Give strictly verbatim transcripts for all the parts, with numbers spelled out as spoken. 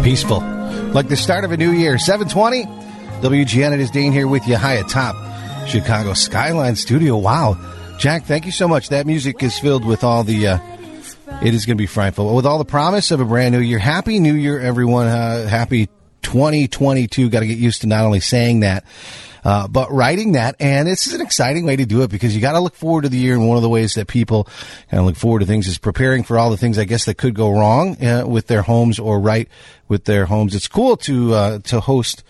Peaceful. Like the start of a new year. seven twenty. W G N, it is Dane here with you high atop Chicago Skyline Studio. Wow. Jack, thank you so much. That music is filled with all the, uh, it is going to be frightful. With all the promise of a brand new year. Happy New Year, everyone. Uh, happy twenty twenty-two. Got to get used to not only saying that, uh, but writing that. And this is an exciting way to do it because you got to look forward to the year. And one of the ways that people kind of look forward to things is preparing for all the things, I guess, that could go wrong uh, with their homes or right with their homes. It's cool to, uh, to host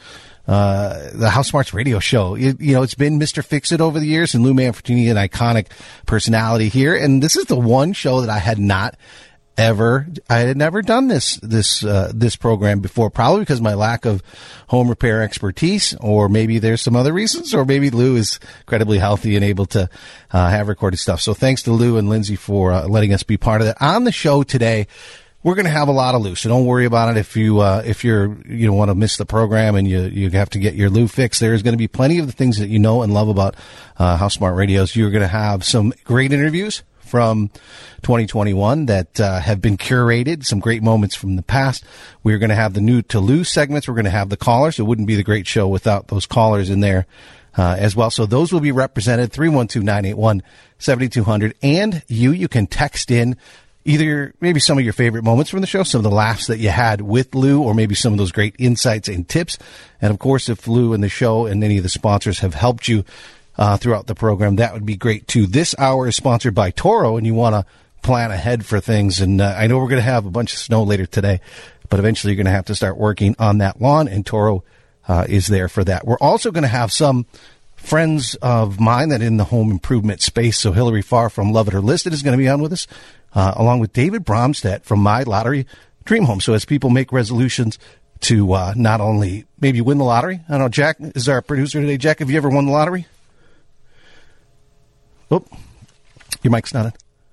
Uh, the House Smarts radio show. It, you know, it's been Mister Fix-It over the years, and Lou Manfredini, an iconic personality here. And this is the one show that I had not ever, I had never done this, this, uh, this program before, probably because of my lack of home repair expertise, or maybe there's some other reasons, or maybe Lou is incredibly healthy and able to, uh, have recorded stuff. So thanks to Lou and Lindsay for, uh, letting us be part of that. On the show today, we're going to have a lot of Lou, so don't worry about it. If you, uh, if you're, you don't want to miss the program and you, you have to get your Lou fix, there's going to be plenty of the things that you know and love about, uh, House Smart Radios. You're going to have some great interviews from twenty twenty-one that, uh, have been curated, some great moments from the past. We're going to have the new to Lou segments. We're going to have the callers. It wouldn't be the great show without those callers in there, uh, as well. So those will be represented. three one two, nine eight one, seven two zero zero. And you, you can text in either maybe some of your favorite moments from the show, some of the laughs that you had with Lou, or maybe some of those great insights and tips. And, of course, if Lou and the show and any of the sponsors have helped you uh, throughout the program, that would be great, too. This hour is sponsored by Toro, and you want to plan ahead for things. And uh, I know we're going to have a bunch of snow later today, but eventually you're going to have to start working on that lawn, and Toro uh, is there for that. We're also going to have some friends of mine that in the home improvement space. So Hillary Farr from Love It or List It is going to be on with us, uh, along with David Bromstedt from My Lottery Dream Home. So as people make resolutions to uh, not only maybe win the lottery. I don't know, Jack is our producer today. Jack, have you ever won the lottery? Oh, your mic's not on.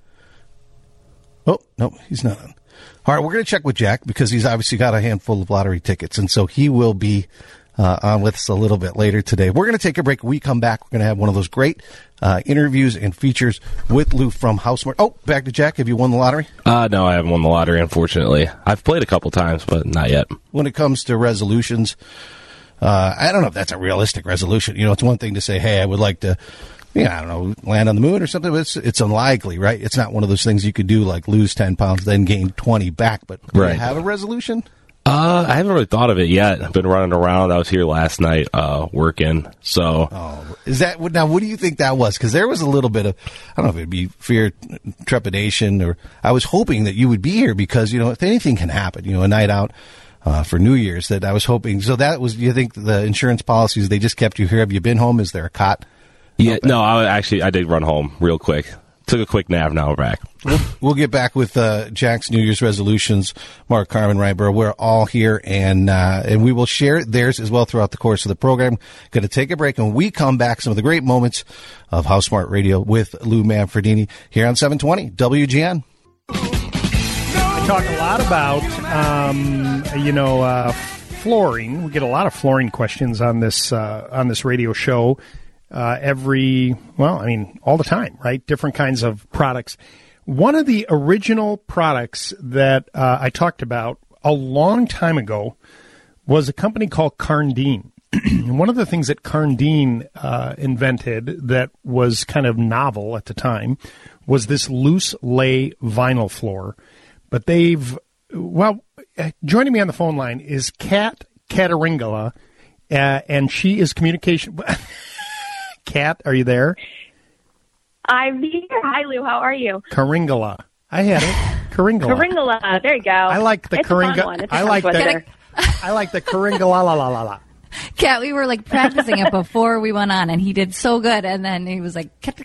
Oh, no, he's not on. All right, we're going to check with Jack because he's obviously got a handful of lottery tickets, and so he will be Uh, on with us a little bit later today. We're going to take a break. When we come back, we're going to have one of those great uh, interviews and features with Lou from House Smart. Oh, back to Jack. Have you won the lottery? Uh, no, I haven't won the lottery, unfortunately. I've played a couple times, but not yet. When it comes to resolutions, uh, I don't know if that's a realistic resolution. You know, it's one thing to say, hey, I would like to, yeah, I don't know, land on the moon or something, but it's, it's unlikely, right? It's not one of those things you could do, like lose ten pounds, then gain twenty back. But do right. you have a resolution? Uh, I haven't really thought of it yet. I've been running around. I was here last night, uh, working. So, oh, is that now? What do you think that was? Because there was a little bit of, I don't know if it'd be fear, trepidation, or I was hoping that you would be here because you know if anything can happen, you know, a night out uh, for New Year's. That I was hoping. So that was. You think the insurance policies they just kept you here? Have you been home? Is there a cot? Yeah, no. I actually I did run home real quick. Took a quick nap. Now we're back. We'll, we'll get back with uh, Jack's New Year's resolutions. Mark, Carmen, Ryborough, we're all here, and uh, and we will share theirs as well throughout the course of the program. Going to take a break, and when we come back, some of the great moments of House Smart Radio with Lou Manfredini here on seven twenty W G N. I talk a lot about, um, you know, uh, flooring. We get a lot of flooring questions on this uh, on this radio show. Uh, every, well, I mean, all the time, right? Different kinds of products. One of the original products that uh, I talked about a long time ago was a company called Karndeen. And one of the things that Karndeen uh, invented that was kind of novel at the time was this loose lay vinyl floor. But they've, well, joining me on the phone line is Kat Kataringala, uh, and she is communication... Kat, are you there? I'm here. Hi, Lou. How are you? Karingala. I had it. Karingala. Karingala. There you go. I like the Karingala. I like the. I like the Karingala. La la la la. Kat, we were like practicing it before we went on, and he did so good. And then he was like, You're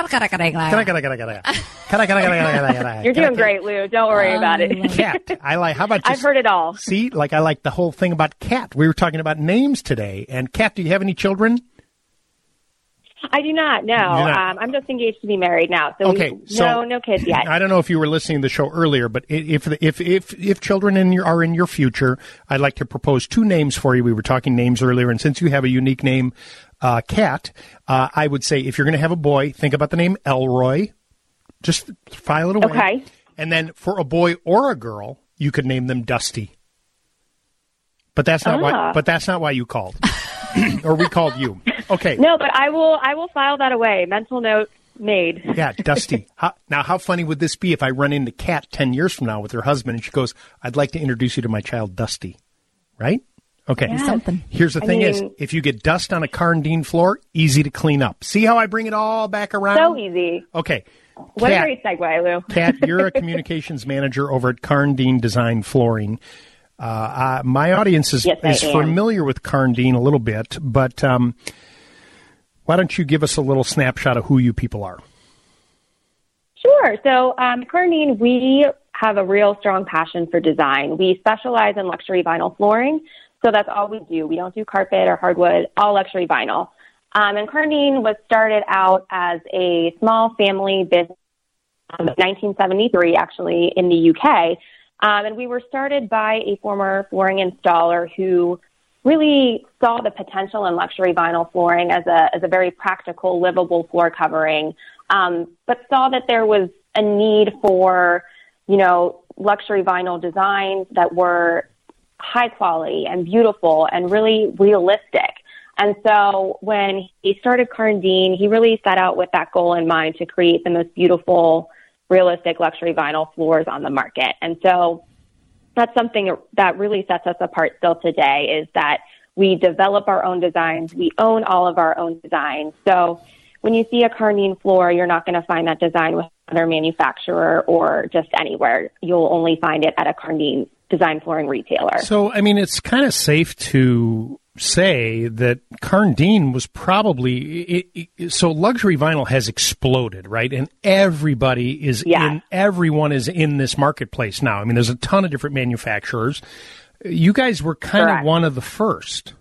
doing great, Lou. Don't worry about it. Kat, I like. How about just, I've heard it all. See, like I like the whole thing about Kat. We were talking about names today, and Kat, do you have any children? I do not, no. Um, I'm just engaged to be married now. So okay, we, so no, no kids yet. I don't know if you were listening to the show earlier, but if if if if children in your, are in your future, I'd like to propose two names for you. We were talking names earlier, and since you have a unique name, uh, Kat, uh, I would say if you're going to have a boy, think about the name Elroy. Just file it away. Okay. And then for a boy or a girl, you could name them Dusty. But that's not Ah. why. But that's not why you called, or we called you. Okay. No, but I will. I will file that away. Mental note made. Yeah, Dusty. How, now, how funny would this be if I run into Kat ten years from now with her husband and she goes, "I'd like to introduce you to my child, Dusty." Right? Okay. Yes. Something. Here's the I thing: mean- is if you get dust on a Carndine floor, easy to clean up. See how I bring it all back around? So easy. Okay. What Kat, a great segue, Lou. Kat, you're a communications manager over at Carndine Design Flooring. Uh, uh, my audience is, Yes, I is am. familiar with Carndine a little bit, but um, why don't you give us a little snapshot of who you people are? Sure. So, um, Carndine, we have a real strong passion for design. We specialize in luxury vinyl flooring, so that's all we do. We don't do carpet or hardwood, all luxury vinyl. Um, and Carndine was started out as a small family business in nineteen seventy-three, actually, in the U K. Um, and we were started by a former flooring installer who really saw the potential in luxury vinyl flooring as a as a very practical, livable floor covering, um, but saw that there was a need for, you know, luxury vinyl designs that were high quality and beautiful and really realistic. And so when he started Carndine, he really set out with that goal in mind to create the most beautiful, realistic luxury vinyl floors on the market. And so that's something that really sets us apart still today, is that we develop our own designs. We own all of our own designs. So when you see a Carndine floor, you're not going to find that design with another manufacturer or just anywhere. You'll only find it at a Carndine design flooring retailer. So, I mean, it's kind of safe to say that Carndine was probably it, it, so luxury vinyl has exploded, right? And everybody is Yeah. in, everyone is in this marketplace now. I mean, there's a ton of different manufacturers. You guys were kind Correct. of one of the first.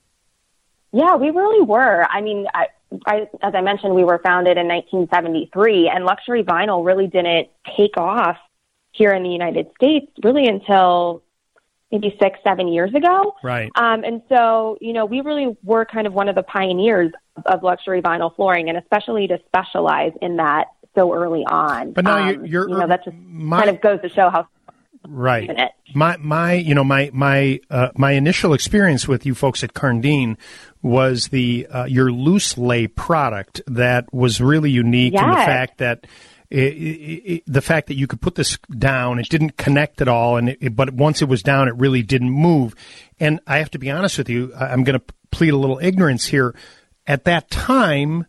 Yeah, we really were. I mean, I, I, as I mentioned, we were founded in nineteen seventy-three, and luxury vinyl really didn't take off here in the United States really until maybe six, seven years ago. Right. Um, and so, you know, we really were kind of one of the pioneers of, of luxury vinyl flooring, and especially to specialize in that so early on. But now um, you're, you're you know, that just my, kind of goes to show how right. it. My my you know my my uh, my initial experience with you folks at Carndine was the uh, your loose lay product that was really unique in the Yes. fact that it, it, it, the fact that you could put this down, it didn't connect at all, and it, but once it was down, it really didn't move. And I have to be honest with you, I'm going to plead a little ignorance here. At that time,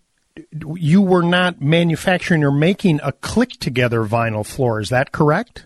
you were not manufacturing or making a click together vinyl floor. Is that correct?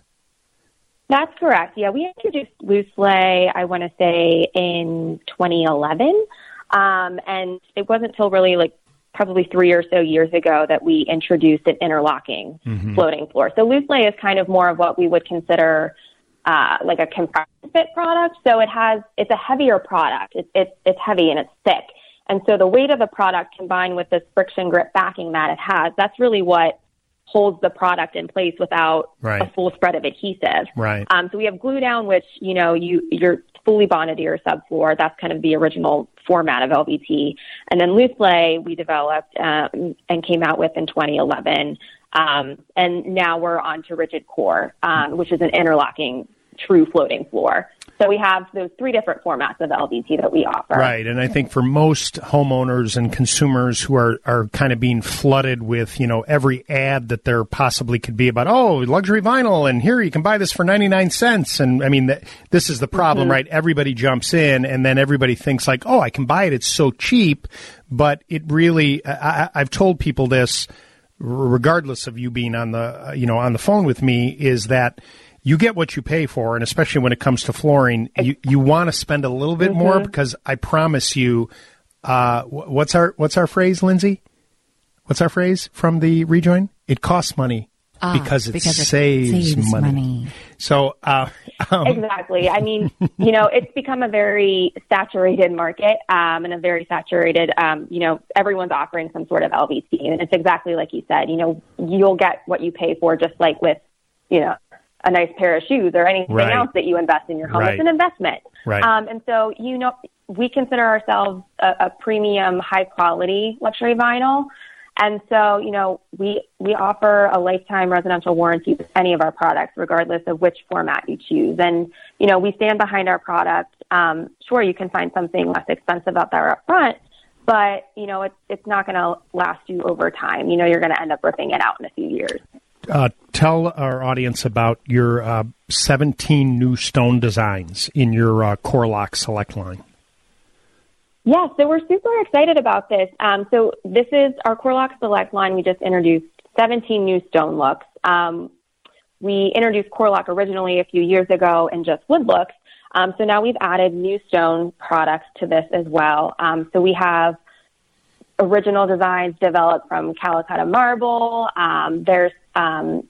That's correct. Yeah, we introduced loose lay, I want to say, in twenty eleven. Um, and it wasn't until really like probably three or so years ago that we introduced an interlocking Mm-hmm. floating floor. So loose lay is kind of more of what we would consider uh, like a compression fit product. So it has, it's a heavier product. It's, it's, it's heavy and it's thick. And so the weight of the product combined with this friction grip backing that it has, that's really what holds the product in place without Right. a full spread of adhesive. Right. Um, so we have glue down, which, you know, you, you're fully bonded to your subfloor. That's kind of the original format of L V T. And then loose lay we developed um, and came out with in twenty eleven. Um, and now we're on to rigid core, um, which is an interlocking true floating floor. So we have those three different formats of L V T that we offer. Right, and I think for most homeowners and consumers who are, are kind of being flooded with, you know, every ad that there possibly could be about, oh, luxury vinyl, and here you can buy this for ninety-nine cents. And I mean, th- this is the problem, Mm-hmm. right? Everybody jumps in, and then everybody thinks like, oh, I can buy it. It's so cheap. But it really, I, I- I've told people this, regardless of you being on the, uh, you know, on the phone with me, is that you get what you pay for, and especially when it comes to flooring, you, you want to spend a little bit Mm-hmm. more, because I promise you, uh, wh- what's our what's our phrase, Lindsay? What's our phrase from the rejoin? It costs money Ah, because it because it saves, saves money. money. So, uh, um, Exactly. I mean, you know, it's become a very saturated market um, and a very saturated, um, you know, everyone's offering some sort of L V T. And it's exactly like you said, you know, you'll get what you pay for, just like with, you know, a nice pair of shoes or anything Right. else that you invest in your home. Right. It's an investment. Right. Um, and so, you know, we consider ourselves a, a premium, high quality luxury vinyl. And so, you know, we we offer a lifetime residential warranty with any of our products, regardless of which format you choose. And, you know, we stand behind our product. Um, sure, you can find something less expensive out there up front, but, you know, it's, it's not going to last you over time. You know, you're going to end up ripping it out in a few years. Uh, tell our audience about your uh, seventeen new stone designs in your uh, Core-Lokt Select line. Yeah, so we're super excited about this. Um, so this is our Core-Lokt Select line. We just introduced seventeen new stone looks. Um, we introduced Core-Lokt originally a few years ago in just wood looks. Um, so now we've added new stone products to this as well. Um, so we have original designs developed from Calcutta marble. Um, there's um,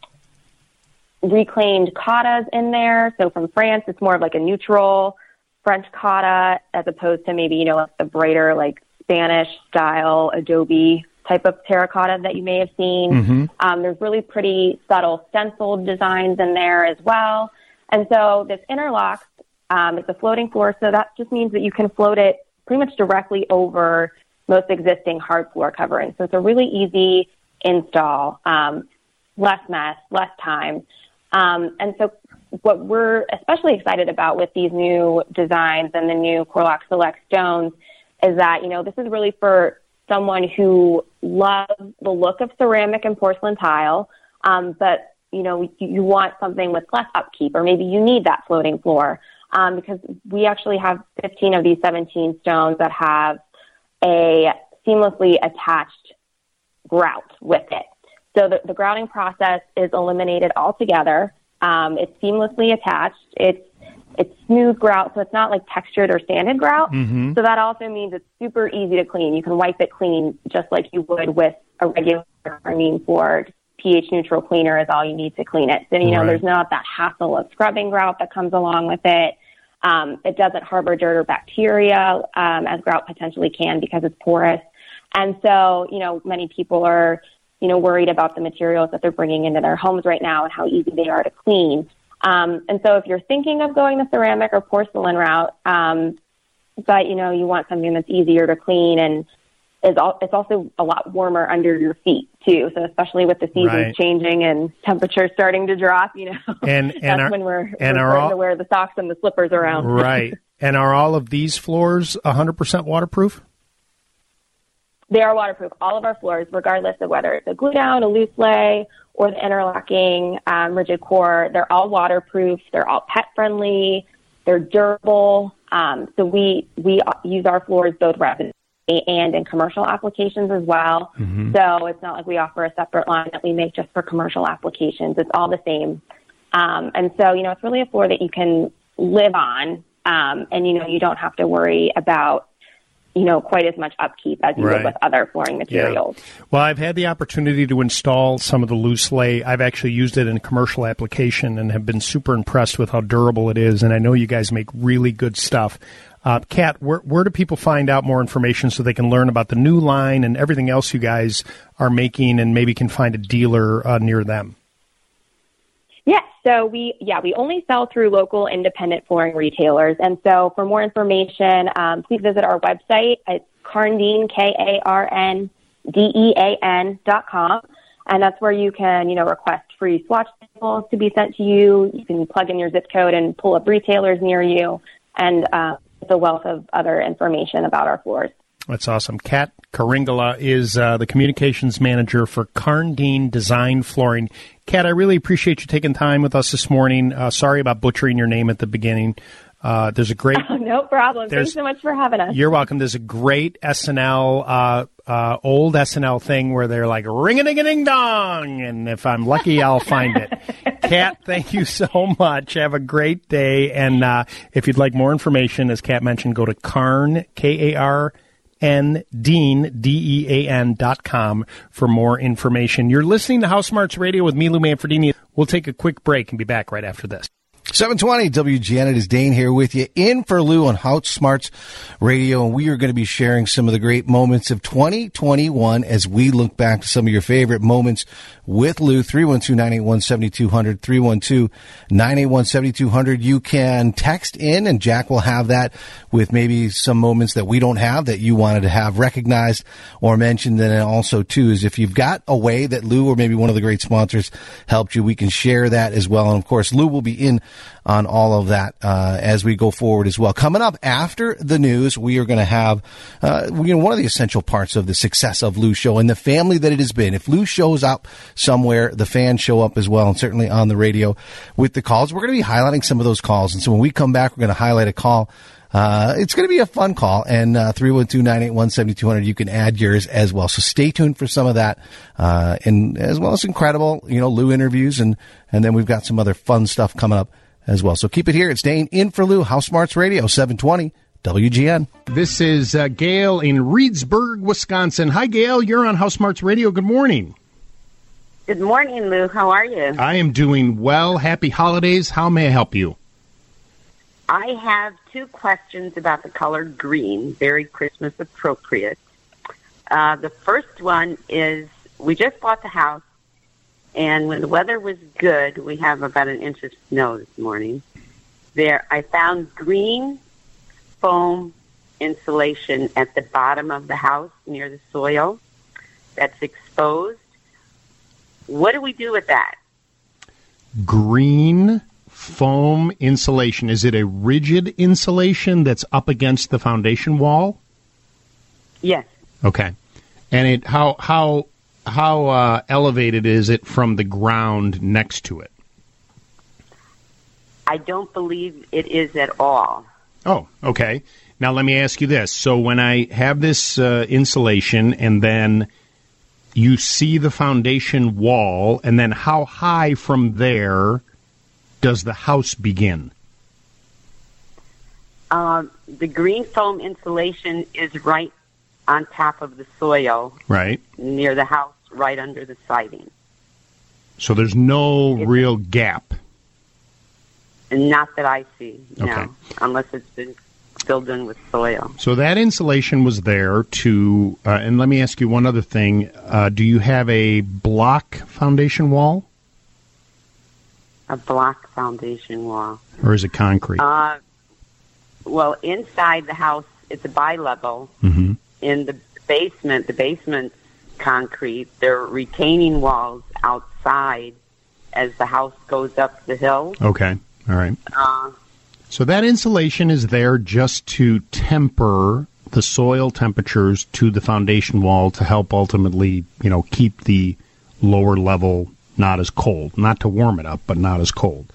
reclaimed cottas in there. So from France, it's more of like a neutral French cotta as opposed to maybe, you know, like the brighter, like Spanish style adobe type of terracotta that you may have seen. Mm-hmm. Um, there's really pretty subtle stenciled designs in there as well. And so this interlocks, um, it's a floating floor. So that just means that you can float it pretty much directly over most existing hard floor coverings. So it's a really easy install, um, less mess, less time. Um, and so what we're especially excited about with these new designs and the new Core-Lokt Select stones is that, you know, this is really for someone who loves the look of ceramic and porcelain tile, um, but, you know, you, you want something with less upkeep, or maybe you need that floating floor, um, because we actually have fifteen of these seventeen stones that have a seamlessly attached grout with it. So the, the grouting process is eliminated altogether. Um, it's seamlessly attached. It's it's smooth grout, so it's not like textured or sanded grout. Mm-hmm. So that also means it's super easy to clean. You can wipe it clean just like you would with a regular Karneen floor. pH neutral cleaner is all you need to clean it. So, you know, right. There's not that hassle of scrubbing grout that comes along with it. Um, it doesn't harbor dirt or bacteria, um, as grout potentially can because it's porous. And so, you know, many people are, you know, worried about the materials that they're bringing into their homes right now and how easy they are to clean. Um, and so if you're thinking of going the ceramic or porcelain route, um, but, you know, you want something that's easier to clean and is al- it's also a lot warmer under your feet, too. So especially with the seasons right. changing and temperatures starting to drop, you know, and, and that's are, when we're, and we're are starting all, to wear the socks and the slippers around. Right. And are all of these floors one hundred percent waterproof? They are waterproof. All of our floors, regardless of whether it's a glue down, a loose lay, or the interlocking um, rigid core, they're all waterproof. They're all pet friendly. They're durable. Um, so we we use our floors both residentially and in commercial applications as well. Mm-hmm. So it's not like we offer a separate line that we make just for commercial applications. It's all the same. Um, and so, you know, it's really a floor that you can live on, um, and, you know, you don't have to worry about, you know, quite as much upkeep as you right. would with other flooring materials. Yeah. Well, I've had the opportunity to install some of the loose lay. I've actually used it in a commercial application and have been super impressed with how durable it is. And I know you guys make really good stuff. Uh, Kat, where, where do people find out more information so they can learn about the new line and everything else you guys are making, and maybe can find a dealer uh, near them? Yes. So we, yeah, we only sell through local independent flooring retailers. And so for more information, um, please visit our website. It's Karndean, K A R N D E A N dot com. And that's where you can, you know, request free swatch samples to be sent to you. You can plug in your zip code and pull up retailers near you, and uh, it's a wealth of other information about our floors. That's awesome. Kat Karingala is uh, the communications manager for Karndean Design Flooring. Kat, I really appreciate you taking time with us this morning. Uh, sorry about butchering your name at the beginning. Uh, there's a great... Oh, no problem. Thanks so much for having us. You're welcome. There's a great S N L, uh, uh, old S N L thing where they're like, ring-a-ding-a-ding-dong, and if I'm lucky, I'll find it. Kat, thank you so much. Have a great day. And uh, if you'd like more information, as Kat mentioned, go to Karn, K A R N Dean, D E A N dot com for more information. You're listening to House Smarts Radio with me, Lou Manfredini. We'll take a quick break and be back right after this. seven twenty W G N. It is Dane here with you in for Lou on House Smarts Radio, and we are going to be sharing some of the great moments of twenty twenty-one as we look back to some of your favorite moments with Lou. three one two, nine eight one, seven two zero zero, three one two, nine eight one, seven two zero zero. You can text in, and Jack will have that with maybe some moments that we don't have that you wanted to have recognized or mentioned. And then also, too, is if you've got a way that Lou or maybe one of the great sponsors helped you, we can share that as well. And, of course, Lou will be in on all of that uh, as we go forward as well. Coming up after the news, we are going to have uh, you know, one of the essential parts of the success of Lou's show and the family that it has been. If Lou shows up somewhere, the fans show up as well, and certainly on the radio with the calls. We're going to be highlighting some of those calls. And so when we come back, we're going to highlight a call. Uh, it's going to be a fun call, and uh, three one two, nine eight one, seven two zero zero, you can add yours as well. So stay tuned for some of that, uh, and as well as incredible, you know, Lou interviews, and, and then we've got some other fun stuff coming up as well. So keep it here. It's Dane in for Lou, House Smarts Radio, seven twenty W G N. This is uh, Gail in Reedsburg, Wisconsin. Hi, Gail. You're on House Smarts Radio. Good morning. Good morning, Lou. How are you? I am doing well. Happy holidays. How may I help you? I have two questions about the color green, very Christmas appropriate. Uh, the first one is, we just bought the house, and when the weather was good, we have about an inch of snow this morning. There, I found green foam insulation at the bottom of the house near the soil that's exposed. What do we do with that? Green foam insulation. Is it a rigid insulation that's up against the foundation wall? Yes. Okay. And it how how how uh, elevated is it from the ground next to it? I don't believe it is at all. Oh, okay. Now let me ask you this. So when I have this uh, insulation and then you see the foundation wall, and then how high from there does the house begin? Um, the green foam insulation is right on top of the soil. Right. Near the house, right under the siding. So there's no it's, real gap? Not that I see, no. Okay. Unless it's been filled in with soil. So that insulation was there to, uh, and let me ask you one other thing. Uh, do you have a block foundation wall? A block foundation wall. Or is it concrete? Uh, well, inside the house, it's a bi-level. Mm-hmm. In the basement, the basement's concrete. There are retaining walls outside as the house goes up the hill. Okay, all right. Uh, so that insulation is there just to temper the soil temperatures to the foundation wall to help ultimately, you know, keep the lower level not as cold. Not to warm it up, but not as cold.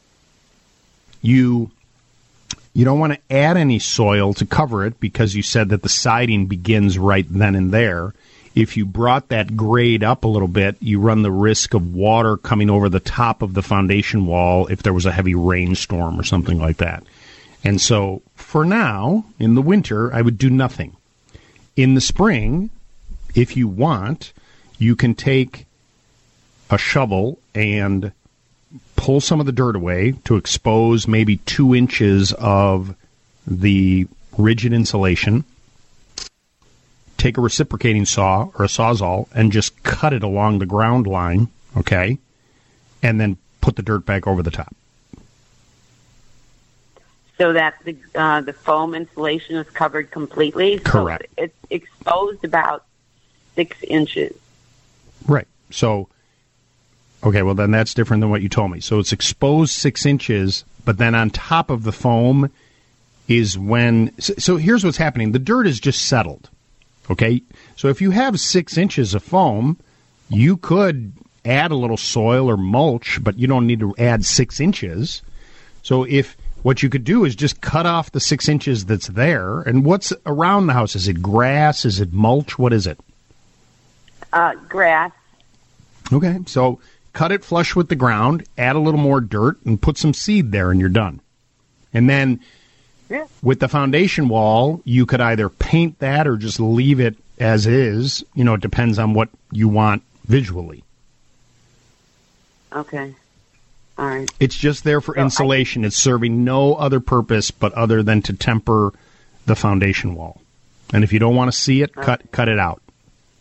You you don't want to add any soil to cover it because you said that the siding begins right then and there. If you brought that grade up a little bit, you run the risk of water coming over the top of the foundation wall if there was a heavy rainstorm or something like that. And so, for now, in the winter, I would do nothing. In the spring, if you want, you can take a shovel and pull some of the dirt away to expose maybe two inches of the rigid insulation. Take a reciprocating saw or a sawzall and just cut it along the ground line, okay, and then put the dirt back over the top. So that the uh, the foam insulation is covered completely? Correct. So it's exposed about six inches. Right. So, okay, well, then that's different than what you told me. So it's exposed six inches, but then on top of the foam is when... So, so here's what's happening. The dirt is just settled. Okay, so if you have six inches of foam, you could add a little soil or mulch, but you don't need to add six inches. So if what you could do is just cut off the six inches that's there, and what's around the house? Is it grass? Is it mulch? What is it? Uh, grass. Okay, so cut it flush with the ground, add a little more dirt, and put some seed there, and you're done. And then... Yeah. With the foundation wall, you could either paint that or just leave it as is. You know, it depends on what you want visually. Okay. All right. It's just there for So insulation. It's serving no other purpose but other than to temper the foundation wall. And if you don't want to see it, Okay. cut cut it out.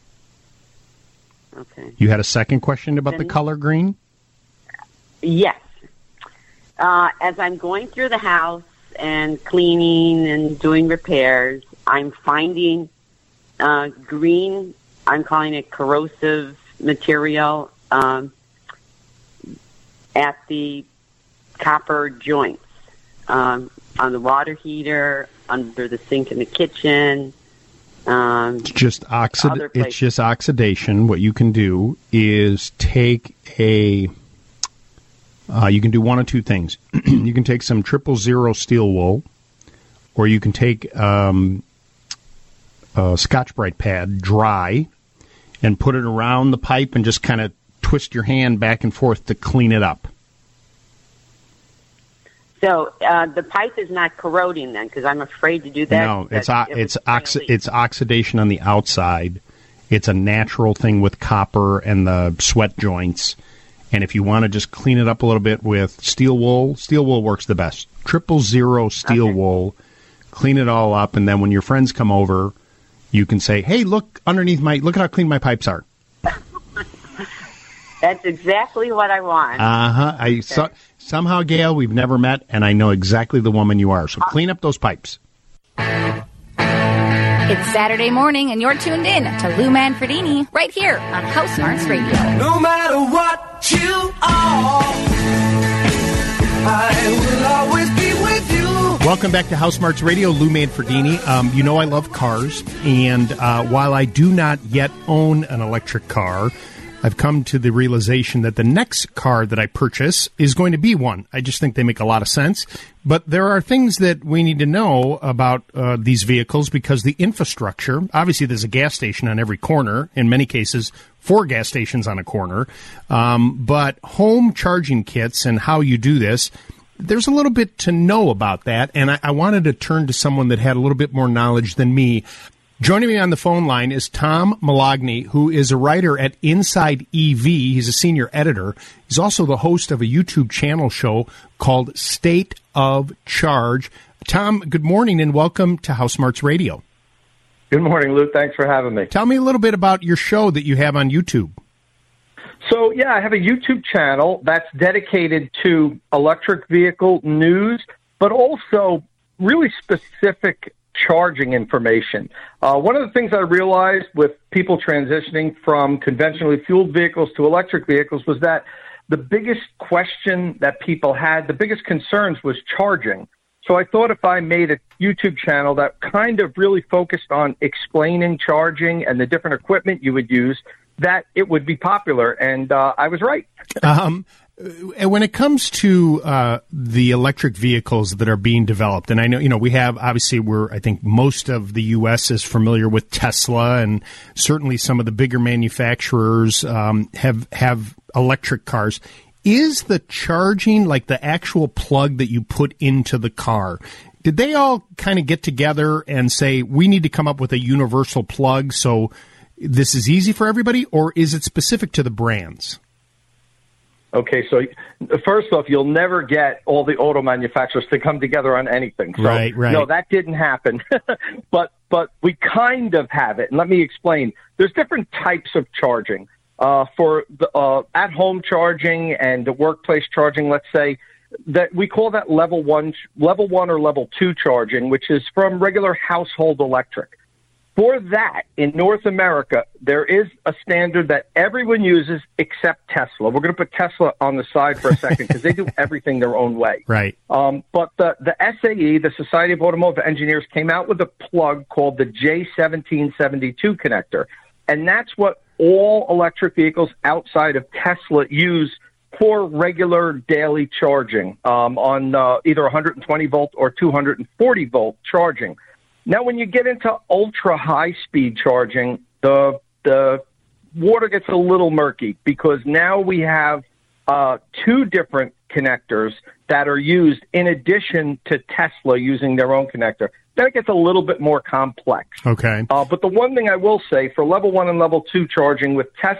Okay. You had a second question about the Then- color green? Yes. Uh, as I'm going through the house and cleaning and doing repairs, I'm finding uh, green, I'm calling it corrosive material, um, at the copper joints, um, on the water heater, under the sink in the kitchen. Um, It's just oxid. Other It's places. just oxidation. What you can do is take a. Uh, you can do one of two things. You can take some triple zero steel wool, or you can take um, a Scotch-Brite pad, dry, and put it around the pipe and just kind of twist your hand back and forth to clean it up. so uh, the pipe is not corroding then, because I'm afraid to do that. No, it's that o- it would it's really- oxi- it's oxidation on the outside. It's a natural thing with copper and the sweat joints. And if you want to just clean it up a little bit with steel wool, steel wool works the best. Triple zero steel Okay. wool, clean it all up, and then when your friends come over, you can say, "Hey, look underneath my look at how clean my pipes are." That's exactly what I want. Uh huh. I so, somehow, Gail, we've never met, and I know exactly the woman you are. So clean up those pipes. It's Saturday morning, and you're tuned in to Lou Manfredini right here on House Smarts Radio. No matter what you are, I will always be with you. Welcome back to House Smarts Radio. Lou Manfredini. Um, you know I love cars, and uh, while I do not yet own an electric car, I've come to the realization that the next car that I purchase is going to be one. I just think they make a lot of sense. But there are things that we need to know about uh, these vehicles because the infrastructure, obviously there's a gas station on every corner, in many cases four gas stations on a corner, um, but home charging kits and how you do this, there's a little bit to know about that, and I, I wanted to turn to someone that had a little bit more knowledge than me. Joining me on the phone line is Tom Malogny, who is a writer at Inside E V. He's a senior editor. He's also the host of a YouTube channel show called State of Charge. Tom, good morning and welcome to House Smarts Radio. Good morning, Lou. Thanks for having me. Tell me a little bit about your show that you have on YouTube. So, yeah, I have a YouTube channel that's dedicated to electric vehicle news, but also really specific charging information. Uh, one of the things I realized with people transitioning from conventionally fueled vehicles to electric vehicles was that the biggest question that people had, the biggest concerns was charging. So I thought if I made a YouTube channel that kind of really focused on explaining charging and the different equipment you would use, that it would be popular. And uh, I was right. Um, and when it comes to uh, the electric vehicles that are being developed, and I know, you know, we have, obviously, we're, I think most of the U S is familiar with Tesla, and certainly some of the bigger manufacturers um, have have electric cars. Is the charging, like the actual plug that you put into the car, did they all kind of get together and say, we need to come up with a universal plug so this is easy for everybody, or is it specific to the brands? Okay, so first off, you'll never get all the auto manufacturers to come together on anything. So, right, right. No, that didn't happen. but but we kind of have it. And let me explain. There's different types of charging. Uh, for the uh, at-home charging and the workplace charging, let's say, that we call that level one, level one or level two charging, which is from regular household electric. For that, in North America, there is a standard that everyone uses except Tesla. We're going to put Tesla on the side for a second because they do everything their own way. Right. Um, but the, the S A E, the Society of Automotive Engineers, came out with a plug called the J seventeen seventy-two connector. And that's what all electric vehicles outside of Tesla use for regular daily charging um, on uh, either one hundred twenty volt or two hundred forty volt charging. Now, when you get into ultra high speed charging, the the water gets a little murky because now we have uh, two different connectors that are used in addition to Tesla using their own connector. Then it gets a little bit more complex. Okay. Uh, but the one thing I will say for level one and level two charging with Tesla,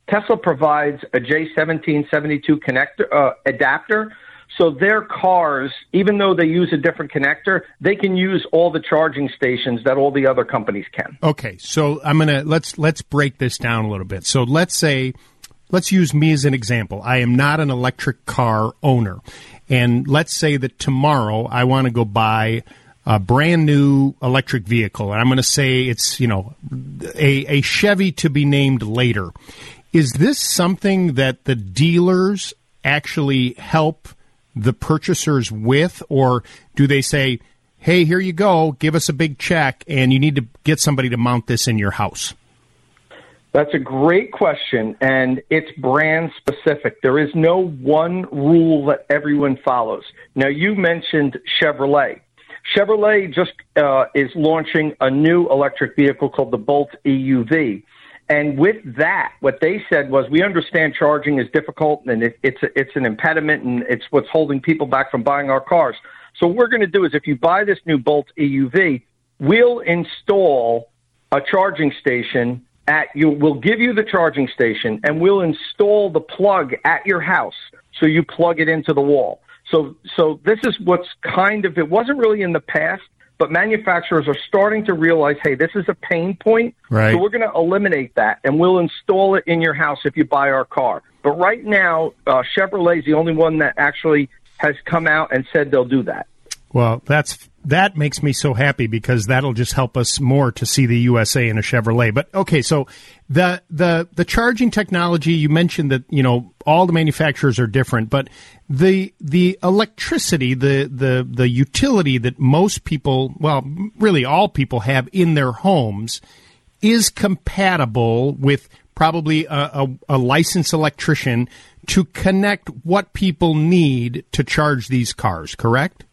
Tesla provides a J seventeen seventy-two connector uh, adapter. So their cars, even though they use a different connector, they can use all the charging stations that all the other companies can. Okay, so I'm gonna let's let's break this down a little bit. So let's say, let's use me as an example. I am not an electric car owner, and let's say that tomorrow I want to go buy a brand new electric vehicle, and I'm going to say it's you know a, a Chevy to be named later. Is this something that the dealers actually help the purchasers with, or do they say, hey, here you go, give us a big check, and you need to get somebody to mount this in your house? That's a great question, and it's brand specific. There is no one rule that everyone follows. Now, you mentioned Chevrolet. Chevrolet just uh, is launching a new electric vehicle called the Bolt E U V. And with that, what they said was, we understand charging is difficult and it, it's, a, it's an impediment and it's what's holding people back from buying our cars. So what we're going to do is if you buy this new Bolt E U V, we'll install a charging station at you. We'll give you the charging station and we'll install the plug at your house. So you plug it into the wall. So, so this is what's kind of, it wasn't really in the past, but manufacturers are starting to realize, hey, this is a pain point, right. So we're going to eliminate that, and we'll install it in your house if you buy our car. But right now, uh, Chevrolet is the only one that actually has come out and said they'll do that. Well, that's that makes me so happy because that'll just help us more to see the U S A in a Chevrolet. But okay, so the the the charging technology, you mentioned that, you know, all the manufacturers are different, but the the electricity, the the the utility that most people, well, really all people have in their homes is compatible with probably a, a, a licensed electrician to connect what people need to charge these cars, correct?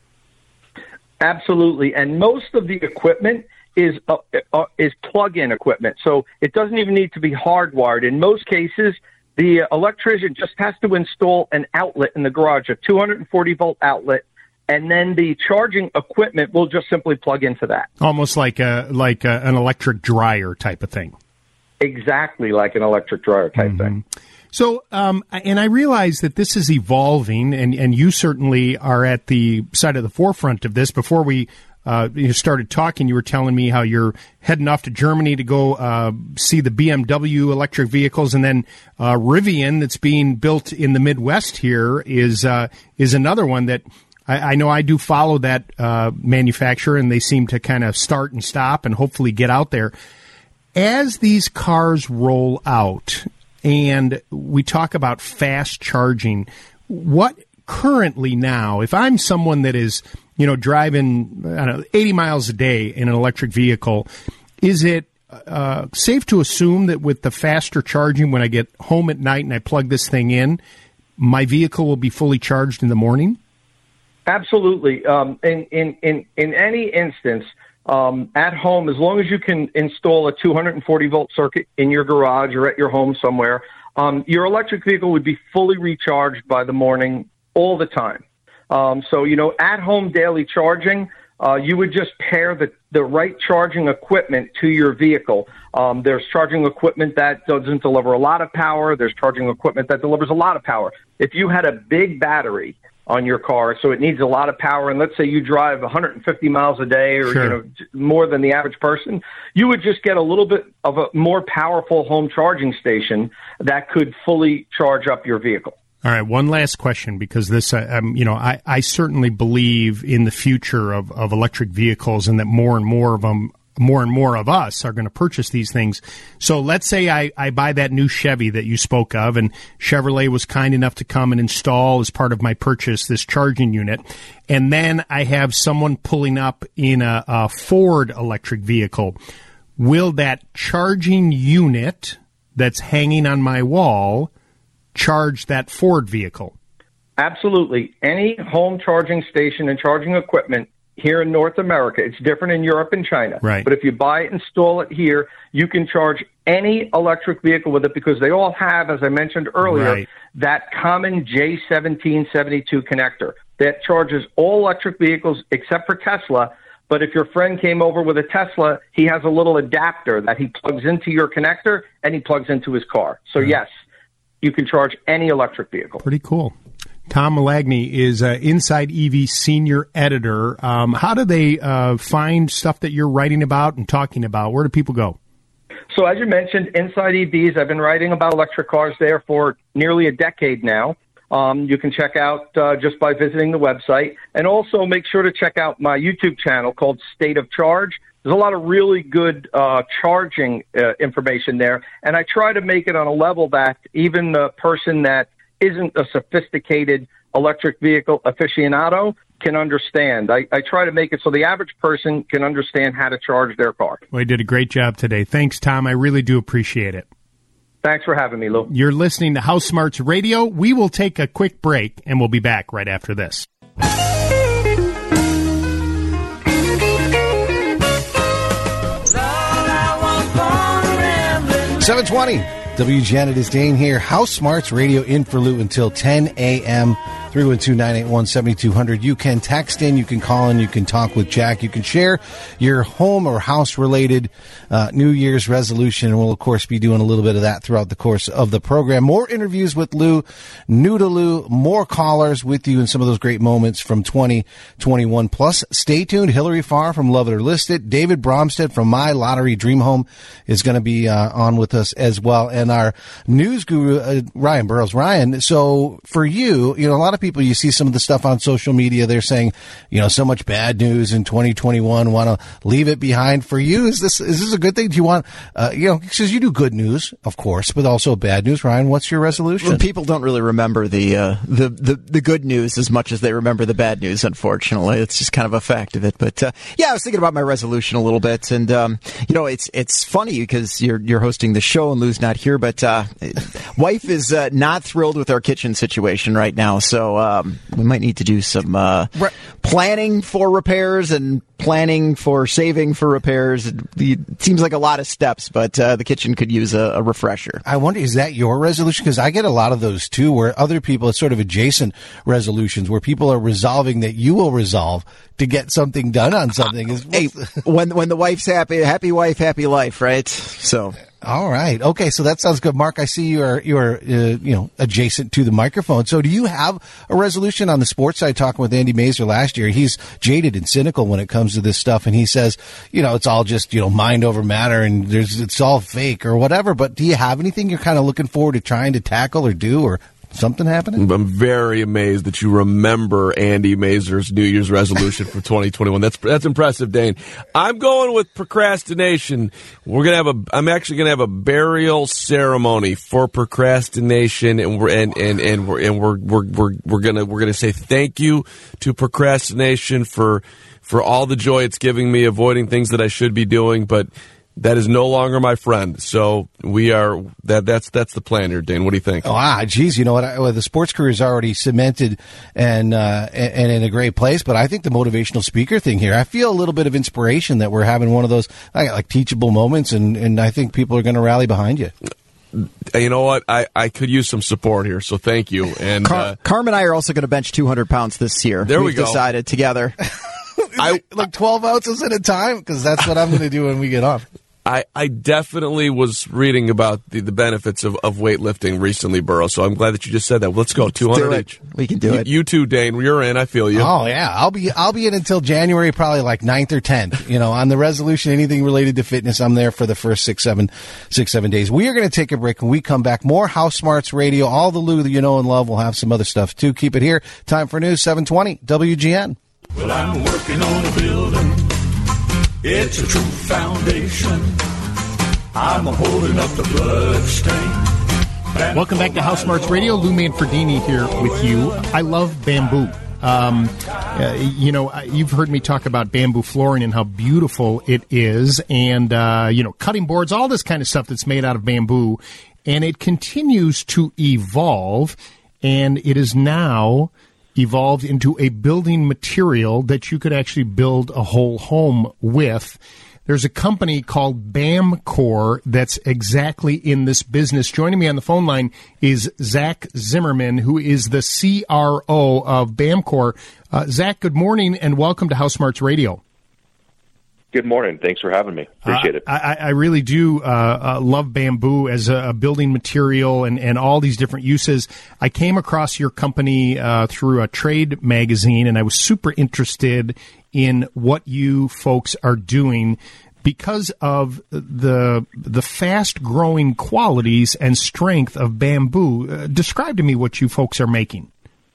Absolutely, and most of the equipment is uh, uh, is plug-in equipment, so it doesn't even need to be hardwired. In most cases, the electrician just has to install an outlet in the garage, a two hundred forty volt outlet, and then the charging equipment will just simply plug into that. Almost like a like a, an electric dryer type of thing. Exactly like an electric dryer type mm-hmm. thing. So, um, and I realize that this is evolving, and, and you certainly are at the side of the forefront of this. Before we uh, you started talking, you were telling me how you're heading off to Germany to go uh, see the B M W electric vehicles, and then uh, Rivian, that's being built in the Midwest here, is uh, is another one that I, I know I do follow that uh, manufacturer, and they seem to kind of start and stop and hopefully get out there. As these cars roll out, and we talk about fast charging, what currently now, if I'm someone that is, you know, driving I don't know, eighty miles a day in an electric vehicle, is it uh, safe to assume that with the faster charging, when I get home at night and I plug this thing in, my vehicle will be fully charged in the morning? Absolutely. Um, in, in, in, in any instance, Um, at home, as long as you can install a two hundred forty volt circuit in your garage or at your home somewhere, um, your electric vehicle would be fully recharged by the morning all the time. Um, so, you know, at home daily charging, uh, you would just pair the, the right charging equipment to your vehicle. Um, there's charging equipment that doesn't deliver a lot of power. There's charging equipment that delivers a lot of power. If you had a big battery on your car, so it needs a lot of power, and let's say you drive one hundred fifty miles a day, or sure. you know, more than the average person, you would just get a little bit of a more powerful home charging station that could fully charge up your vehicle. All right, one last question, because this, uh, um, you know, I, I certainly believe in the future of, of electric vehicles, and that more and more of them, more and more of us are going to purchase these things. So let's say I, I buy that new Chevy that you spoke of, and Chevrolet was kind enough to come and install as part of my purchase this charging unit. And then I have someone pulling up in a, a Ford electric vehicle. Will that charging unit that's hanging on my wall charge that Ford vehicle? Absolutely. Any home charging station and charging equipment here in North America, it's different in Europe and China. Right. But if you buy it, install it here, you can charge any electric vehicle with it, because they all have, as I mentioned earlier, right. that common J seventeen seventy-two connector that charges all electric vehicles except for Tesla. But if your friend came over with a Tesla, he has a little adapter that he plugs into your connector and he plugs into his car. So, yes, you can charge any electric vehicle. Pretty cool. Tom Malagney is uh, Inside E V senior editor. Um, how do they uh, find stuff that you're writing about and talking about? Where do people go? So as you mentioned, Inside E Vs, I've been writing about electric cars there for nearly a decade now. Um, you can check out uh, just by visiting the website. And also make sure to check out my YouTube channel called State of Charge. There's a lot of really good uh, charging uh, information there. And I try to make it on a level that even the person that isn't a sophisticated electric vehicle aficionado can understand. I, I try to make it so the average person can understand how to charge their car. Well, you did a great job today. Thanks, Tom. I really do appreciate it. Thanks for having me, Lou. You're listening to House Smarts Radio. We will take a quick break, and we'll be back right after this. seven twenty, W G N, it is Dane here. House Smarts Radio in for Lou until ten a.m. three one two, nine eight one, seven two zero zero. You can text in, you can call in, you can talk with Jack, you can share your home or house-related uh, New Year's resolution, and we'll, of course, be doing a little bit of that throughout the course of the program. More interviews with Lou, new to Lou, more callers with you in some of those great moments from twenty twenty-one. Plus, stay tuned. Hillary Farr from Love It or List It, David Bromstead from My Lottery Dream Home is going to be uh, on with us as well, and our news guru, uh, Ryan Burrows. Ryan, so for you, you know, a lot of people, you see some of the stuff on social media, they're saying, you know, so much bad news in twenty twenty-one, want to leave it behind. For you, is this is this a good thing? Do you want, uh, you know, because you do good news, of course, but also bad news. Ryan, what's your resolution? Well, people don't really remember the, uh, the, the, the good news as much as they remember the bad news, unfortunately. It's just kind of a fact of it. But, uh, yeah, I was thinking about my resolution a little bit. And, um, you know, it's it's funny because you're you're hosting the show and Lou's not here, but uh, wife is uh, not thrilled with our kitchen situation right now. So um, we might need to do some uh, Right. planning for repairs and planning for saving for repairs. It seems like a lot of steps, but uh, the kitchen could use a, a refresher. I wonder, is that your resolution? Because I get a lot of those too, where other people, it's sort of adjacent resolutions, where people are resolving that you will resolve to get something done on something. Is Hey, when when the wife's happy, happy wife, happy life, right? So. All right. Okay. So that sounds good. Mark, I see you are, you are, uh, you know, adjacent to the microphone. So do you have a resolution? On the sports side, talking with Andy Mazer last year? He's jaded and cynical when it comes to this stuff. And he says, you know, it's all just, you know, mind over matter and there's, it's all fake or whatever. But do you have anything you're kind of looking forward to trying to tackle or do, or something happening? I'm very amazed that you remember Andy Mazer's New Year's resolution for twenty twenty-one. That's that's impressive, Dane. I'm going with procrastination. We're gonna have a. I'm actually gonna have a burial ceremony for procrastination, and we're and and and we're and we're we're we're, we're gonna we're gonna say thank you to procrastination for for all the joy it's giving me, avoiding things that I should be doing, but that is no longer my friend. So we are that. That's that's the plan here, Dane. What do you think? Oh, ah, geez, you know what? I, well, the sports career is already cemented and, uh, and and in a great place. But I think the motivational speaker thing here, I feel a little bit of inspiration that we're having one of those like, like teachable moments, and, and I think people are going to rally behind you. You know what? I, I could use some support here, so thank you. And Car- uh, Carm and I are also going to bench two hundred pounds this year. There we We've go. decided together. I like twelve ounces at a time, because that's what I'm going to do when we get off. I, I definitely was reading about the, the benefits of, of weightlifting recently, Burrow, so I'm glad that you just said that. Let's go, two hundred do it. each. We can do you, it. You too, Dane. You're in. I feel you. Oh yeah, I'll be I'll be in until January, probably like ninth or tenth. You know, on the resolution, anything related to fitness, I'm there for the first six, seven, six, seven days. We are going to take a break. When we come back, more House Smarts Radio. All the Lou that you know and love. We'll have some other stuff too. Keep it here. Time for news. seven twenty W G N. Well, I'm working on a building. It's a true foundation. I'm holding up the bloodstain. Welcome back to House Smarts Radio. Lou Manfredini here with you. I love bamboo. Um, uh, you know, you've heard me talk about bamboo flooring and how beautiful it is, and, uh, you know, cutting boards, all this kind of stuff that's made out of bamboo, and it continues to evolve, and it is now evolved into a building material that you could actually build a whole home with. There's a company called Bamcor that's exactly in this business. Joining me on the phone line is Zach Zimmerman, who is the C R O of Bamcor. Uh, Zach, good morning and welcome to House Smarts Radio. Good morning. Thanks for having me. Appreciate uh, it. I, I really do uh, uh, love bamboo as a, a building material and, and all these different uses. I came across your company uh, through a trade magazine, and I was super interested in what you folks are doing because of the the fast-growing qualities and strength of bamboo. Uh, describe to me what you folks are making.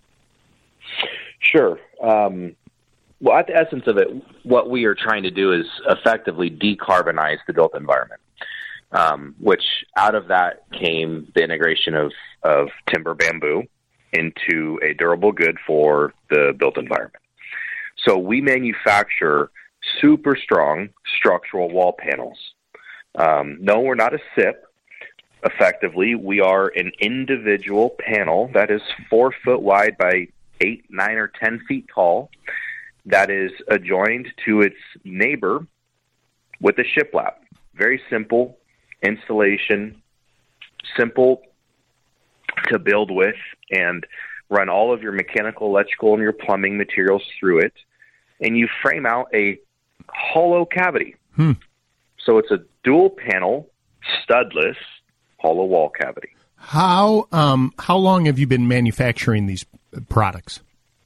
Sure. Um, well, at the essence of it, what we are trying to do is effectively decarbonize the built environment, um, which out of that came the integration of, of timber bamboo into a durable good for the built environment. So we manufacture super strong structural wall panels. Um, no, we're not a S I P. Effectively, we are an individual panel that is four foot wide by eight, nine, or ten feet tall, that is adjoined to its neighbor with a shiplap. Very simple installation, simple to build with, and run all of your mechanical, electrical, and your plumbing materials through it. And you frame out a hollow cavity. Hmm. So it's a dual panel, studless, hollow wall cavity. How um, how long have you been manufacturing these products?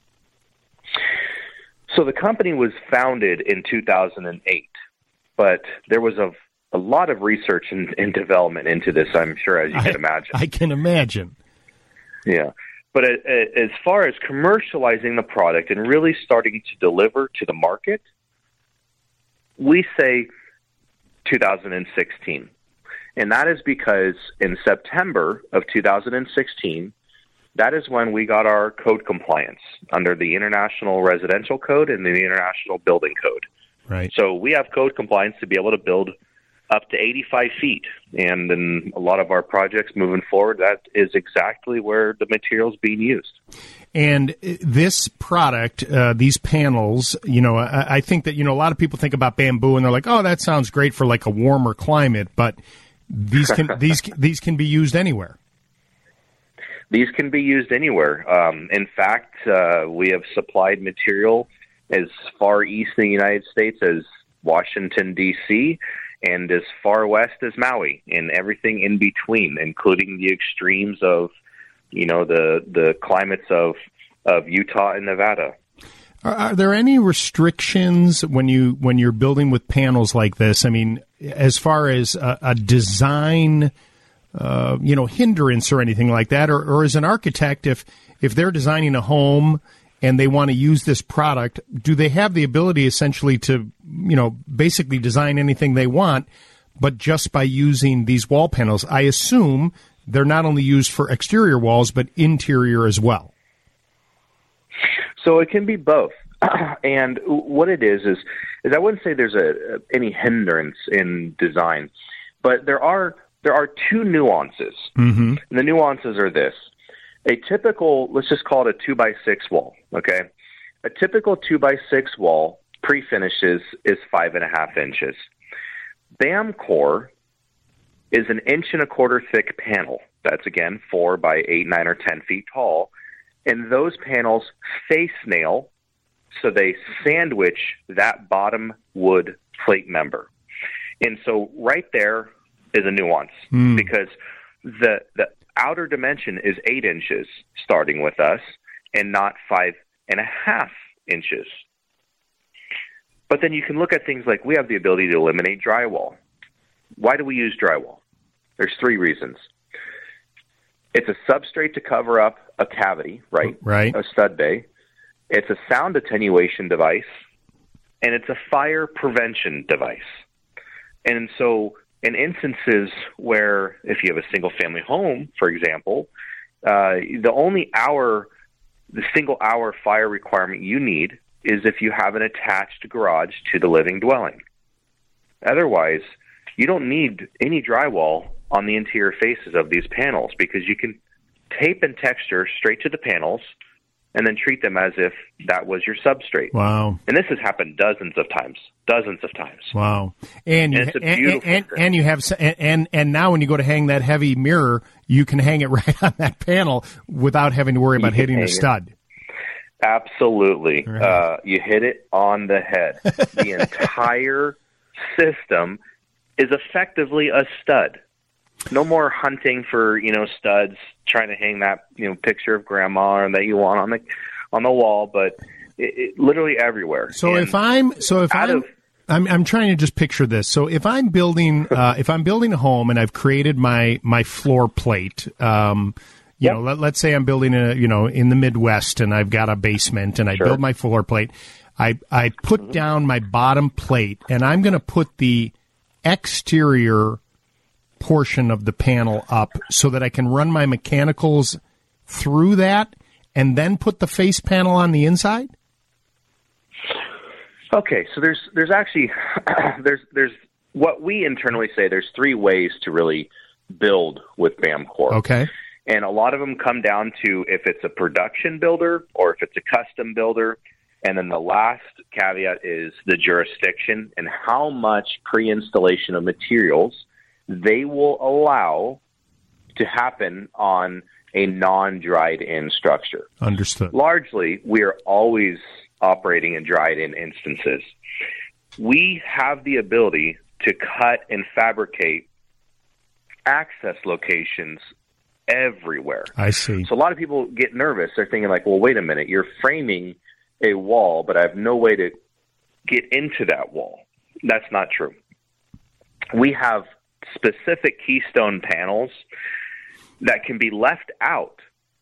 So the company was founded in two thousand eight, but there was a, a lot of research and, and development into this, I'm sure, as you I, can imagine. I can imagine. Yeah. But it, it, as far as commercializing the product and really starting to deliver to the market, we say two thousand sixteen. And that is because in September of two thousand sixteen, that is when we got our code compliance under the International Residential Code and the International Building Code. Right. So we have code compliance to be able to build up to eighty-five feet. And in a lot of our projects moving forward, that is exactly where the material is being used. And this product, uh, these panels, you know, I, I think that, you know, a lot of people think about bamboo and they're like, oh, that sounds great for like a warmer climate, but these can these these can be used anywhere. These can be used anywhere. Um, in fact, uh, we have supplied material as far east in the United States as Washington, D C, and as far west as Maui, and everything in between, including the extremes of, you know, the the climates of of Utah and Nevada. Are, are there any restrictions when you when you're building with panels like this? I mean, as far as a, a design, uh, you know, hindrance or anything like that, or, or as an architect, if if they're designing a home and they want to use this product, do they have the ability essentially to, you know, basically design anything they want, but just by using these wall panels? I assume they're not only used for exterior walls, but interior as well. So it can be both. And what it is, is, is I wouldn't say there's a, any hindrance in design, but there are, there are two nuances. Mm-hmm. And the nuances are this. A typical, let's just call it a two by six wall, okay? A typical two by six wall pre-finishes is five and a half inches. BAMCore is an inch and a quarter thick panel. That's, again, four by eight, nine, or ten feet tall. And those panels face nail, so they sandwich that bottom wood plate member. And so right there is a nuance, mm. because the the outer dimension is eight inches starting with us and not five and a half inches. But then you can look at things like we have the ability to eliminate drywall. Why do we use drywall? There's three reasons. It's a substrate to cover up a cavity, right? Right. A stud bay. It's a sound attenuation device, and it's a fire prevention device. And so in instances where if you have a single-family home, for example, uh, the only hour, the single hour fire requirement you need is if you have an attached garage to the living dwelling. Otherwise, you don't need any drywall on the interior faces of these panels because you can tape and texture straight to the panels and then treat them as if that was your substrate. Wow. And this has happened dozens of times, dozens of times. Wow. And you, and it's a and, beautiful and, and, and you have and and now when you go to hang that heavy mirror, you can hang it right on that panel without having to worry about hitting the stud. It. Absolutely. Right. Uh, you hit it on the head. The entire system is effectively a stud. No more hunting for, you know, studs, trying to hang that, you know, picture of grandma and that you want on the on the wall, but it, it, literally everywhere. So and if I'm so if I'm, of, I'm I'm trying to just picture this. So if I'm building uh, if I'm building a home and I've created my my floor plate, um, you yep. know, let, let's say I'm building a you know in the Midwest and I've got a basement and I sure. build my floor plate. I I put mm-hmm. down my bottom plate and I'm going to put the exterior portion of the panel up so that I can run my mechanicals through that and then put the face panel on the inside? Okay, so there's there's actually there's there's what we internally say there's three ways to really build with BAMCore. Okay. And a lot of them come down to if it's a production builder or if it's a custom builder. And then the last caveat is the jurisdiction and how much pre-installation of materials they will allow to happen on a non-dried-in structure. Understood. Largely, we are always operating in dried-in instances. We have the ability to cut and fabricate access locations everywhere. I see. So a lot of people get nervous. They're thinking like, well, wait a minute, you're framing a wall, but I have no way to get into that wall. That's not true. We have specific keystone panels that can be left out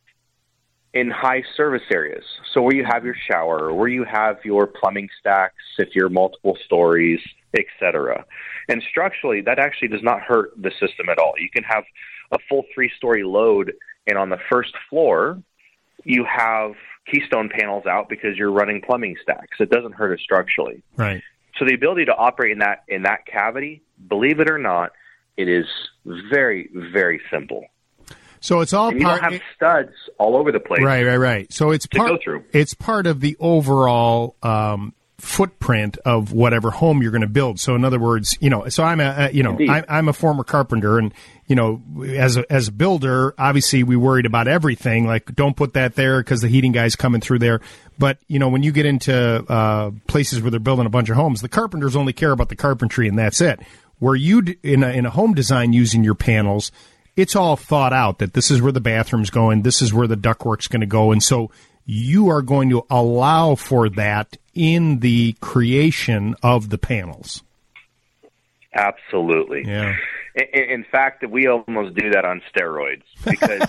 in high service areas. So where you have your shower, or where you have your plumbing stacks, if you're multiple stories, et cetera. And structurally, that actually does not hurt the system at all. You can have a full three-story load, and on the first floor, you have keystone panels out because you're running plumbing stacks. It doesn't hurt it structurally. Right. So the ability to operate in that in that cavity, believe it or not, it is very, very simple. So it's all and you part. don't have studs all over the place. Right, right, right. So it's to part. go through. It's part of the overall um, footprint of whatever home you're going to build. So in other words, you know, so I'm a, a you know, I, I'm a former carpenter, and you know, as a, as a builder, obviously we worried about everything. Like, don't put that there because the heating guy's coming through there. But you know, when you get into uh, places where they're building a bunch of homes, the carpenters only care about the carpentry, and that's it. Where you d- in a, in a home design using your panels, it's all thought out that this is where the bathroom's going, this is where the ductwork's going to go, and so you are going to allow for that in the creation of the panels. Absolutely. Yeah. In, in fact, we almost do that on steroids because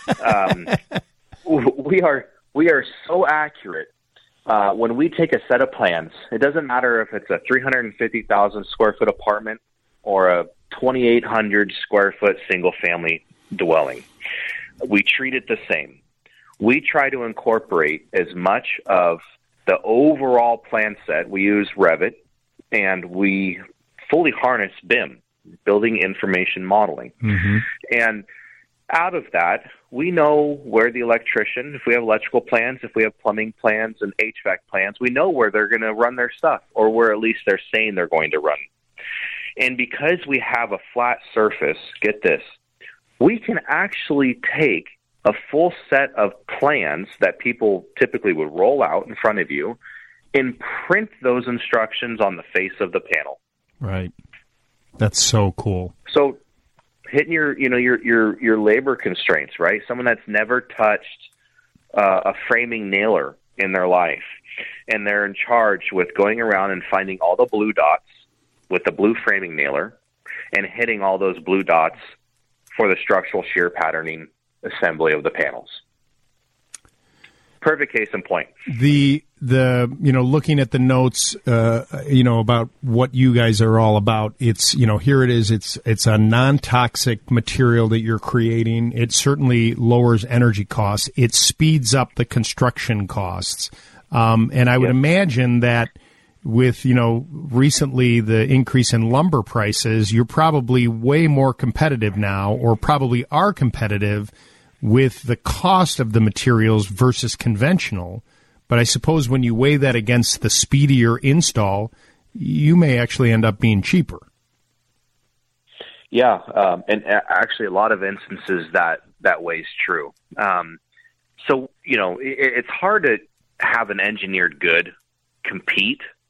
um, we are we are so accurate. Uh, when we take a set of plans, it doesn't matter if it's a three hundred fifty thousand square foot apartment or a twenty-eight hundred square foot single family dwelling. We treat it the same. We try to incorporate as much of the overall plan set. We use Revit, and we fully harness B I M, Building Information Modeling. Mm-hmm. And out of that, we know where the electrician, if we have electrical plans, if we have plumbing plans and H V A C plans, we know where they're going to run their stuff, or where at least they're saying they're going to run. And because we have a flat surface, get this, we can actually take a full set of plans that people typically would roll out in front of you and print those instructions on the face of the panel. Right. That's so cool. So hitting your, you know, your, your, your labor constraints, right? Someone that's never touched uh, a framing nailer in their life, and they're in charge with going around and finding all the blue dots with the blue framing nailer and hitting all those blue dots for the structural shear patterning assembly of the panels. Perfect case in point. The the you know, looking at the notes, uh, you know, about what you guys are all about. It's, you know, here it is. It's it's a non-toxic material that you're creating. It certainly lowers energy costs. It speeds up the construction costs. Um, and I would yep. imagine that with, you know, recently the increase in lumber prices, you're probably way more competitive now, or probably are competitive with the cost of the materials versus conventional. But I suppose when you weigh that against the speedier install, you may actually end up being cheaper. Yeah, um, and actually a lot of instances that, that weighs true. Um, so, you know, it, it's hard to have an engineered good compete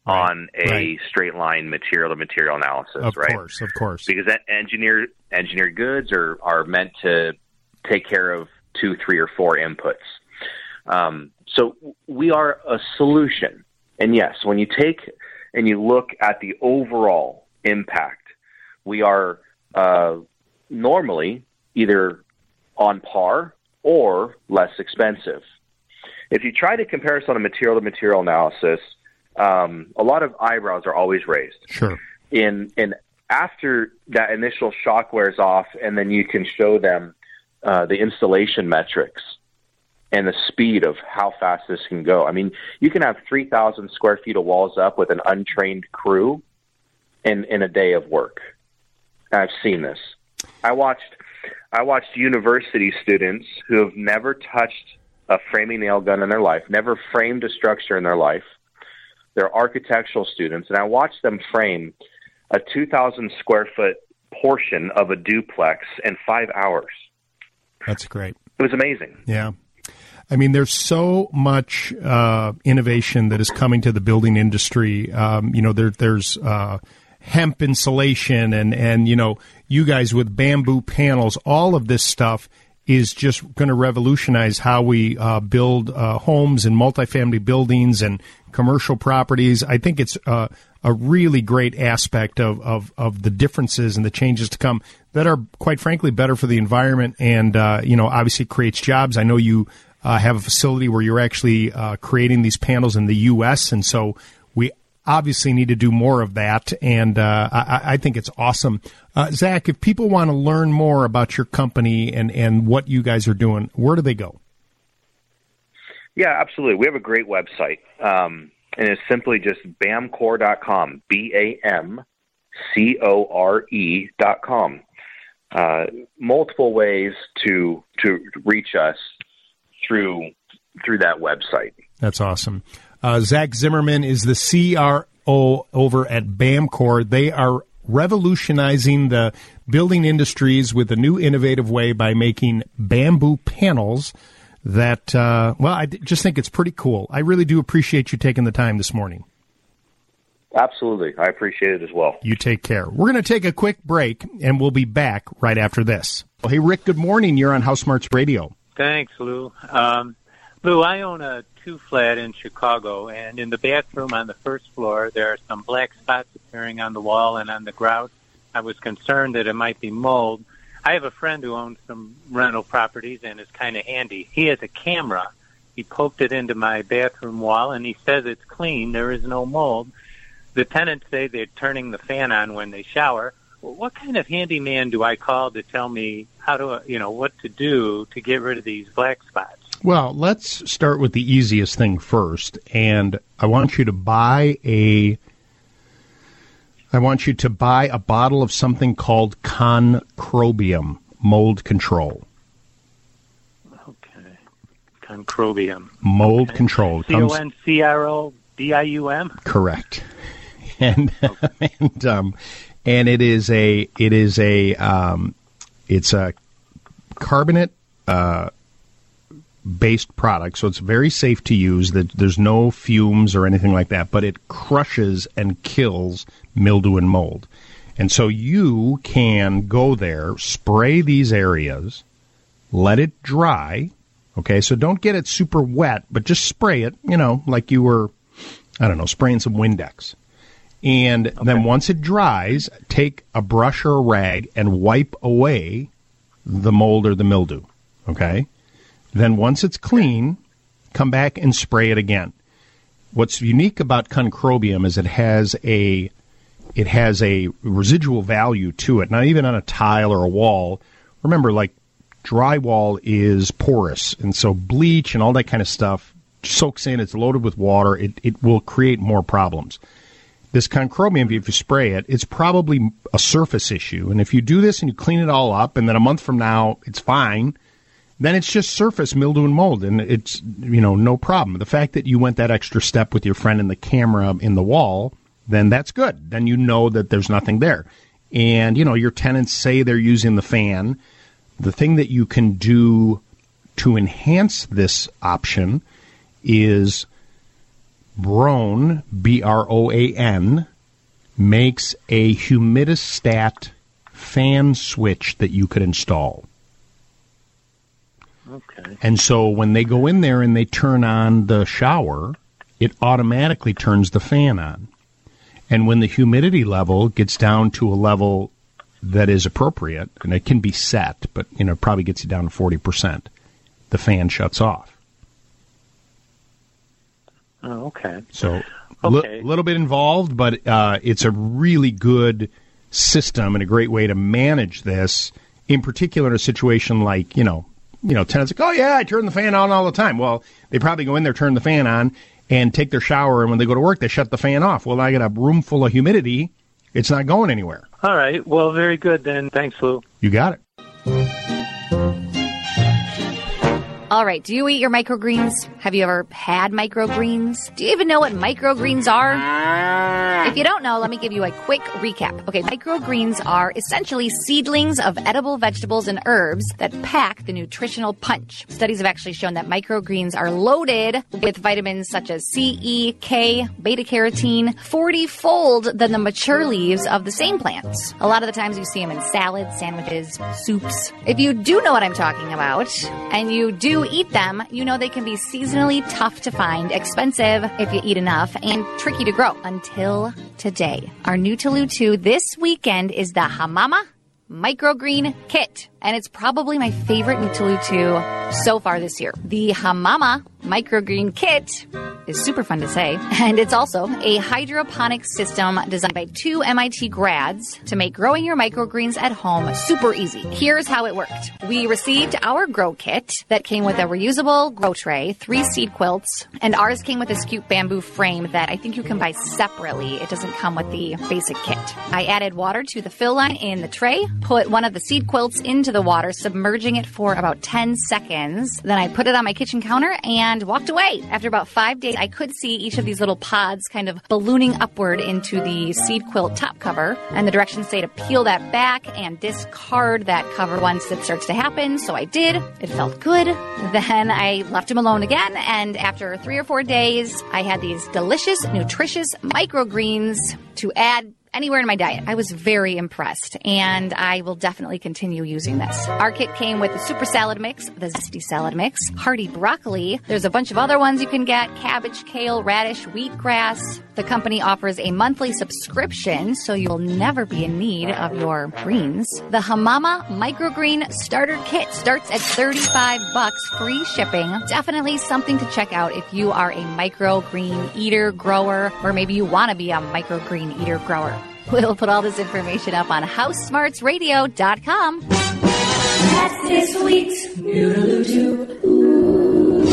right. on a right. straight line material to material analysis, of right? Of course, of course. Because that engineered engineered goods are are meant to take care of two, three, or four inputs. Um, so we are a solution, and yes, when you take and you look at the overall impact, we are uh, normally either on par or less expensive. If you try to compare us on a material-to-material analysis, um, a lot of eyebrows are always raised. Sure. In in after that initial shock wears off, and then you can show them uh, the installation metrics and the speed of how fast this can go. I mean, you can have three thousand square feet of walls up with an untrained crew in, in a day of work. I've seen this. I watched I watched university students who have never touched a framing nail gun in their life, never framed a structure in their life. They're architectural students, and I watched them frame a two thousand square foot portion of a duplex in five hours. That's great. It was amazing. Yeah. I mean, there's so much uh, innovation that is coming to the building industry. Um, you know, there, there's uh, hemp insulation and, and, you know, you guys with bamboo panels, all of this stuff is just going to revolutionize how we uh, build uh, homes and multifamily buildings and commercial properties. I think it's uh, a really great aspect of, of, of the differences and the changes to come that are, quite frankly, better for the environment and, uh, you know, obviously creates jobs. I know you uh, have a facility where you're actually uh, creating these panels in the U S, and so we obviously need to do more of that, and uh, I, I think it's awesome. Uh, Zach, if people want to learn more about your company and, and what you guys are doing, where do they go? Yeah, absolutely. We have a great website, um, and it's simply just bamcore dot com, B A M C O R E dot com. Uh, multiple ways to to reach us through through that website. That's awesome. Uh, Zach Zimmerman is the C R O over at Bamcore. They are revolutionizing the building industries with a new innovative way by making bamboo panels that, uh, well, I just think it's pretty cool. I really do appreciate you taking the time this morning. Absolutely. I appreciate it as well. You take care. We're going to take a quick break, and we'll be back right after this. Well, hey, Rick, good morning. You're on House Smarts Radio. Thanks, Lou. Um, Lou, I own a two-flat in Chicago, and in the bathroom on the first floor, there are some black spots appearing on the wall and on the grout. I was concerned that it might be mold. I have a friend who owns some rental properties and is kind of handy. He has a camera. He poked it into my bathroom wall, and he says it's clean. There is no mold. The tenants say they're turning the fan on when they shower. Well, what kind of handyman do I call to tell me how to, you know, what to do to get rid of these black spots? Well, let's start with the easiest thing first, and I want you to buy a I want you to buy a bottle of something called Concrobium mold control. Okay. Concrobium. Mold okay. control. C O N C R O B I U M? Correct. And okay. and um and it is a it is a um it's a carbonate uh based product, so it's very safe to use. That there's no fumes or anything like that, but it crushes and kills mildew and mold. And so you can go there, spray these areas, let it dry. Okay, so don't get it super wet, but just spray it, you know, like you were, I don't know, spraying some Windex. And okay. then once it dries, take a brush or a rag and wipe away the mold or the mildew. Okay? Then once it's clean, come back and spray it again. What's unique about Concrobium is it has a it has a residual value to it, not even on a tile or a wall. Remember, like, drywall is porous, and so bleach and all that kind of stuff soaks in. It's loaded with water. It, it will create more problems. This Concrobium, if you spray it, it's probably a surface issue. And if you do this and you clean it all up, and then a month from now it's fine, then it's just surface mildew and mold, and it's, you know, no problem. The fact that you went that extra step with your friend in the camera in the wall, then that's good. Then you know that there's nothing there. And, you know, your tenants say they're using the fan. The thing that you can do to enhance this option is Broan, B R O A N, makes a humidistat fan switch that you could install. Okay. And so when they go in there and they turn on the shower, it automatically turns the fan on. And when the humidity level gets down to a level that is appropriate, and it can be set, but you know, probably gets you down to forty percent, the fan shuts off. Oh, okay. So a Okay. li- little bit involved, but uh, it's a really good system and a great way to manage this, in particular in a situation like, you know, you know, tenants like, oh, yeah, I turn the fan on all the time. Well, they probably go in there, turn the fan on, and take their shower, and when they go to work, they shut the fan off. Well, I got a room full of humidity. It's not going anywhere. All right. Well, very good then. Thanks, Lou. You got it. All right, do you eat your microgreens? Have you ever had microgreens? Do you even know what microgreens are? If you don't know, let me give you a quick recap. Okay, microgreens are essentially seedlings of edible vegetables and herbs that pack the nutritional punch. Studies have actually shown that microgreens are loaded with vitamins such as C, E, K, beta-carotene, forty-fold than the mature leaves of the same plants. A lot of the times you see them in salads, sandwiches, soups. If you do know what I'm talking about, and you do eat them, you know they can be seasonally tough to find, expensive if you eat enough, and tricky to grow. Until today. Our new to Lou two this weekend is the Hamama Microgreen Kit. And it's probably my favorite Nutelu two so far this year. The Hamama Microgreen Kit is super fun to say. And it's also a hydroponic system designed by two M I T grads to make growing your microgreens at home super easy. Here's how it worked. We received our grow kit that came with a reusable grow tray, three seed quilts, and ours came with this cute bamboo frame that I think you can buy separately. It doesn't come with the basic kit. I added water to the fill line in the tray, put one of the seed quilts into the water, submerging it for about ten seconds. Then I put it on my kitchen counter and walked away. After about five days, I could see each of these little pods kind of ballooning upward into the seed quilt top cover. And the directions say to peel that back and discard that cover once it starts to happen. So I did. It felt good. Then I left him alone again. And after three or four days, I had these delicious, nutritious microgreens to add anywhere in my diet. I was very impressed, and I will definitely continue using this. Our kit came with the super salad mix, the zesty salad mix, hearty broccoli. There's a bunch of other ones you can get: cabbage, kale, radish, wheatgrass. The company offers a monthly subscription, so you'll never be in need of your greens. The Hamama Microgreen Starter Kit starts at thirty-five bucks, free shipping. Definitely something to check out if you are a microgreen eater, grower, or maybe you want to be a microgreen eater, grower. We'll put all this information up on house smarts radio dot com. That's this week's Noodle Doo.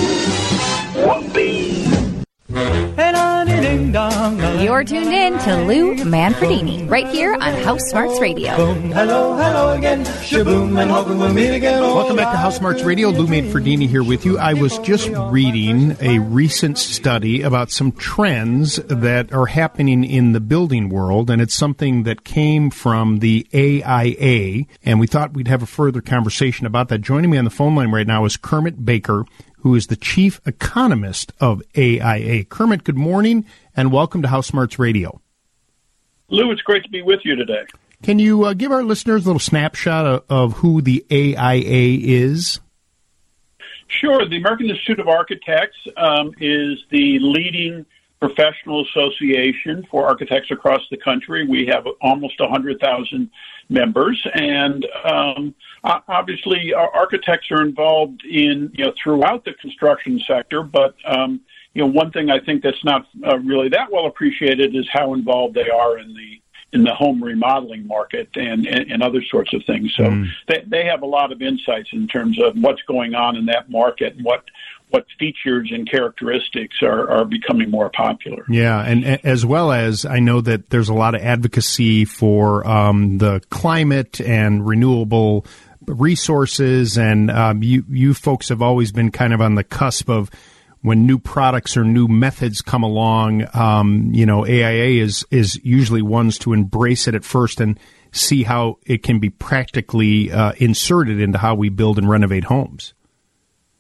You're tuned in to Lou Manfredini, right here on House Smarts Radio. Hello, hello again. Shaboom, and hoping we'll meet again. Welcome back to House Smarts Radio. Lou Manfredini here with you. I was just reading a recent study about some trends that are happening in the building world, and it's something that came from the A I A, and we thought we'd have a further conversation about that. Joining me on the phone line right now is Kermit Baker, who is the chief economist of A I A. Kermit, good morning, and welcome to House Smarts Radio. Lou, it's great to be with you today. Can you uh, give our listeners a little snapshot of, of who the A I A is? Sure. The American Institute of Architects um, is the leading professional association for architects across the country. We have almost one hundred thousand members, and um, obviously our architects are involved in, you know, throughout the construction sector, but um, you know, one thing I think that's not uh, really that well appreciated is how involved they are in the in the home remodeling market and, and, and other sorts of things. So mm. they, they have a lot of insights in terms of what's going on in that market and what what features and characteristics are, are becoming more popular. Yeah, and as well as I know that there's a lot of advocacy for um, the climate and renewable resources, and um, you, you folks have always been kind of on the cusp of when new products or new methods come along. Um, you know, A I A is, is usually ones to embrace it at first and see how it can be practically uh, inserted into how we build and renovate homes.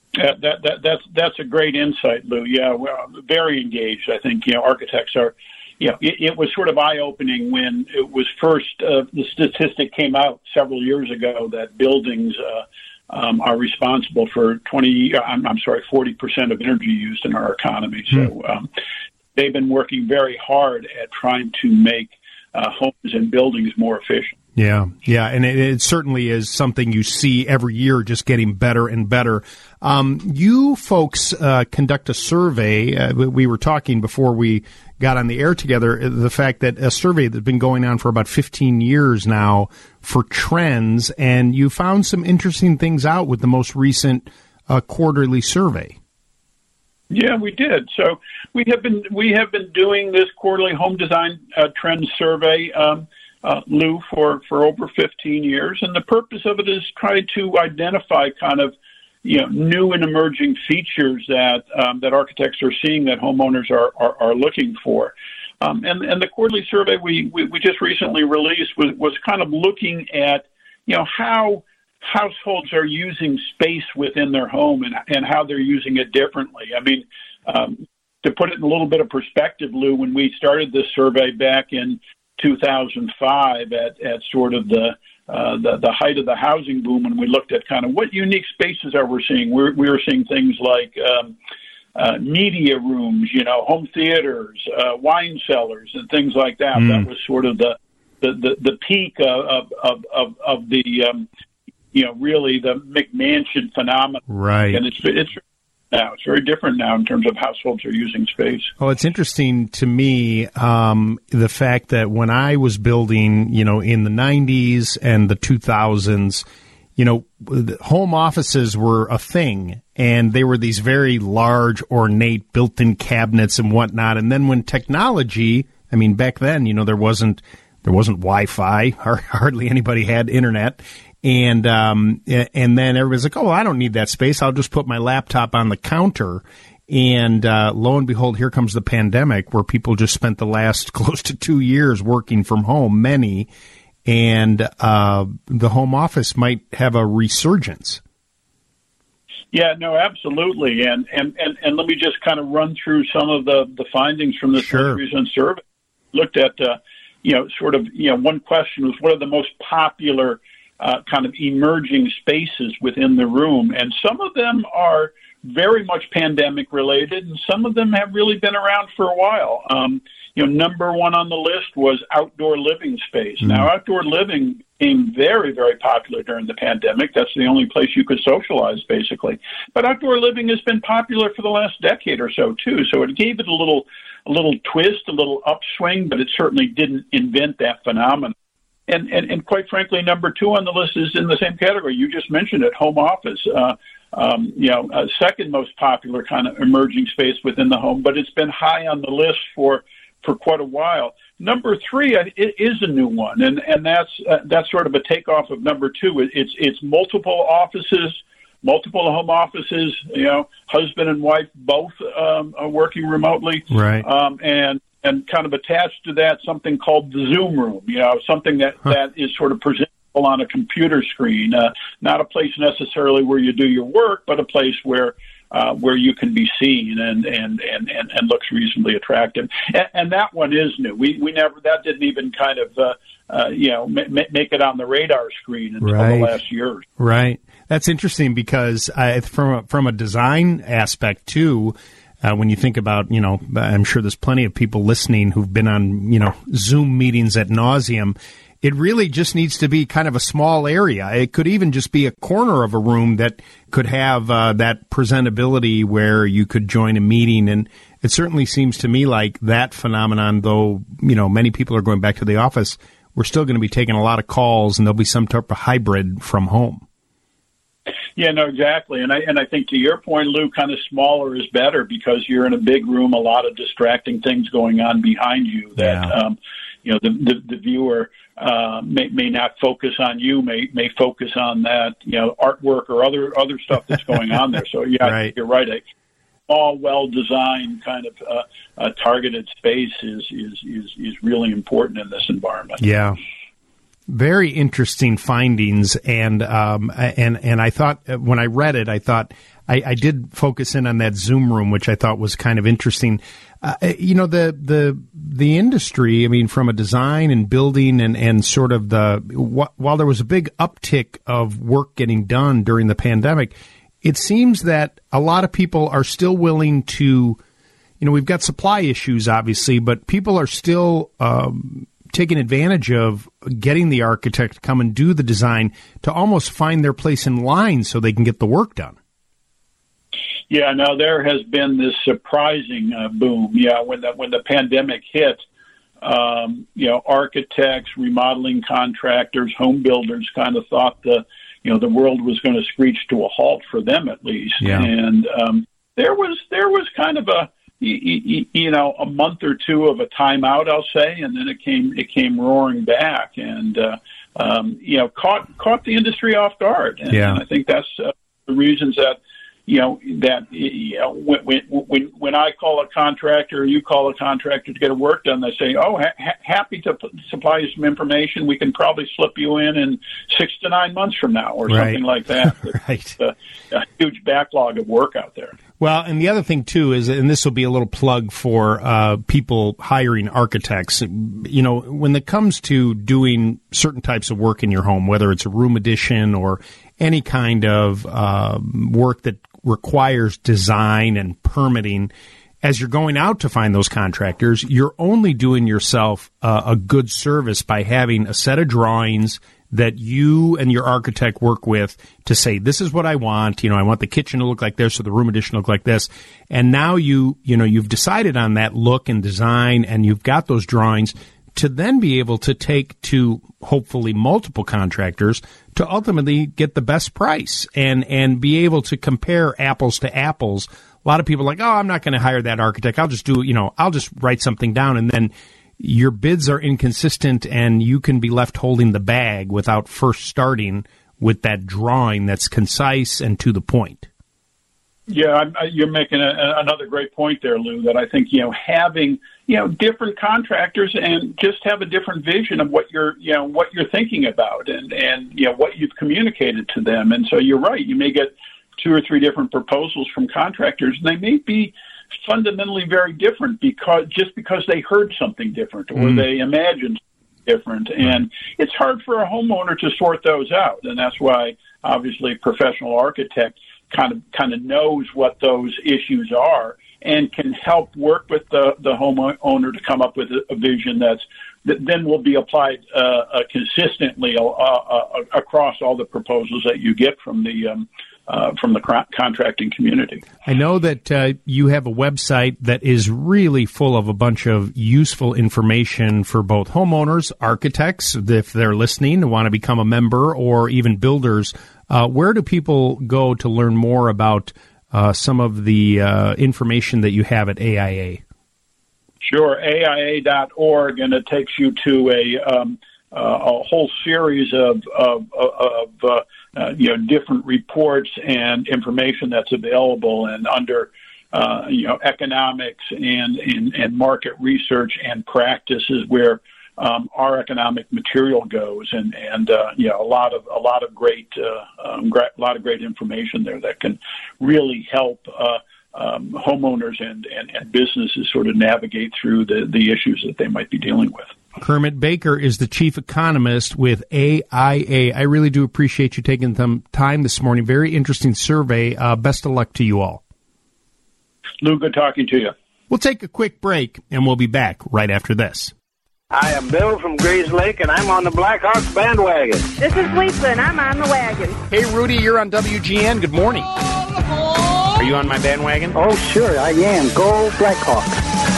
Uh, that, that that's that's a great insight, Lou. Yeah, we're very engaged. I think you know architects are. You know, it, it was sort of eye-opening when it was first uh, the statistic came out several years ago that buildings uh, um, are responsible for twenty. I'm, I'm sorry, forty percent of energy used in our economy. So um, they've been working very hard at trying to make uh, homes and buildings more efficient. Yeah, yeah, and it, it certainly is something you see every year, just getting better and better. Um, you folks uh, conduct a survey. Uh, we were talking before we got on the air together, the fact that a survey that's been going on for about fifteen years now for trends, and you found some interesting things out with the most recent uh, quarterly survey. Yeah, we did. So we have been we have been doing this quarterly home design uh, trend survey. Um, Uh, Lou, for, for over fifteen years. And the purpose of it is try to identify kind of, you know, new and emerging features that um, that architects are seeing that homeowners are, are, are looking for. Um, and, and the quarterly survey we, we, we just recently released was, was kind of looking at, you know, how households are using space within their home and, and how they're using it differently. I mean, um, to put it in a little bit of perspective, Lou, when we started this survey back in two thousand five at, at sort of the, uh, the the height of the housing boom, and we looked at kind of what unique spaces are we seeing. We're, we were seeing things like um, uh, media rooms, you know, home theaters, uh, wine cellars, and things like that. Mm. That was sort of the the, the, the peak of of of, of the um, you know really the McMansion phenomenon. Right, and it's it's. Now it's very different now in terms of households are using space. Well, it's interesting to me um, the fact that when I was building, you know, in the nineties and the two thousands, you know, home offices were a thing, and they were these very large, ornate, built-in cabinets and whatnot. And then when technology, I mean, back then, you know, there wasn't there wasn't Wi-Fi, hardly anybody had internet. And um, and then everybody's like, oh, well, I don't need that space. I'll just put my laptop on the counter. And uh, lo and behold, here comes the pandemic where people just spent the last close to two years working from home, many. And uh, the home office might have a resurgence. Yeah, no, absolutely. And and, and, and let me just kind of run through some of the, the findings from this sure. most recent survey. Looked at, uh, you know, sort of, you know, one question was what are the most popular Uh, kind of emerging spaces within the room. And some of them are very much pandemic related, and some of them have really been around for a while. Um, you know, number one on the list was outdoor living space. Mm-hmm. Now, outdoor living became very, very popular during the pandemic. That's the only place you could socialize, basically. But outdoor living has been popular for the last decade or so, too. So it gave it a little, a little twist, a little upswing, but it certainly didn't invent that phenomenon. And, and, and quite frankly, number two on the list is in the same category. You just mentioned it, home office. Uh, um, you know, uh, second most popular kind of emerging space within the home, but it's been high on the list for, for quite a while. Number three uh, it is a new one, and and that's uh, that's sort of a takeoff of number two. It, it's it's multiple offices, multiple home offices. You know, husband and wife both um, are working remotely, right? Um, and And kind of attached to that, something called the Zoom room, you know, something that, huh. that is sort of presentable on a computer screen, uh, not a place necessarily where you do your work, but a place where uh, where you can be seen and and, and, and, and looks reasonably attractive. And, and that one is new. We we never that didn't even kind of uh, uh, you know ma- make it on the radar screen until right. the last year. Right. That's interesting because uh, from a, from a design aspect too. Uh, when you think about, you know, I'm sure there's plenty of people listening who've been on, you know, Zoom meetings ad nauseum. It really just needs to be kind of a small area. It could even just be a corner of a room that could have uh, that presentability where you could join a meeting. And it certainly seems to me like that phenomenon, though, you know, many people are going back to the office, we're still going to be taking a lot of calls and there'll be some type of hybrid from home. Yeah, no, exactly. And I and I think to your point, Lou, kind of smaller is better because you're in a big room, a lot of distracting things going on behind you that, yeah. um, you know, the, the, the viewer uh, may, may not focus on you, may may focus on that, you know, artwork or other other stuff that's going on there. So, yeah, right. You're right. A small, well-designed kind of uh, uh, targeted space is, is, is, is really important in this environment. Yeah. Very interesting findings, and um, and and I thought when I read it, I thought I, I did focus in on that Zoom room, which I thought was kind of interesting. Uh, you know, the the the industry. I mean, from a design and building and, and sort of the wh- while there was a big uptick of work getting done during the pandemic, it seems that a lot of people are still willing to. You know, we've got supply issues, obviously, but people are still um, taking advantage of getting the architect to come and do the design to almost find their place in line so they can get the work done. Yeah, no, there has been this surprising uh, boom. Yeah, when the when the pandemic hit, um, you know, architects, remodeling contractors, home builders kind of thought the you know the world was going to screech to a halt for them at least. Yeah. And um, there was there was kind of a you, you know a month or two of a timeout, I'll say, and then it came it came roaring back, and uh, um, you know caught caught the industry off guard. And, yeah. and I think that's uh, the reasons that. You know, that you know, when, when when I call a contractor or you call a contractor to get a work done, they say, oh, ha- happy to p- supply you some information. We can probably slip you in in six to nine months from now or right. something like that. right. A, a huge backlog of work out there. Well, and the other thing, too, is, and this will be a little plug for uh, people hiring architects, you know, when it comes to doing certain types of work in your home, whether it's a room addition or any kind of uh, work that requires design and permitting, as you're going out to find those contractors, you're only doing yourself uh, a good service by having a set of drawings that you and your architect work with to say, this is what I want. You know, I want the kitchen to look like this or the room addition to look like this. And now you, you know, you've decided on that look and design and you've got those drawings to then be able to take to hopefully multiple contractors to ultimately get the best price and, and be able to compare apples to apples. A lot of people are like, oh, I'm not going to hire that architect. I'll just do, you know, I'll just write something down, and then your bids are inconsistent and you can be left holding the bag without first starting with that drawing that's concise and to the point. Yeah, I, I, you're making a, another great point there, Lou, that I think, you know, having, you know, different contractors and just have a different vision of what you're, you know, what you're thinking about and, and, you know, what you've communicated to them. And so you're right. You may get two or three different proposals from contractors. They may be fundamentally very different because just because they heard something different or mm. they imagined different. And it's hard for a homeowner to sort those out. And that's why, obviously, a professional architect kind of kind of knows what those issues are and can help work with the, the homeowner to come up with a, a vision that's that then will be applied uh, uh, consistently uh, uh, across all the proposals that you get from the um, uh, from the cr- contracting community. I know that uh, you have a website that is really full of a bunch of useful information for both homeowners, architects, if they're listening and want to become a member, or even builders. Uh, where do people go to learn more about uh, some of the uh, information that you have at A I A? Sure, A I A dot org, and it takes you to a um, uh, a whole series of of, of uh, uh, you know different reports and information that's available, and under uh, you know economics and, and and market research and practices where Um, our economic material goes, and and uh, you know a lot of a lot of great uh, um, gra- a lot of great information there that can really help uh, um, homeowners and, and, and businesses sort of navigate through the, the issues that they might be dealing with. Kermit Baker is the chief economist with A I A. I really do appreciate you taking some time this morning. Very interesting survey. Uh, best of luck to you all. Lou, good talking to you. We'll take a quick break, and we'll be back right after this. I am Bill from Grays Lake, and I'm on the Blackhawks bandwagon. This is Lisa, and I'm on the wagon. Hey, Rudy, you're on W G N. Good morning. Are you on my bandwagon? Oh, sure, I am. Go Blackhawks.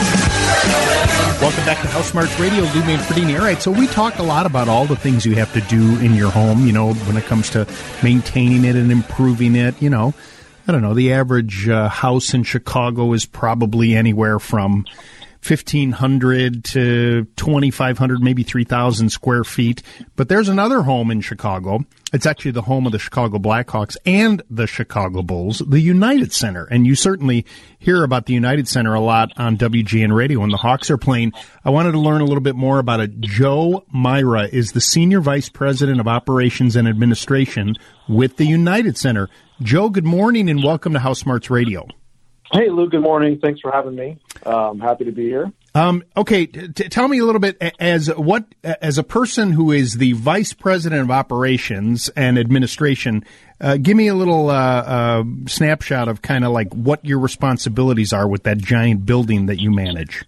Welcome back to House Smarts Radio. Lou Manfredini. All right, so we talked a lot about all the things you have to do in your home, you know, when it comes to maintaining it and improving it. You know, I don't know, the average uh, house in Chicago is probably anywhere from fifteen hundred to twenty-five hundred, maybe three thousand square feet. But there's another home in Chicago. It's actually the home of the Chicago Blackhawks and the Chicago Bulls, the United Center. And you certainly hear about the United Center a lot on W G N Radio when the Hawks are playing. I wanted to learn a little bit more about it. Joe Myra is the Senior Vice President of Operations and Administration with the United Center. Joe, good morning and welcome to House Smarts Radio. Hey, Lou, good morning. Thanks for having me. Uh, I'm happy to be here. Um, okay, t- t- tell me a little bit as what as a person who is the Vice President of Operations and Administration, uh, give me a little uh, uh, snapshot of kind of like what your responsibilities are with that giant building that you manage.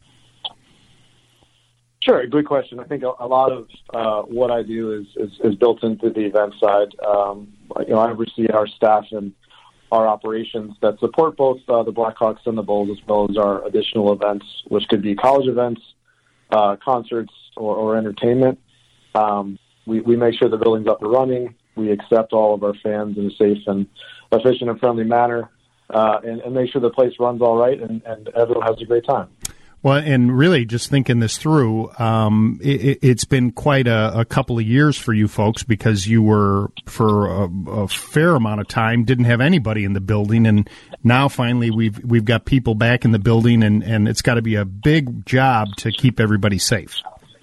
Sure, good question. I think a, a lot of uh, what I do is, is, is built into the event side. Um, you know, I oversee our staff and our operations that support both uh, the Blackhawks and the Bulls, as well as our additional events, which could be college events, uh, concerts, or, or entertainment. Um, we, we make sure the building's up and running. We accept all of our fans in a safe and efficient and friendly manner, uh, and, and make sure the place runs all right and, and everyone has a great time. Well, and really just thinking this through, um, it, it's been quite a, a couple of years for you folks because you were, for a, a fair amount of time, didn't have anybody in the building. And now finally we've we've got people back in the building, and, and it's got to be a big job to keep everybody safe.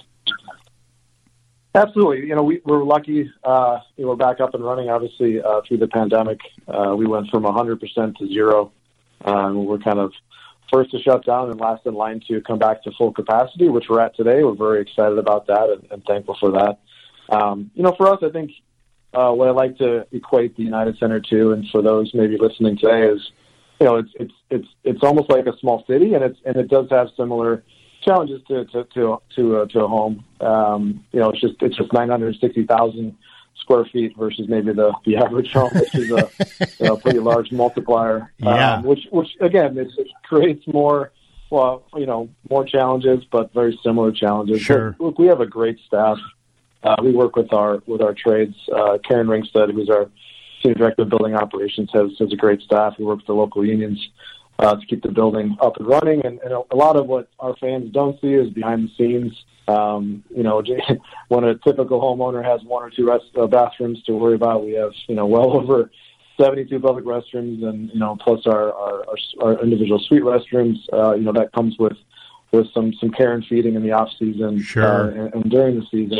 Absolutely. You know, we, we're lucky. Uh, you know, we're back up and running, obviously, uh, through the pandemic. Uh, we went from one hundred percent to zero. Uh, we're kind of first to shut down and last in line to come back to full capacity, which we're at today. We're very excited about that and, and thankful for that. Um, you know, for us, I think uh, what I like to equate the United Center to, and for those maybe listening today, is you know, it's it's it's it's almost like a small city, and it's and it does have similar challenges to to to to, uh, to a home. Um, you know, it's just it's just nine hundred sixty thousand square feet versus maybe the, the average home, which is a you know, pretty large multiplier. Yeah. Um, which, which again, it, it creates more, well, you know, more challenges, but very similar challenges. Sure. But, look, we have a great staff. Uh, we work with our with our trades. Uh, Karen Ringstead, who's our senior director of building operations, has has a great staff. We work with the local unions uh, to keep the building up and running. And, and a lot of what our fans don't see is behind the scenes. Um, you know, when a typical homeowner has one or two rest, uh, bathrooms to worry about, we have, you know, well over seventy-two public restrooms and, you know, plus our, our, our, our individual suite restrooms. Uh, you know, that comes with, with some, some care and feeding in the off season. Sure. Uh, and, and during the season.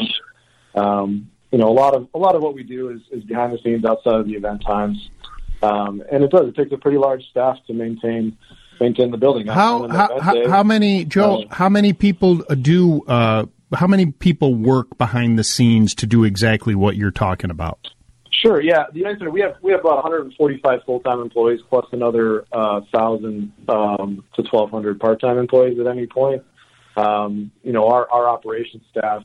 Um, you know, a lot of, a lot of what we do is, is behind the scenes outside of the event times. Um, and it does, it takes a pretty large staff to maintain maintain the building. How how, how, how many, Joe? Uh, how many people do? Uh, how many people work behind the scenes to do exactly what you're talking about? Sure. Yeah, the United Center, we have we have about one hundred forty-five full time employees plus another uh, thousand um, to twelve hundred part time employees at any point. Um, you know, our our operations staff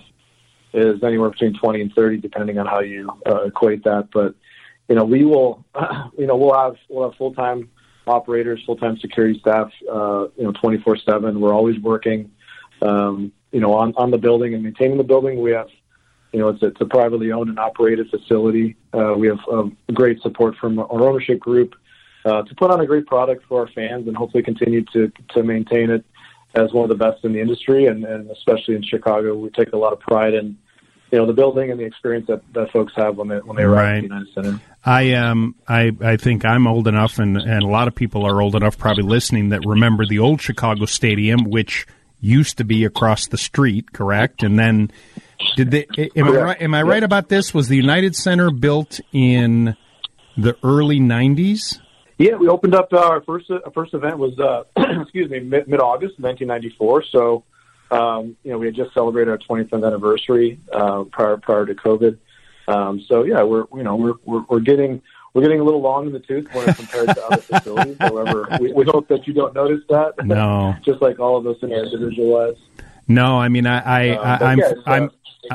is anywhere between twenty and thirty, depending on how you uh, equate that. But you know, we will, you know, we'll have we'll have full time operators, full-time security staff, uh, you know, twenty-four seven. We're always working, um, you know, on, on the building and maintaining the building. We have, you know, it's a, it's a privately owned and operated facility. Uh, we have um, great support from our ownership group uh, to put on a great product for our fans and hopefully continue to, to maintain it as one of the best in the industry. And, and especially in Chicago, we take a lot of pride in, you know, the building and the experience that, that folks have when they when they arrive right. at the United Center. I um I, I think I'm old enough, and, and a lot of people are old enough probably listening that remember the old Chicago Stadium, which used to be across the street, correct? And then did they? Am I right? Am I right about this? Was the United Center built in the early nineties? Yeah, we opened up our first uh, first event was uh, excuse me mid mid August nineteen ninety-four. So. Um, you know, we had just celebrated our twentieth anniversary uh, prior prior to COVID. Um, so yeah, we're you know we're, we're we're getting we're getting a little long in the tooth when compared to other facilities. However, we, we hope that you don't notice that. No, just like all of us in our individual lives. No, I mean I, I, uh, I I'm yeah, I'm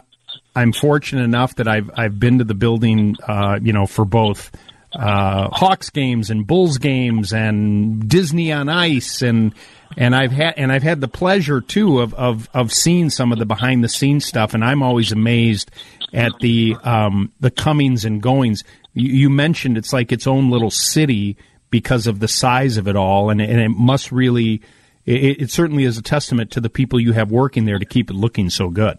I'm fortunate enough that I've I've been to the building, uh, you know, for both. Uh, Hawks games and Bulls games and Disney on Ice and and I've had and I've had the pleasure too of of of seeing some of the behind the scenes stuff, and I'm always amazed at the um, the comings and goings. You, you mentioned it's like its own little city because of the size of it all, and, and it must really it, it certainly is a testament to the people you have working there to keep it looking so good.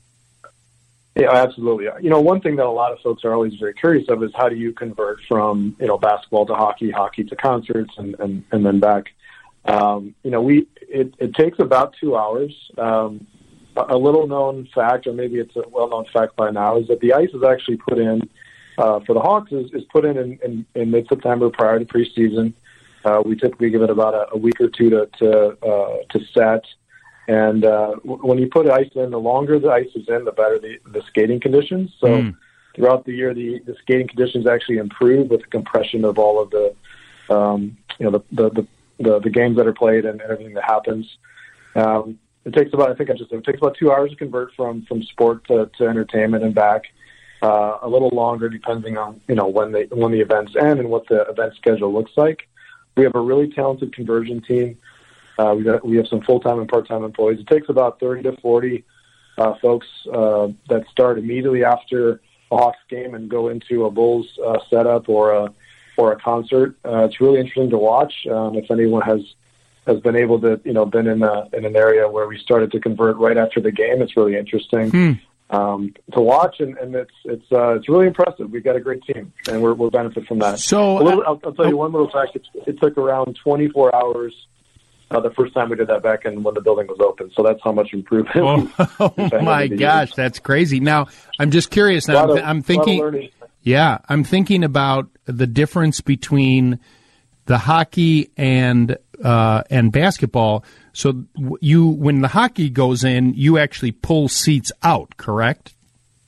Yeah, absolutely. You know, one thing that a lot of folks are always very curious of is how do you convert from, you know, basketball to hockey, hockey to concerts, and, and, and then back. Um, you know, we it, it takes about two hours. Um, a, a little known fact, or maybe it's a well-known fact by now, is that the ice is actually put in uh, for the Hawks is, is put in in, in, in mid-September prior to preseason. Uh, we typically give it about a, a week or two to to, uh, to set. And uh, w- when you put ice in, the longer the ice is in, the better the, the skating conditions. So mm. throughout the year, the, the skating conditions actually improve with the compression of all of the, um, you know, the the, the, the the games that are played and everything that happens. Um, it takes about, I think I just it takes about two hours to convert from, from sport to, to entertainment and back. Uh, a little longer depending on you know when they when the events end and what the event schedule looks like. We have a really talented conversion team. Uh, we got, we have some full-time and part-time employees. It takes about thirty to forty uh, folks uh, that start immediately after a Hawks game and go into a Bulls uh, setup or a or a concert. Uh, it's really interesting to watch. Um, if anyone has has been able to, you know, been in a, in an area where we started to convert right after the game, it's really interesting hmm. um, to watch, and, and it's it's uh, it's really impressive. We've got a great team, and we're, we'll benefit from that. So a little, I'll, I'll tell you one little fact. It, it took around twenty-four hours. Uh, the first time we did that back in when the building was open. So that's how much improvement. Oh, oh my gosh, that's crazy. Now, I'm just curious. Now, I'm, of, I'm thinking, yeah, I'm thinking about the difference between the hockey and uh, and basketball. So you, when the hockey goes in, you actually pull seats out, correct?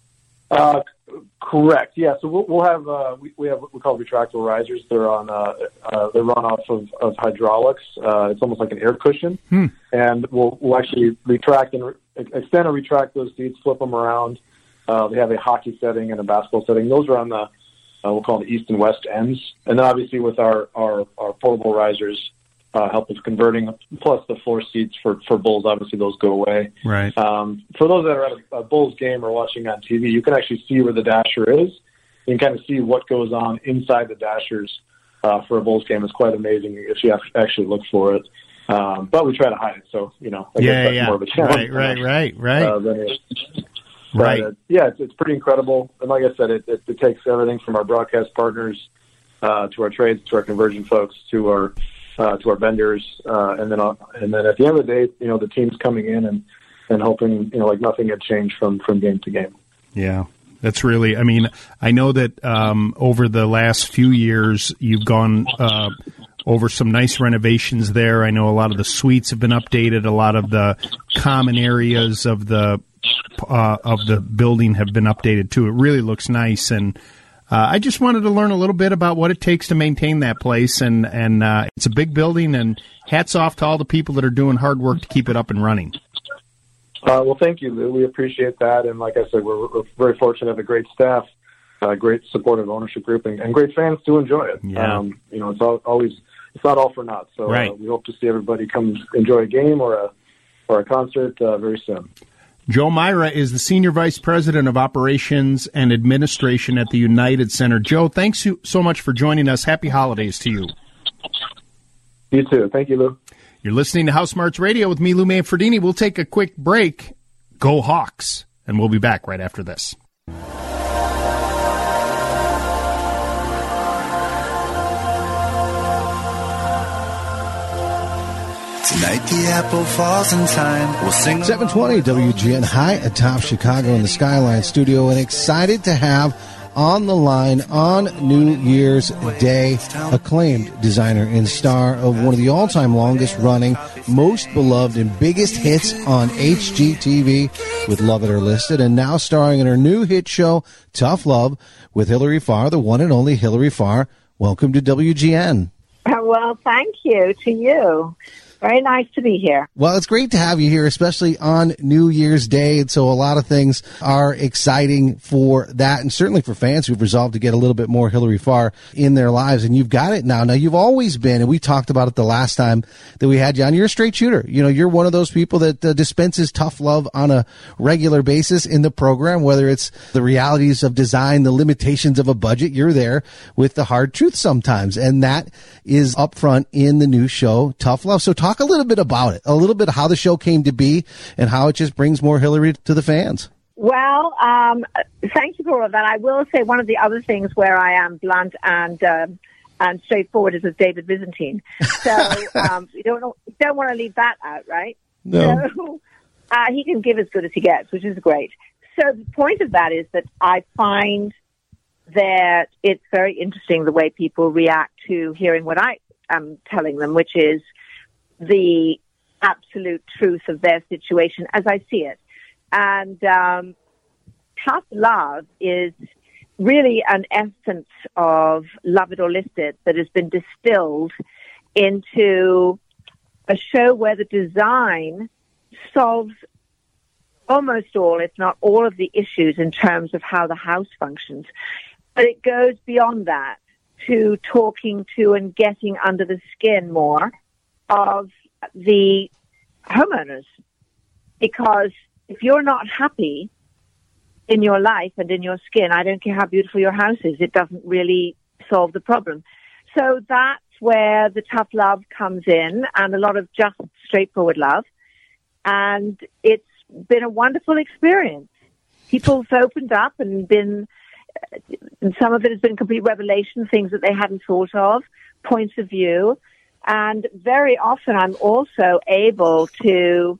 Uh, correct. Yeah. So we'll, we'll have uh, we, we have what we call retractable risers. They're on uh, uh, they run off of, of hydraulics. Uh, it's almost like an air cushion, hmm. and we'll we'll actually retract and re- extend or retract those seats, flip them around. Uh, they have a hockey setting and a basketball setting. Those are on the uh, we'll call them the east and west ends, and then obviously with our our, our portable risers. Uh, help with converting, plus the floor seats for, for Bulls. Obviously, those go away. Right. Um, for those that are at a, a Bulls game or watching on T V, you can actually see where the dasher is. You can kind of see what goes on inside the dashers uh, for a Bulls game. It's quite amazing if you have to actually look for it. Um, but we try to hide it, so, you know, I yeah, guess that's yeah. more of a challenge. Right, right, right, right. Uh, than it, right. But, uh, yeah, it's, it's pretty incredible. And like I said, it, it, it takes everything from our broadcast partners uh, to our trades, to our conversion folks, to our Uh, to our vendors, uh, and then uh, and then at the end of the day, you know, the team's coming in and, and hoping, you know, like nothing had changed from, from game to game. Yeah, that's really. I mean, I know that um, over the last few years, you've gone uh, over some nice renovations there. I know a lot of the suites have been updated. A lot of the common areas of the uh, of the building have been updated too. It really looks nice, and Uh, I just wanted to learn a little bit about what it takes to maintain that place, and, and uh, it's a big building, and hats off to all the people that are doing hard work to keep it up and running. Uh, well, thank you, Lou. We appreciate that, and like I said, we're, we're very fortunate to have a great staff, uh, great supportive ownership group, and, and great fans to enjoy it. Yeah. Um, you know, it's all, always it's not all for naught. So right. uh, we hope to see everybody come enjoy a game or a or a concert uh, very soon. Joe Myra is the Senior Vice President of Operations and Administration at the United Center. Joe, thanks so much for joining us. Happy holidays to you. You too. Thank you, Lou. You're listening to House Smarts Radio with me, Lou Manfredini. We'll take a quick break. Go Hawks. And we'll be back right after this. Tonight the apple falls in time. We'll sing seven twenty W G N high atop Chicago in the Skyline studio, and excited to have on the line on New Year's Day acclaimed designer and star of one of the all-time longest running, most beloved, and biggest hits on H G T V with Love It or Listed, and now starring in her new hit show Tough Love with Hilary Farr, the one and only Hilary Farr. Welcome to W G N. Well, thank you to you. Very nice to be here. Well, it's great to have you here, especially on New Year's Day. And so a lot of things are exciting for that, and certainly for fans who've resolved to get a little bit more Hilary Farr in their lives. And you've got it now. Now, you've always been, and we talked about it the last time that we had you on, you're a straight shooter. You know, you're one of those people that uh, dispenses tough love on a regular basis in the program, whether it's the realities of design, the limitations of a budget. You're there with the hard truth sometimes. And that is up front in the new show, Tough Love. So talk talk a little bit about it, a little bit how the show came to be and how it just brings more Hillary to the fans. Well, um, thank you for all of that. I will say one of the other things where I am blunt and um, and straightforward is with David Byzantine. So um, you don't you don't want to leave that out, right? No. So, uh, he can give as good as he gets, which is great. So the point of that is that I find that it's very interesting the way people react to hearing what I am telling them, which is the absolute truth of their situation as I see it. And um, Tough Love is really an essence of Love It or List It that has been distilled into a show where the design solves almost all, if not all, of the issues in terms of how the house functions. But it goes beyond that to talking to and getting under the skin more of the homeowners. Because if you're not happy in your life and in your skin, I don't care how beautiful your house is, it doesn't really solve the problem. So that's where the tough love comes in, and a lot of just straightforward love. And it's been a wonderful experience. People have opened up and been, and some of it has been complete revelation, things that they hadn't thought of, points of view. And very often I'm also able to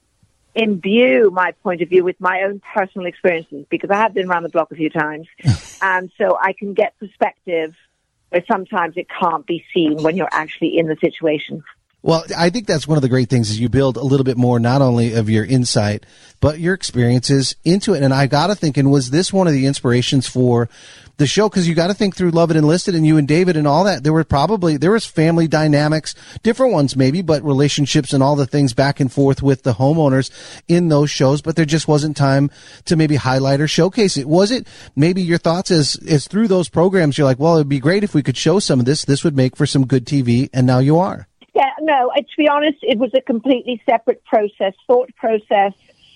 imbue my point of view with my own personal experiences, because I have been around the block a few times. And so I can get perspective where sometimes it can't be seen when you're actually in the situation. Well, I think that's one of the great things is you build a little bit more, not only of your insight, but your experiences into it. And I got to thinking, was this one of the inspirations for the show? Because you got to think through Love It Enlisted and you and David and all that. There were probably, there was family dynamics, different ones maybe, but relationships and all the things back and forth with the homeowners in those shows. But there just wasn't time to maybe highlight or showcase it. Was it maybe your thoughts as, as through those programs, you're like, well, it'd be great if we could show some of this. This would make for some good T V. And now you are. Yeah, no, to be honest, it was a completely separate process, thought process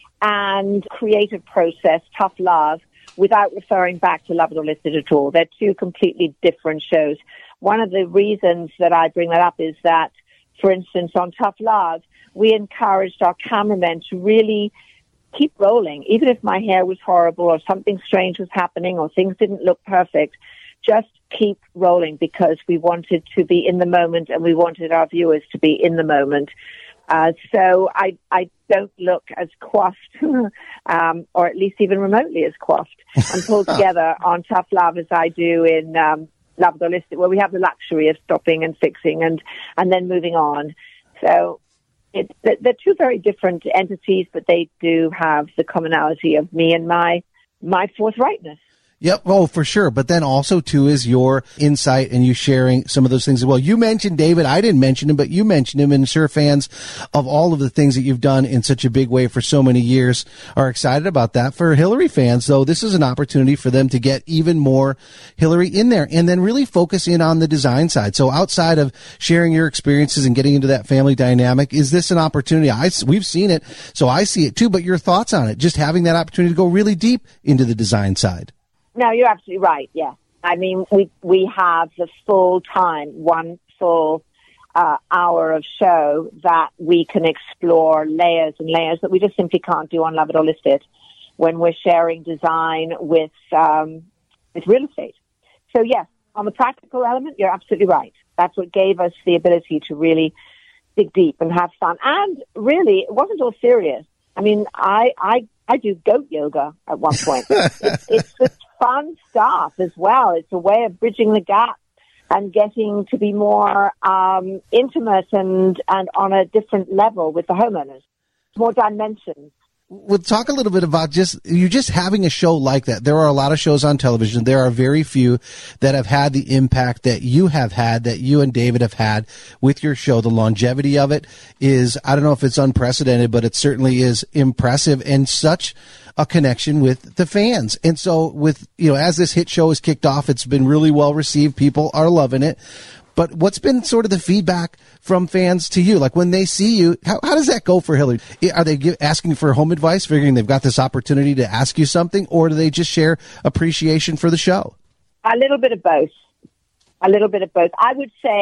and creative process, Tough Love, without referring back to Love It or List It at all. They're two completely different shows. One of the reasons that I bring that up is that, for instance, on Tough Love, we encouraged our cameramen to really keep rolling. Even if my hair was horrible or something strange was happening or things didn't look perfect, just keep rolling, because we wanted to be in the moment and we wanted our viewers to be in the moment. Uh, so I, I don't look as coiffed, um, or at least even remotely as coiffed and pulled together on Tough Love as I do in um, Love It or List It, where we have the luxury of stopping and fixing and, and then moving on. So it, they're two very different entities, but they do have the commonality of me and my my forthrightness. Yep. Oh, for sure. But then also, too, is your insight and you sharing some of those things as well. You mentioned David. I didn't mention him, but you mentioned him. And sure, fans of all of the things that you've done in such a big way for so many years are excited about that. For Hillary fans, though, this is an opportunity for them to get even more Hillary in there and then really focus in on the design side. So outside of sharing your experiences and getting into that family dynamic, is this an opportunity? I, we've seen it, so I see it, too. But your thoughts on it, just having that opportunity to go really deep into the design side. No, you're absolutely right. Yeah. I mean, we, we have the full time, one full uh, hour of show that we can explore layers and layers that we just simply can't do on Love It or List It when we're sharing design with, um, with real estate. So yes, on the practical element, you're absolutely right. That's what gave us the ability to really dig deep and have fun. And really, it wasn't all serious. I mean, I, I, I do goat yoga at one point. it's, it's just fun stuff as well. It's a way of bridging the gap and getting to be more um, intimate and, and on a different level with the homeowners. More dimensions. We'll talk a little bit about just you just having a show like that. There are a lot of shows on television. There are very few that have had the impact that you have had, that you and David have had with your show. The longevity of it is, I don't know if it's unprecedented, but it certainly is impressive and such a connection with the fans. And so with, you know, as this hit show is kicked off, it's been really well received. People are loving it. But what's been sort of the feedback from fans to you? Like when they see you, how, how does that go for Hillary? Are they give, asking for home advice, figuring they've got this opportunity to ask you something, or do they just share appreciation for the show? A little bit of both. A little bit of both. I would say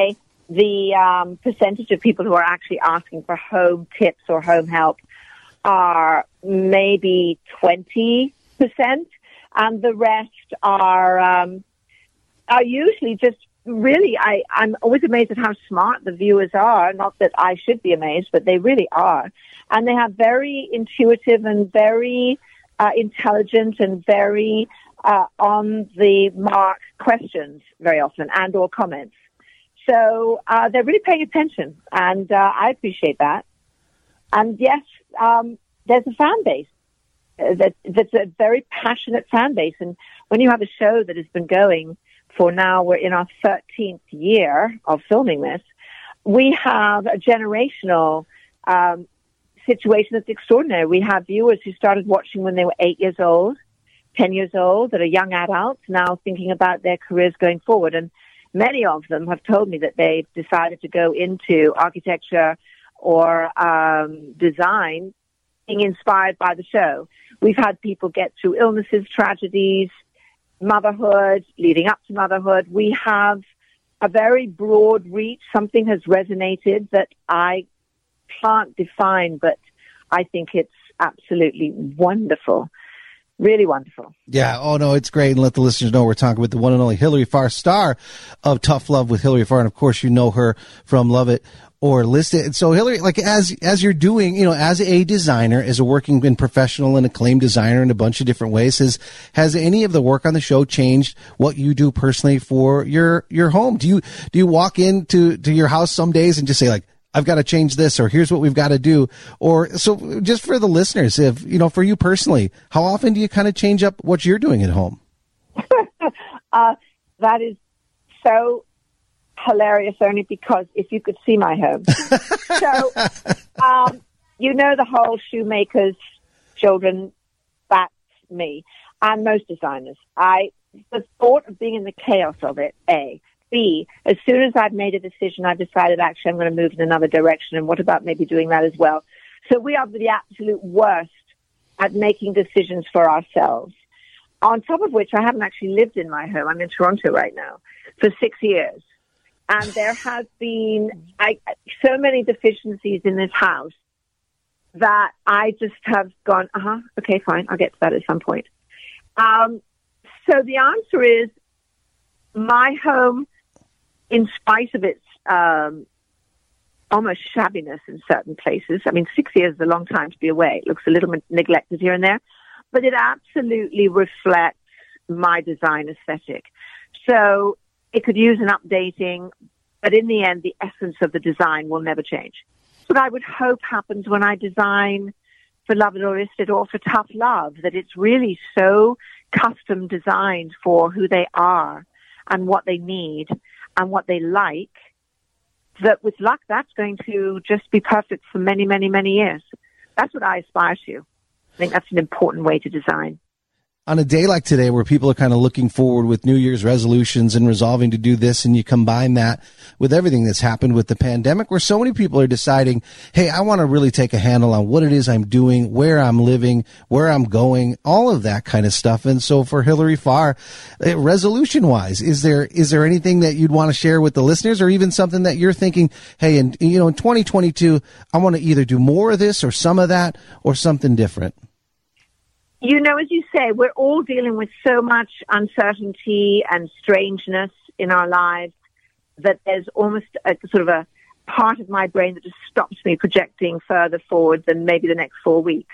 the um, percentage of people who are actually asking for home tips or home help are maybe twenty percent, and the rest are um, are usually just really, I, I'm always amazed at how smart the viewers are. Not that I should be amazed, but they really are. And they have very intuitive and very uh, intelligent and very uh, on the mark questions very often, and or comments. So uh, they're really paying attention, and uh, I appreciate that. And yes, um, there's a fan base uh, that that's a very passionate fan base. And when you have a show that has been going for now, we're in our thirteenth year of filming this, we have a generational um, situation that's extraordinary. We have viewers who started watching when they were eight years old, ten years old, that are young adults now thinking about their careers going forward. And many of them have told me that they've decided to go into architecture or um, design, being inspired by the show. We've had people get through illnesses, tragedies, motherhood, leading up to motherhood. We have a very broad reach. Something has resonated that I can't define, but I think it's absolutely wonderful. Really wonderful. Yeah. Oh, no, it's great. And let the listeners know we're talking with the one and only Hilary Farr, star of Tough Love with Hilary Farr. And, of course, you know her from Love It or List It. And so, Hilary, like as as you're doing, you know, as a designer, as a working and professional and acclaimed designer in a bunch of different ways, has has any of the work on the show changed what you do personally for your your home? Do you do you walk into to your house some days and just say, like, I've got to change this, or here's what we've got to do? Or so just for the listeners, if, you know, for you personally, how often do you kind of change up what you're doing at home? uh, that is so hilarious, only because if you could see my home. So, um, you know, the whole shoemakers, children, that's me. And most designers. I, the thought of being in the chaos of it, A. B, as soon as I've made a decision, I've decided actually I'm going to move in another direction, and what about maybe doing that as well? So we are the absolute worst at making decisions for ourselves. On top of which, I haven't actually lived in my home. I'm in Toronto right now for six years. And there has been I, so many deficiencies in this house that I just have gone, uh-huh, okay, fine, I'll get to that at some point. Um, so the answer is my home, in spite of its um, almost shabbiness in certain places. I mean, six years is a long time to be away. It looks a little neglected here and there, but it absolutely reflects my design aesthetic. So it could use an updating, but in the end, the essence of the design will never change. What I would hope happens when I design for Love It or List It or for Tough Love, that it's really so custom designed for who they are and what they need and what they like, that with luck, that's going to just be perfect for many, many, many years. That's what I aspire to. I think that's an important way to design. On a day like today where people are kind of looking forward with New Year's resolutions and resolving to do this, and you combine that with everything that's happened with the pandemic, where so many people are deciding, hey, I want to really take a handle on what it is I'm doing, where I'm living, where I'm going, all of that kind of stuff. And so for Hilary Farr, uh, resolution-wise, is there is there anything that you'd want to share with the listeners, or even something that you're thinking, hey, in, you know, in twenty twenty-two, I want to either do more of this or some of that or something different? You know, as you say, we're all dealing with so much uncertainty and strangeness in our lives that there's almost a sort of a part of my brain that just stops me projecting further forward than maybe the next four weeks.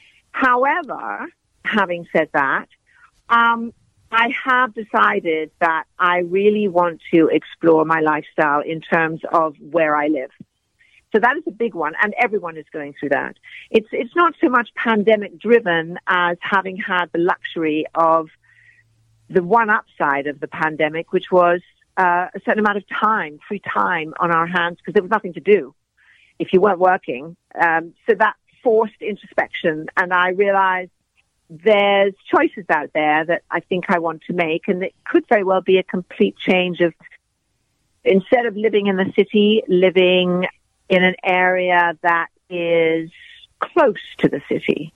However, having said that, um, I have decided that I really want to explore my lifestyle in terms of where I live. So that is a big one, and everyone is going through that. It's it's not so much pandemic-driven as having had the luxury of the one upside of the pandemic, which was uh, a certain amount of time, free time on our hands, because there was nothing to do if you weren't working. Um, so that forced introspection, and I realized there's choices out there that I think I want to make, and it could very well be a complete change of, instead of living in the city, living in an area that is close to the city.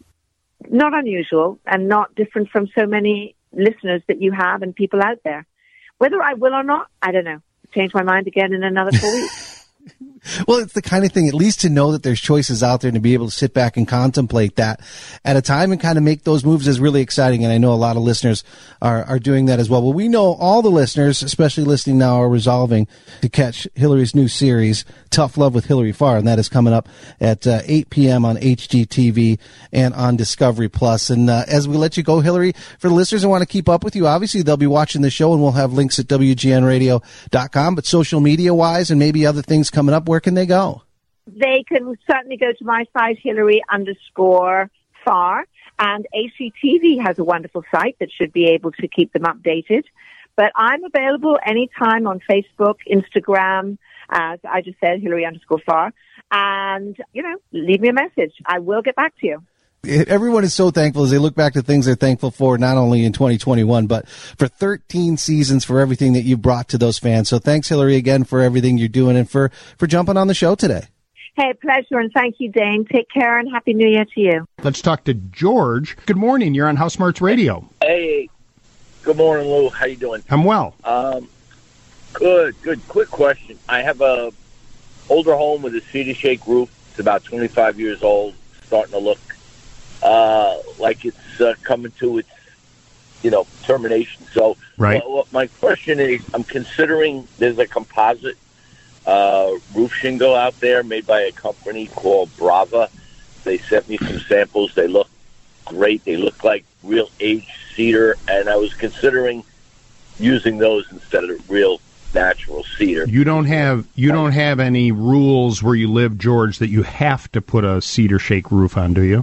Not unusual and not different from so many listeners that you have and people out there. Whether I will or not, I don't know. change my mind again in another four weeks. Well, it's the kind of thing, at least to know that there's choices out there and to be able to sit back and contemplate that at a time and kind of make those moves is really exciting. And I know a lot of listeners are, are doing that as well. Well, we know all the listeners, especially listening now, are resolving to catch Hillary's new series, Tough Love with Hillary Farr. And that is coming up at uh, eight p.m. on H G T V and on Discovery Plus. And uh, as we let you go, Hillary, for the listeners who want to keep up with you, obviously they'll be watching the show and we'll have links at W G N radio dot com. But social media wise and maybe other things coming up, where can they go? They can certainly go to my site, Hillary underscore Farr, and H G T V has a wonderful site that should be able to keep them updated. But I'm available anytime on Facebook, Instagram, as I just said, Hillary underscore Farr, and, you know, leave me a message. I will get back to you. Everyone is so thankful as they look back to things they're thankful for, not only in twenty twenty-one, but for thirteen seasons, for everything that you brought to those fans. So thanks, Hillary, again, for everything you're doing and for, for jumping on the show today. Hey, pleasure, and thank you, Dane. Take care, and Happy New Year to you. Let's talk to George. Good morning. You're on House Smarts Radio. Hey, good morning, Lou. How you doing? I'm well. Um, good, good. Quick question. I have a older home with a cedar shake roof. It's about twenty-five years old, starting to look uh, like it's uh, coming to its, you know, termination. So, right. Well, my question is, I'm considering there's a composite uh, roof shingle out there made by a company called Brava. They sent me some samples. They look great. They look like real aged cedar, and I was considering using those instead of real natural cedar. You don't have you don't have any rules where you live, George, that you have to put a cedar shake roof on, do you?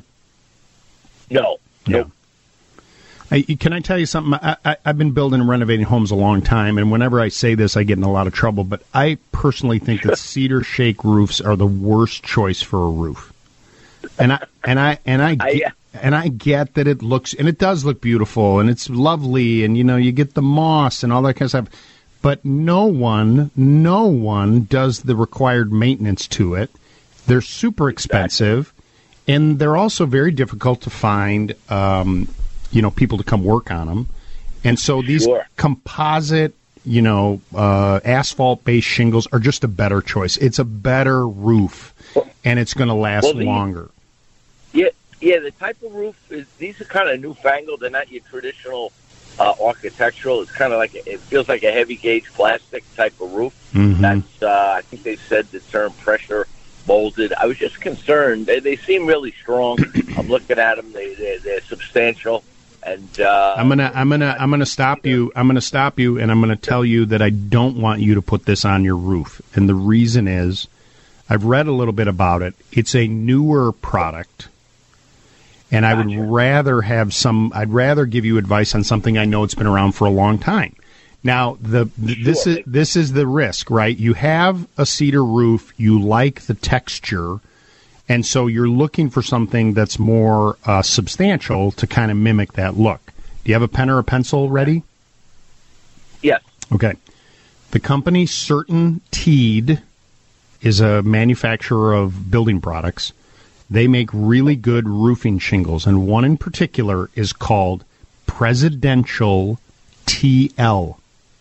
No. Yeah. Nope. I, can I tell you something? I, I, I've been building and renovating homes a long time, and whenever I say this, I get in a lot of trouble. But I personally think that cedar shake roofs are the worst choice for a roof. And I and I and I, I get, and I get that it looks and it does look beautiful and it's lovely, and you know you get the moss and all that kind of stuff. But no one, no one does the required maintenance to it. They're super expensive, and they're also very difficult to find. Um, you know, people to come work on them. And so these sure. composite, you know, uh, asphalt-based shingles are just a better choice. It's a better roof, and it's going to last well, the, longer. Yeah, yeah. The type of roof is these are kind of newfangled. They're not your traditional uh, architectural. It's kind of like a, it feels like a heavy gauge plastic type of roof. Mm-hmm. That's uh, I think they said the term pressure molded. I was just concerned. They, they seem really strong. I'm looking at them. They they're, they're substantial. And uh, I'm gonna, I'm gonna, I'm gonna stop you. I'm gonna stop you, and I'm gonna tell you that I don't want you to put this on your roof. And the reason is, I've read a little bit about it. It's a newer product, and I would rather have some. I'd rather give you advice on something I know it's been around for a long time. Now, the this is this is the risk, right? You have a cedar roof. You like the texture. And so you're looking for something that's more uh, substantial to kind of mimic that look. Do you have a pen or a pencil ready? Yes. Okay. The company CertainTeed is a manufacturer of building products. They make really good roofing shingles, and one in particular is called Presidential T L.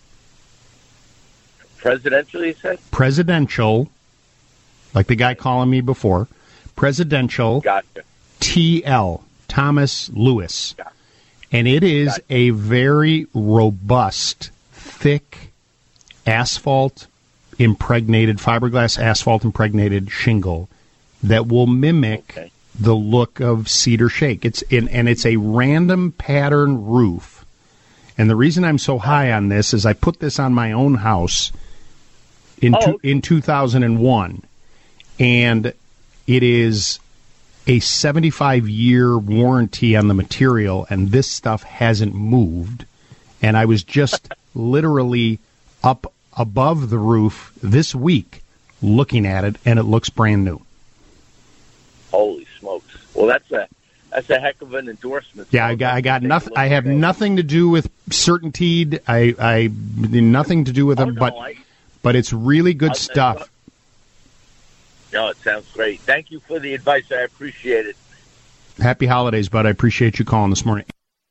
Presidential, you said? Presidential, like the guy calling me before. Presidential gotcha. T L, Thomas Lewis. Gotcha. And it is gotcha. a very robust, thick asphalt impregnated, fiberglass asphalt impregnated shingle that will mimic okay. the look of cedar shake. It's in, and it's a random pattern roof. And the reason I'm so high on this is I put this on my own house in oh, two, okay. in two thousand one. And it is a seventy-five year warranty on the material, and this stuff hasn't moved. And I was just literally up above the roof this week looking at it, and it looks brand new. Holy smokes. Well, that's a that's a heck of an endorsement. Yeah, I got I got nothing. I have nothing to do with CertainTeed. I I nothing to do with oh, them, no, but I, but it's really good I'll stuff. No, it sounds great. Thank you for the advice. I appreciate it. Happy holidays, bud. I appreciate you calling this morning.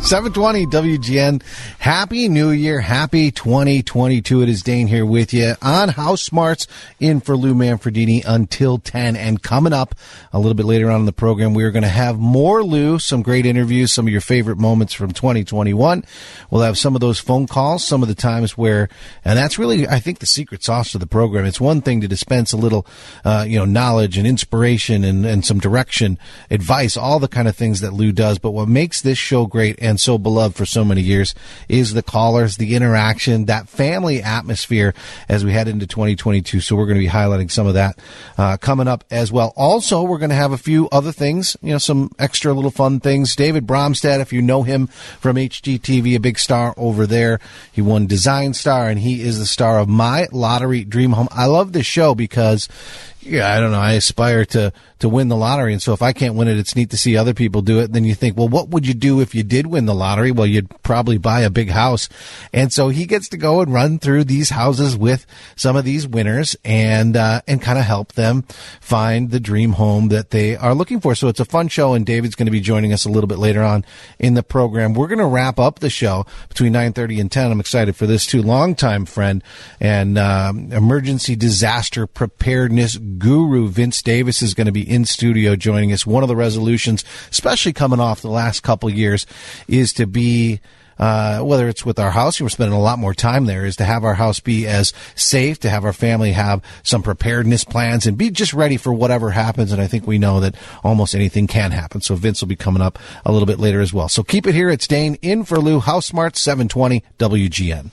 seven twenty W G N. Happy New Year. Happy twenty twenty-two. It is Dane here with you on House Smarts, in for Lou Manfredini until ten. And coming up a little bit later on in the program, we are going to have more Lou, some great interviews, some of your favorite moments from twenty twenty-one. We'll have some of those phone calls, some of the times where, and that's really, I think, the secret sauce to the program. It's one thing to dispense a little, uh, you know, knowledge and inspiration and, and some direction, advice, all the kind of things that Lou does. But what makes this show great and so beloved for so many years is the callers, the interaction, that family atmosphere as we head into twenty twenty-two. So we're going to be highlighting some of that uh, coming up as well. Also, we're going to have a few other things, you know, some extra little fun things. David Bromstad, if you know him from H G T V, a big star over there. He won Design Star, and he is the star of My Lottery Dream Home. I love this show because, yeah, I don't know, I aspire to, to win the lottery, and so if I can't win it, it's neat to see other people do it. And then you think, well, what would you do if you did win the lottery? Well, you'd probably buy a big house. And so he gets to go and run through these houses with some of these winners and uh, and kind of help them find the dream home that they are looking for. So it's a fun show, and David's going to be joining us a little bit later on in the program. We're going to wrap up the show between nine thirty and ten. I'm excited for this, too. Longtime friend and um, emergency disaster preparedness guru Vince Davis is going to be in studio joining us. One of the resolutions, especially coming off the last couple years, is to be, uh, whether it's with our house, we're spending a lot more time there, is to have our house be as safe, to have our family have some preparedness plans and be just ready for whatever happens. And I think we know that almost anything can happen. So Vince will be coming up a little bit later as well. So keep it here. It's Dane in for Lou. House Smart, seven twenty W G N.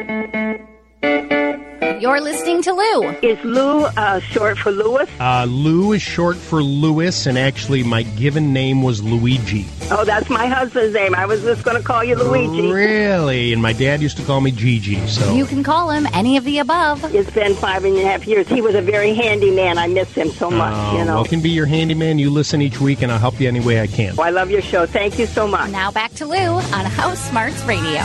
You're listening to Lou. Is Lou uh, short for Louis? Uh, Lou is short for Louis, and actually my given name was Luigi. Oh, that's my husband's name. I was just going to call you Luigi. Really? And my dad used to call me Gigi, so... You can call him any of the above. It's been five and a half years. He was a very handy man. I miss him so much, oh, you know. Well, I can be your handyman. You listen each week, and I'll help you any way I can. Oh, I love your show. Thank you so much. Now back to Lou on House Smarts Radio.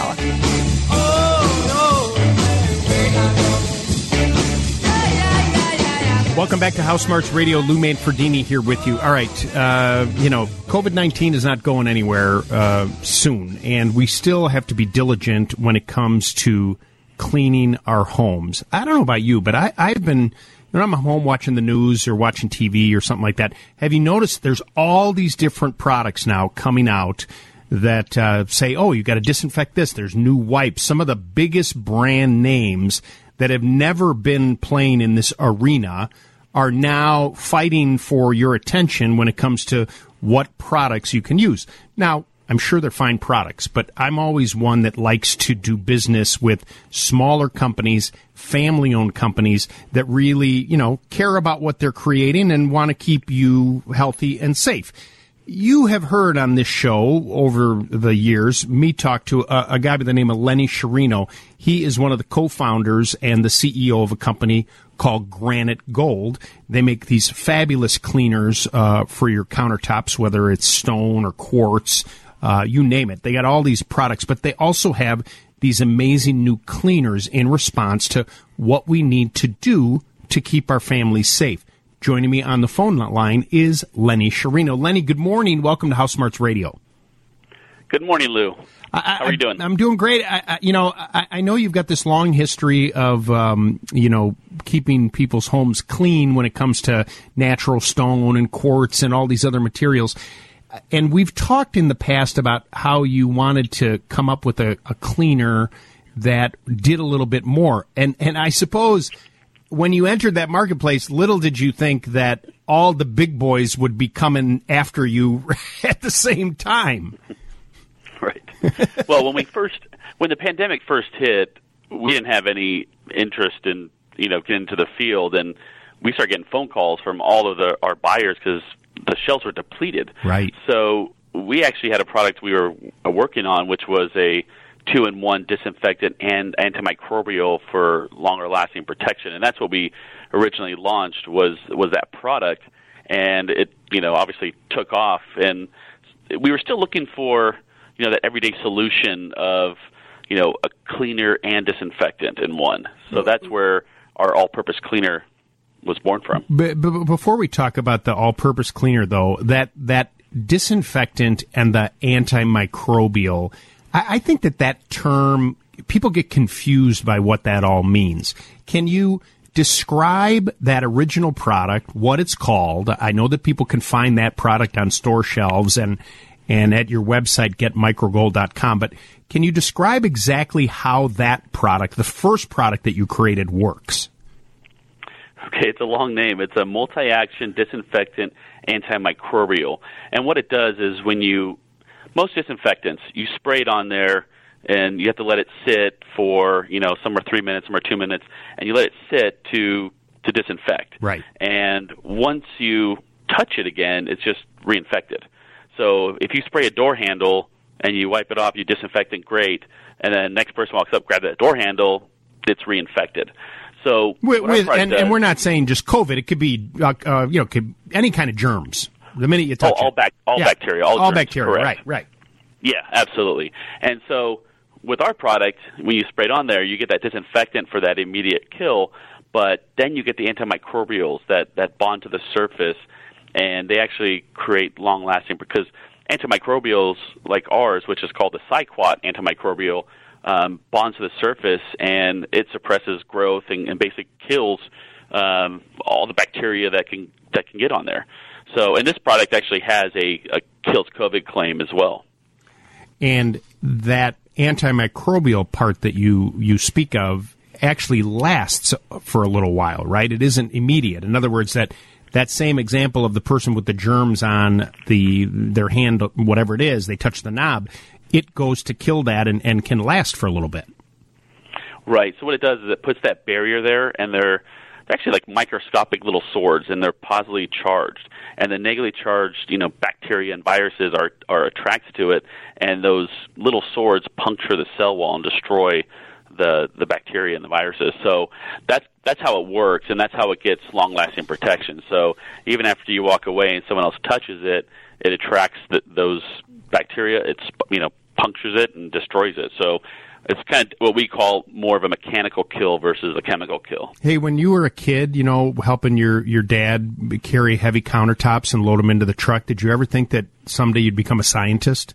Welcome back to House Smarts Radio. Lou Manfredini here with you. All right, uh, you know, COVID nineteen is not going anywhere uh, soon, and we still have to be diligent when it comes to cleaning our homes. I don't know about you, but I, I've been, when I'm home watching the news or watching T V or something like that, have you noticed there's all these different products now coming out that uh, say, oh, you got to disinfect this. There's new wipes. Some of the biggest brand names that have never been playing in this arena are now fighting for your attention when it comes to what products you can use. Now, I'm sure they're fine products, but I'm always one that likes to do business with smaller companies, family-owned companies that really, you know, care about what they're creating and want to keep you healthy and safe. You have heard on this show over the years me talk to a, a guy by the name of Lenny Sciarrino. He is one of the co-founders and the C E O of a company called Granite Gold. They make these fabulous cleaners uh, for your countertops, whether it's stone or quartz, uh, you name it. They got all these products, but they also have these amazing new cleaners in response to what we need to do to keep our families safe. Joining me on the phone line is Lenny Sciarrino. Lenny, good morning. Welcome to House Smarts Radio. Good morning, Lou. I, How are you doing? I'm doing great. I, I, you know, I, I know you've got this long history of, um, you know, keeping people's homes clean when it comes to natural stone and quartz and all these other materials. And we've talked in the past about how you wanted to come up with a, a cleaner that did a little bit more. And and I suppose when you entered that marketplace, little did you think that all the big boys would be coming after you at the same time. Right. Well, when we first, when the pandemic first hit, we didn't have any interest in, you know, getting into the field, and we started getting phone calls from all of the, our buyers because the shelves were depleted. Right. So we actually had a product we were working on, which was a two-in-one disinfectant and antimicrobial for longer-lasting protection, and that's what we originally launched was was that product, and it, you know, obviously took off, and we were still looking for, you know, that everyday solution of, you know, a cleaner and disinfectant in one. So that's where our all-purpose cleaner was born from. But, but before we talk about the all-purpose cleaner, though, that that disinfectant and the antimicrobial, I, I think that that term, people get confused by what that all means. Can you describe that original product, what it's called? I know that people can find that product on store shelves and and at your website, get microgold dot com, but can you describe exactly how that product, the first product that you created, works? Okay, it's a long name. It's a multi-action disinfectant antimicrobial. And what it does is when you, most disinfectants, you spray it on there and you have to let it sit for, you know, some are three minutes, some are two minutes, and you let it sit to, to disinfect. Right. And once you touch it again, it's just reinfected. So if you spray a door handle and you wipe it off, you disinfect it, great, and then next person walks up, grab that door handle, it's reinfected. So with, what our with, product and, does- and we're not saying just COVID. It could be, uh, uh, you know, could, any kind of germs. The minute you touch all, all, it, bac- all Yeah. bacteria, all, all germs, bacteria. correct. Right, right. Yeah, absolutely. And so with our product, when you spray it on there, you get that disinfectant for that immediate kill, but then you get the antimicrobials that, that bond to the surface, and they actually create long-lasting, because antimicrobials like ours, which is called the Cyquat antimicrobial, um, bonds to the surface, and it suppresses growth and, and basically kills um, all the bacteria that can that can get on there. So, and this product actually has a, a kills COVID claim as well. And that antimicrobial part that you, you speak of actually lasts for a little while, right? It isn't immediate. In other words, that that same example of the person with the germs on the their hand, whatever it is, they touch the knob, it goes to kill that and, and can last for a little bit. Right. So what it does is it puts that barrier there, and they're, they're actually like microscopic little swords, and they're positively charged. And the negatively charged, you know, bacteria and viruses are are attracted to it, and those little swords puncture the cell wall and destroy the the bacteria and the viruses. So that's that's how it works, and that's how it gets long-lasting protection. So even after you walk away and someone else touches it, it attracts the, those bacteria. It's, you know, punctures it and destroys it. So it's kind of what we call more of a mechanical kill versus a chemical kill. Hey, when you were a kid, you know, helping your, your dad carry heavy countertops and load them into the truck, did you ever think that someday you'd become a scientist?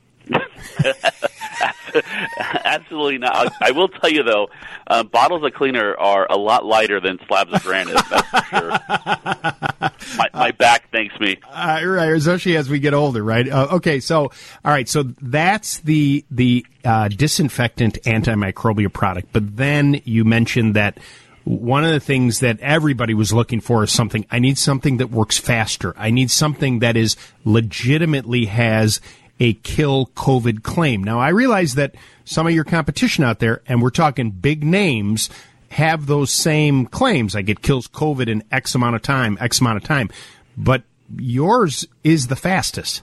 Absolutely not. I will tell you, though, uh, bottles of cleaner are a lot lighter than slabs of granite, that's for sure. My, my back thanks me. Uh, right, especially as we get older, right? Uh, okay, so, all right, so that's the the uh, disinfectant antimicrobial product. But then you mentioned that one of the things that everybody was looking for is something, I need something that works faster. I need something that is legitimately has a kill COVID claim. Now, I realize that some of your competition out there, and we're talking big names, have those same claims. Like it kills COVID in X amount of time, X amount of time. But yours is the fastest.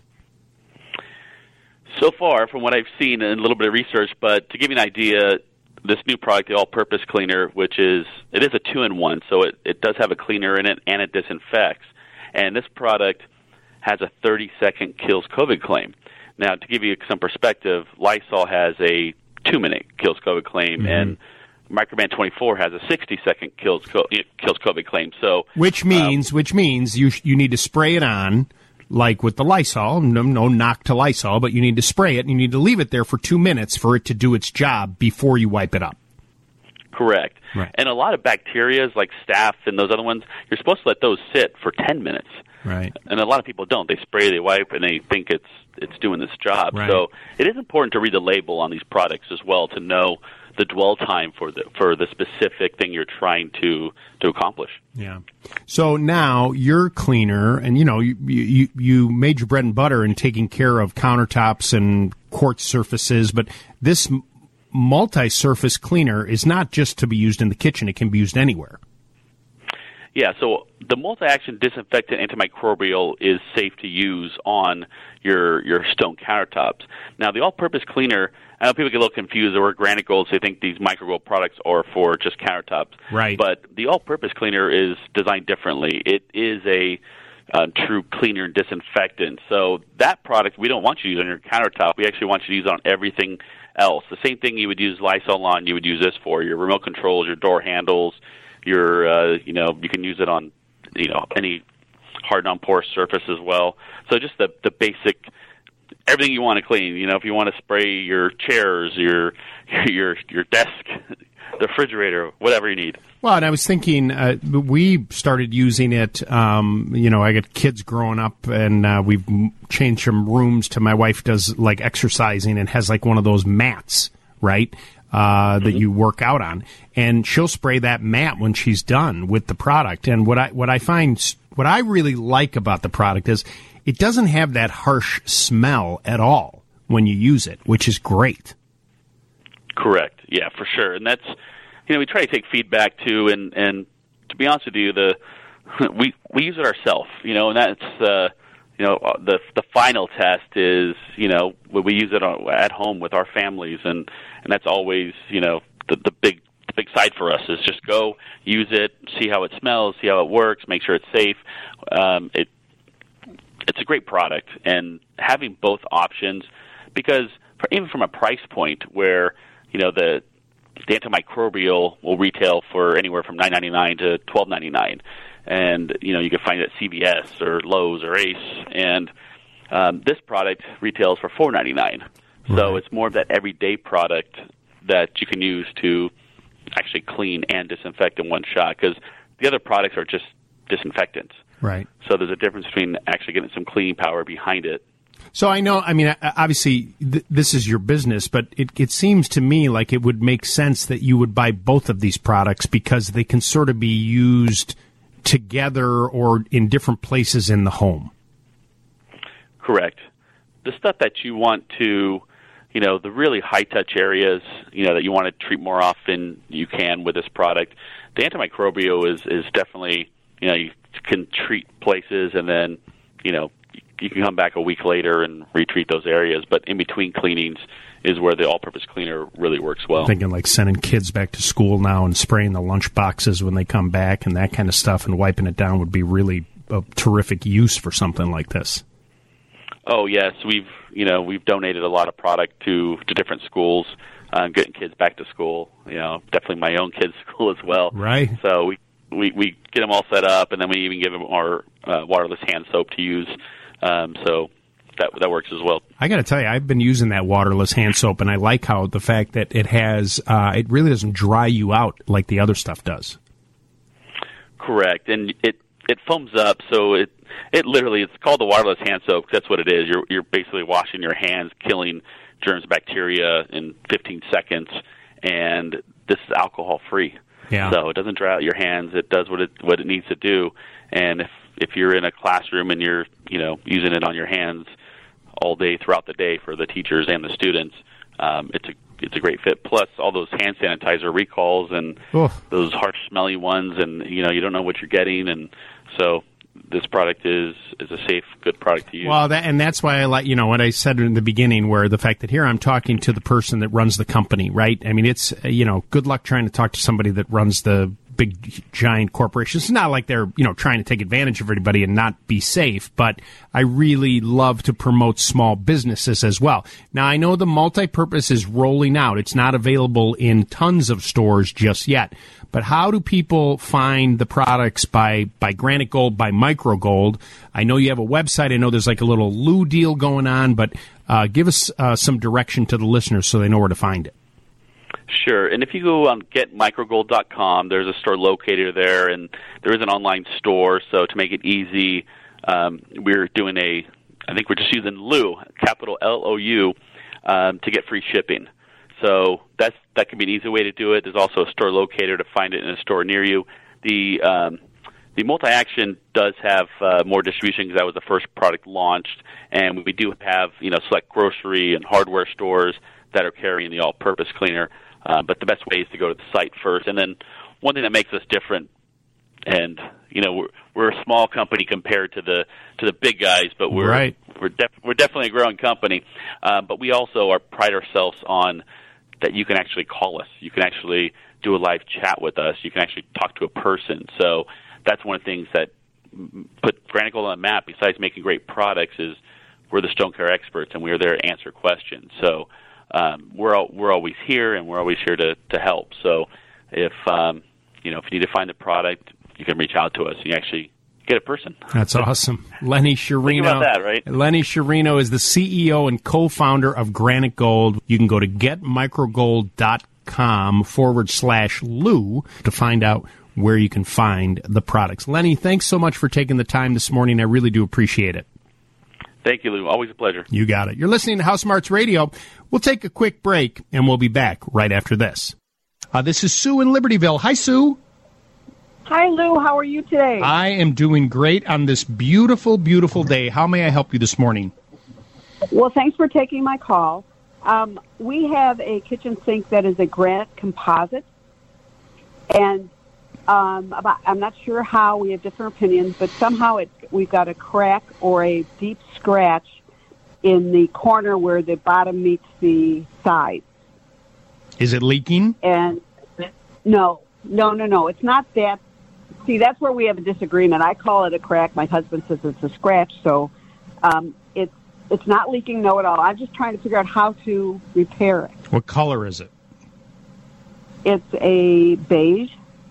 So far, from what I've seen and a little bit of research, but to give you an idea, this new product, the all-purpose cleaner, which is, it is a two-in-one, so it, it does have a cleaner in it and it disinfects. And this product has a thirty-second kills COVID claim. Now, to give you some perspective, Lysol has a two-minute kills COVID claim, mm-hmm. and Microban twenty-four has a sixty-second kills kills COVID claim. So, which means, um, which means you you need to spray it on, like with the Lysol. No, no knock to Lysol, but you need to spray it, and you need to leave it there for two minutes for it to do its job before you wipe it up. Correct. Right. And a lot of bacteria, like staph and those other ones, you're supposed to let those sit for ten minutes. Right. And a lot of people don't. They spray, they wipe, and they think it's it's doing this job. Right. So it is important to read the label on these products as well to know the dwell time for the for the specific thing you're trying to to accomplish. Yeah. So now your cleaner, and you know you you you made your bread and butter in taking care of countertops and quartz surfaces, but this multi-surface cleaner is not just to be used in the kitchen; it can be used anywhere. Yeah, so the multi-action disinfectant antimicrobial is safe to use on your your stone countertops. Now, the all-purpose cleaner, I know people get a little confused. There were granite golds. They think these microgold products are for just countertops. Right. But the all-purpose cleaner is designed differently. It is a uh, true cleaner and disinfectant. So that product we don't want you to use on your countertop. We actually want you to use it on everything else. The same thing you would use Lysol on, you would use this for your remote controls, your door handles. Your, uh, you know, you can use it on, you know, any hard non-porous surface as well. So just the the basic, everything you want to clean. You know, if you want to spray your chairs, your your your desk, the refrigerator, whatever you need. Well, and I was thinking, uh, we started using it, um, you know, I got kids growing up, and uh, we've changed some rooms to, my wife does, like, exercising and has, like, one of those mats, right, uh, that mm-hmm. you work out on. And she'll spray that mat when she's done with the product. And what I what I find, what I really like about the product is it doesn't have that harsh smell at all when you use it, which is great. Correct. Yeah, for sure. And that's, you know, we try to take feedback too, and, and to be honest with you, the we we use it ourselves, you know, and that's uh, you know the the final test is, you know, when we use it at home with our families, and, and that's always, you know, the the big the big side for us is just go use it, see how it smells, see how it works, make sure it's safe. Um, it it's a great product, and having both options, because for, even from a price point where, you know, the the antimicrobial will retail for anywhere from nine ninety-nine to twelve ninety-nine, and you know you can find it at C V S or Lowe's or Ace, and um, this product retails for four ninety-nine. Right. So it's more of that everyday product that you can use to actually clean and disinfect in one shot, because the other products are just disinfectants. Right. So there's a difference between actually getting some cleaning power behind it. So I know, I mean, obviously th- this is your business, but it, it seems to me like it would make sense that you would buy both of these products because they can sort of be used together or in different places in the home. Correct. The stuff that you want to, you know, the really high-touch areas, you know, that you want to treat more often, you can with this product. The antimicrobial is, is definitely, you know, you can treat places and then, you know, you can come back a week later and retreat those areas, but in between cleanings is where the all-purpose cleaner really works well. I'm thinking like sending kids back to school now and spraying the lunch boxes when they come back and that kind of stuff, and wiping it down would be really a terrific use for something like this. Oh yes, we've you know we've donated a lot of product to to different schools, uh, getting kids back to school. You know, definitely my own kids' school as well. Right. So we we we get them all set up, and then we even give them our uh, waterless hand soap to use. Um, so that that works as well. I got to tell you, I've been using that waterless hand soap, and I like how the fact that it has, uh, it really doesn't dry you out like the other stuff does. Correct, and it it foams up, so it it literally it's called the waterless hand soap. That's what it is. You're you're basically washing your hands, killing germs, bacteria in fifteen seconds, and this is alcohol free. Yeah. So it doesn't dry out your hands. It does what it what it needs to do, and if if you're in a classroom and you're, you know, using it on your hands all day throughout the day for the teachers and the students, um, it's a it's a great fit. Plus, all those hand sanitizer recalls and Oof. those harsh, smelly ones, and you know, you don't know what you're getting, and so this product is is a safe, good product to use. Well, that, and that's why I like, you know, what I said in the beginning, where the fact that here I'm talking to the person that runs the company, right? I mean, it's, you know, good luck trying to talk to somebody that runs the big giant corporations. It's not like they're, you know, trying to take advantage of everybody and not be safe, but I really love to promote small businesses as well. Now, I know the multi-purpose is rolling out. It's not available in tons of stores just yet, but how do people find the products by, by Granite Gold, by Micro Gold? I know you have a website. I know there's like a little Lou deal going on, but uh, give us uh, some direction to the listeners so they know where to find it. Sure, and if you go on get micro gold dot com, there's a store locator there, and there is an online store, so to make it easy, um, we're doing a, I think we're just using Lou, capital L O U, um, to get free shipping. So that's that can be an easy way to do it. There's also a store locator to find it in a store near you. The um, the multi-action does have uh, more distribution because that was the first product launched, and we do have, you know, select grocery and hardware stores that are carrying the all-purpose cleaner. Uh, but the best way is to go to the site first. And then one thing that makes us different, and you know, we're we're a small company compared to the to the big guys, but we're right. we're def- we're definitely a growing company. Uh, but we also are pride ourselves on that you can actually call us, you can actually do a live chat with us, you can actually talk to a person. So that's one of the things that put Granite Gold on the map. Besides making great products, is we're the stone care experts, and we're there to answer questions. So. Um, we're all, we're always here, and we're always here to, to help. So, if um, you know if you need to find a product, you can reach out to us. You actually get a person. That's awesome. Lenny Sciarrino. Think about that, right? Lenny Sciarrino is the C E O and co-founder of Granite Gold. You can go to getmicrogold.com forward slash Lou to find out where you can find the products. Lenny, thanks so much for taking the time this morning. I really do appreciate it. Thank you, Lou. Always a pleasure. You got it. You're listening to House Smarts Radio. We'll take a quick break, and we'll be back right after this. Uh, this is Sue in Libertyville. Hi, Sue. Hi, Lou. How are you today? I am doing great on this beautiful, beautiful day. How may I help you this morning? Well, thanks for taking my call. Um, we have a kitchen sink that is a granite composite, and um, about, I'm not sure how. We have different opinions, but somehow it, we've got a crack or a deep scratch in the corner where the bottom meets the side. Is it leaking? And no, no, no, no. It's not that. See, that's where we have a disagreement. I call it a crack. My husband says it's a scratch. So um, it's it's not leaking, no at all. I'm just trying to figure out how to repair it. What color is it? It's a beige.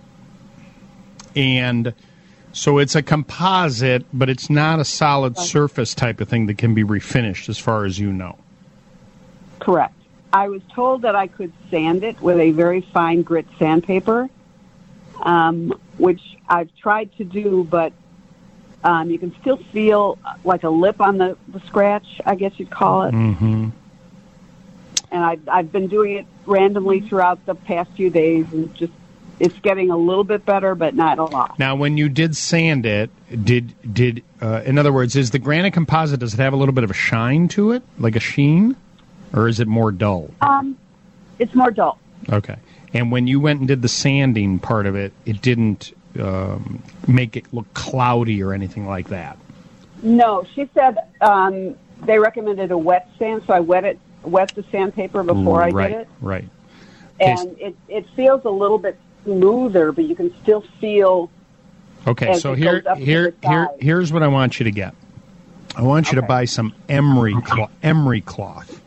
And so it's a composite, but it's not a solid surface type of thing that can be refinished as far as you know. Correct. I was told that I could sand it with a very fine grit sandpaper, um, which I've tried to do, but um, you can still feel like a lip on the, the scratch, I guess you'd call it. Mm-hmm. And I've, I've been doing it randomly throughout the past few days, and just it's getting a little bit better, but not a lot. Now, when you did sand it, did did uh, in other words, is the granite composite, does it have a little bit of a shine to it, like a sheen, or is it more dull? Um, it's more dull. Okay. And when you went and did the sanding part of it, it didn't um, make it look cloudy or anything like that? No, she said um, they recommended a wet sand, so I wet it, wet the sandpaper before I right, did it. Right, And it, it feels a little bit smoother, but you can still feel. Okay, as so it here, goes up to here, the here, side. here's what I want you to get. I want you to buy some emery cloth. Emery cloth.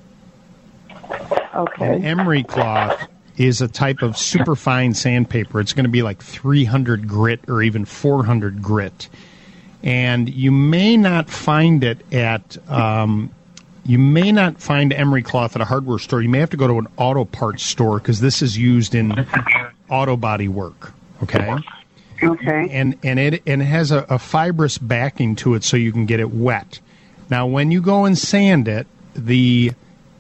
Okay. And emery cloth is a type of superfine sandpaper. It's going to be like three hundred grit or even four hundred grit, and you may not find it at. Um, You may not find emery cloth at a hardware store. You may have to go to an auto parts store because this is used in auto body work. Okay. Okay. And and it and it has a, a fibrous backing to it, so you can get it wet. Now, when you go and sand it, the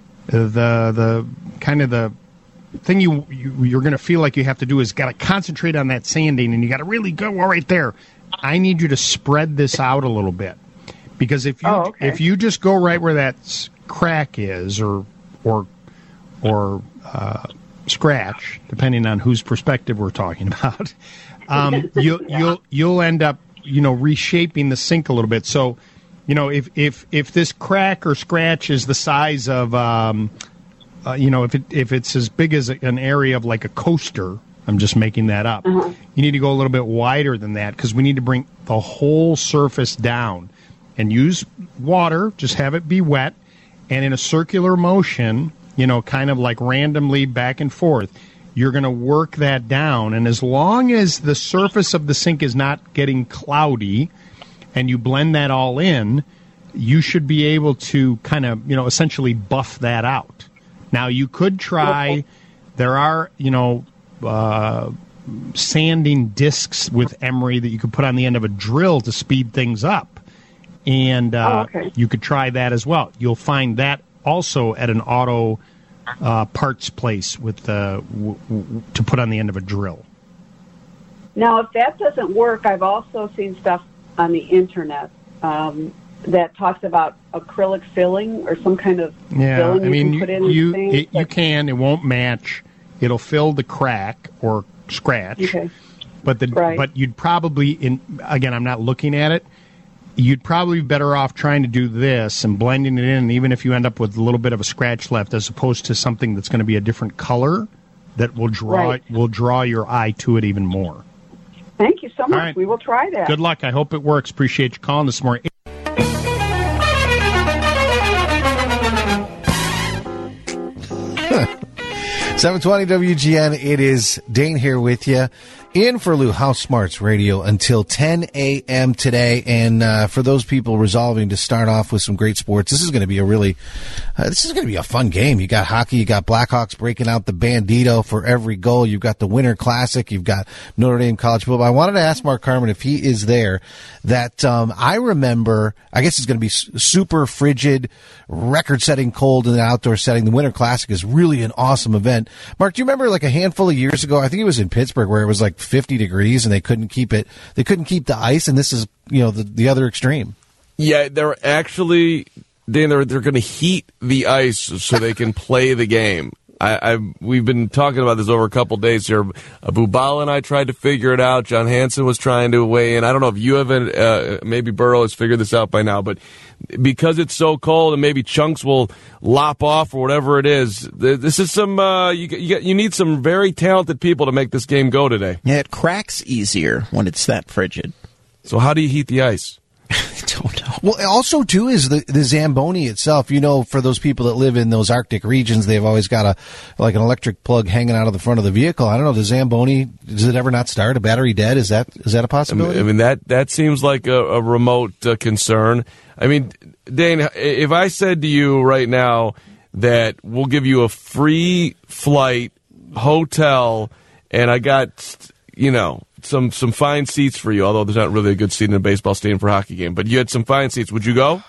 the the kind of the thing you, you you're going to feel like you have to do is got to concentrate on that sanding, and you got to really go right there. I need you to spread this out a little bit. Because if you Oh, okay. if you just go right where that s- crack is, or or or uh, scratch, depending on whose perspective we're talking about, um, you'll you'll you'll end up you know reshaping the sink a little bit. So, you know, if if if this crack or scratch is the size of um, uh, you know if it if it's as big as a, an area of like a coaster, I'm just making that up. Uh-huh. You need to go a little bit wider than that because we need to bring the whole surface down. And use water, just have it be wet, and in a circular motion, you know, kind of like randomly back and forth, you're going to work that down. And as long as the surface of the sink is not getting cloudy and you blend that all in, you should be able to kind of, you know, essentially buff that out. Now, you could try, there are, you know, uh, sanding discs with emery that you could put on the end of a drill to speed things up. And uh, Oh, okay. you could try that as well. You'll find that also at an auto uh, parts place with uh, w- w- to put on the end of a drill. Now, if that doesn't work, I've also seen stuff on the internet um, that talks about acrylic filling or some kind of Yeah, filling I you mean, can put in you things. it, you can. It won't match. It'll fill the crack or scratch. Okay. But the Right. but you'd probably in again. I'm not looking at it. You'd probably be better off trying to do this and blending it in, even if you end up with a little bit of a scratch left, as opposed to something that's going to be a different color that will draw Right. will draw your eye to it even more. Thank you so much. right. We will try that. Good luck. I hope it works. Appreciate you calling this morning. seven twenty W G N, it is Dane here with you in for Lou House Smarts Radio until ten a.m. today. And uh, for those people resolving to start off with some great sports, this is going to be a really, uh, this is going to be a fun game. You got hockey, you got Blackhawks breaking out the Bandito for every goal. You've got the Winter Classic, you've got Notre Dame College football. I wanted to ask Mark Carman if he is there. That um, I remember, I guess it's going to be super frigid, record-setting cold in an outdoor setting. The Winter Classic is really an awesome event. Mark, do you remember like a handful of years ago? I think it was in Pittsburgh where it was like fifty degrees and they couldn't keep it. They couldn't keep the ice, and this is, you know, the, the other extreme. Yeah, they're actually, Dan, they're they're going to heat the ice so they can play the game. I, I we've been talking about this over a couple days here. Abu Bala and I tried to figure it out. John Hansen was trying to weigh in. I don't know if you haven't. Uh, maybe Burrow has figured this out by now, but because it's so cold and maybe chunks will lop off or whatever it is, this is some. Uh, you you, you need some very talented people to make this game go today. Yeah, it cracks easier when it's that frigid. So how do you heat the ice? I don't know. Well, also, too, is the, the Zamboni itself. You know, for those people that live in those Arctic regions, they've always got a like an electric plug hanging out of the front of the vehicle. I don't know, the Zamboni, does it ever not start? A battery dead? Is that is that a possibility? I mean, that, that seems like a, a remote uh, concern. I mean, Dane, if I said to you right now that we'll give you a free flight, hotel, and I got, you know, some some fine seats for you, although there's not really a good seat in a baseball stadium for a hockey game, but you had some fine seats. Would you go?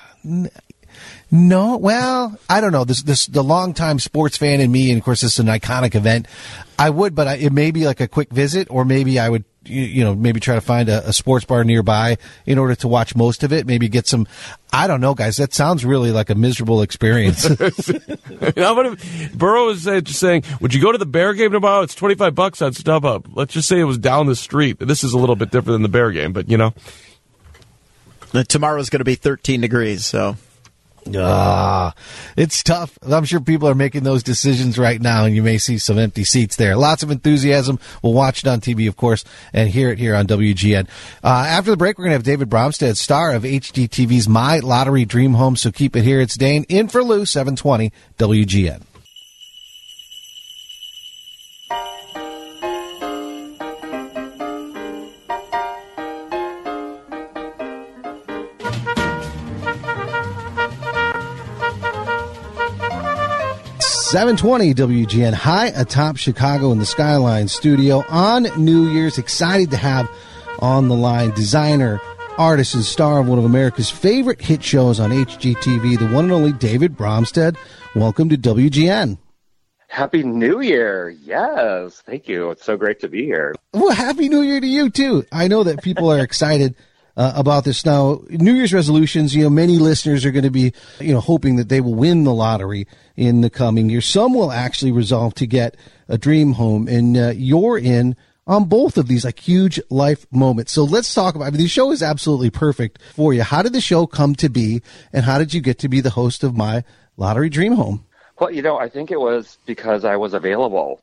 No, well, I don't know. This, this, the longtime sports fan in me, and of course, this is an iconic event. I would, but I, it may be like a quick visit, or maybe I would, you, you know, maybe try to find a, a sports bar nearby in order to watch most of it. Maybe get some. I don't know, guys. That sounds really like a miserable experience. How about if Burrow is uh, just saying, "Would you go to the Bear game tomorrow? It's twenty five bucks on StubHub." Let's just say it was down the street. This is a little bit different than the Bear game, but you know, tomorrow's going to be thirteen degrees, so. Ah, it's tough. I'm sure people are making those decisions right now, and you may see some empty seats there. Lots of enthusiasm. We'll watch it on T V, of course, and hear it here on W G N. Uh, after the break, we're going to have David Bromstead, star of H G T V's My Lottery Dream Home, so keep it here. It's Dane in for Lou, seven twenty W G N. seven twenty W G N, high atop Chicago in the Skyline studio on New Year's. Excited to have on the line designer, artist, and star of one of America's favorite hit shows on H G T V, the one and only David Bromstead. Welcome to W G N. Happy New Year. Yes. Thank you. It's so great to be here. Well, Happy New Year to you, too. I know that people are excited Uh, about this now. New Year's resolutions, you know, many listeners are going to be, you know, hoping that they will win the lottery in the coming year. Some will actually resolve to get a dream home, and uh, you're in on both of these like huge life moments. So let's talk about, I mean, the show is absolutely perfect for you. How did the show come to be, and how did you get to be the host of My Lottery Dream Home? Well, you know, I think it was because I was available.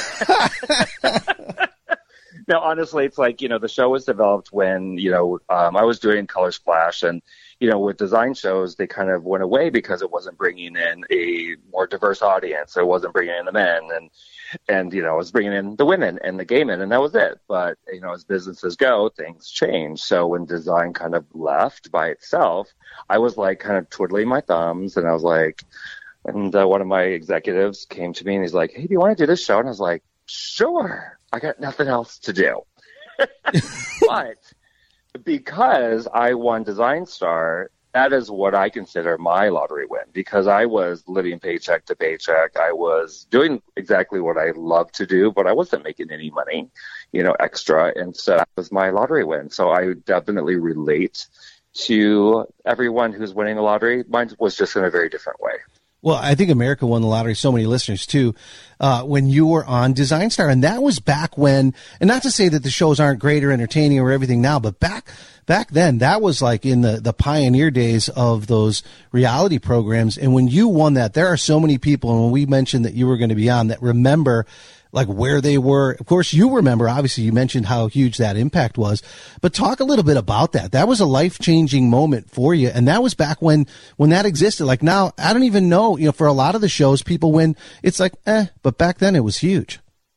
No, honestly, it's like, you know, the show was developed when, you know, um, I was doing Color Splash, and, you know, with design shows, they kind of went away because it wasn't bringing in a more diverse audience. So it wasn't bringing in the men, and, and, you know, it was bringing in the women and the gay men, and that was it. But, you know, as businesses go, things change. So when design kind of left by itself, I was like kind of twiddling my thumbs, and I was like, and uh, one of my executives came to me and he's like, "Hey, do you want to do this show?" And I was like, "Sure. I got nothing else to do." But because I won Design Star, that is what I consider my lottery win, because I was living paycheck to paycheck. I was doing exactly what I love to do, but I wasn't making any money, you know, extra. And so that was my lottery win. So I definitely relate to everyone who's winning the lottery. Mine was just in a very different way. Well, I think America won the lottery. So many listeners, too, uh, when you were on Design Star. And that was back when, and not to say that the shows aren't great or entertaining or everything now, but back back then, that was like in the, the pioneer days of those reality programs. And when you won that, there are so many people, and when we mentioned that you were going to be on, that remember like where they were. Of course, you remember, obviously, you mentioned how huge that impact was, but talk a little bit about that. That was a life-changing moment for you, and that was back when, when that existed. Like now, I don't even know, you know, for a lot of the shows, people win, it's like, eh, but back then it was huge.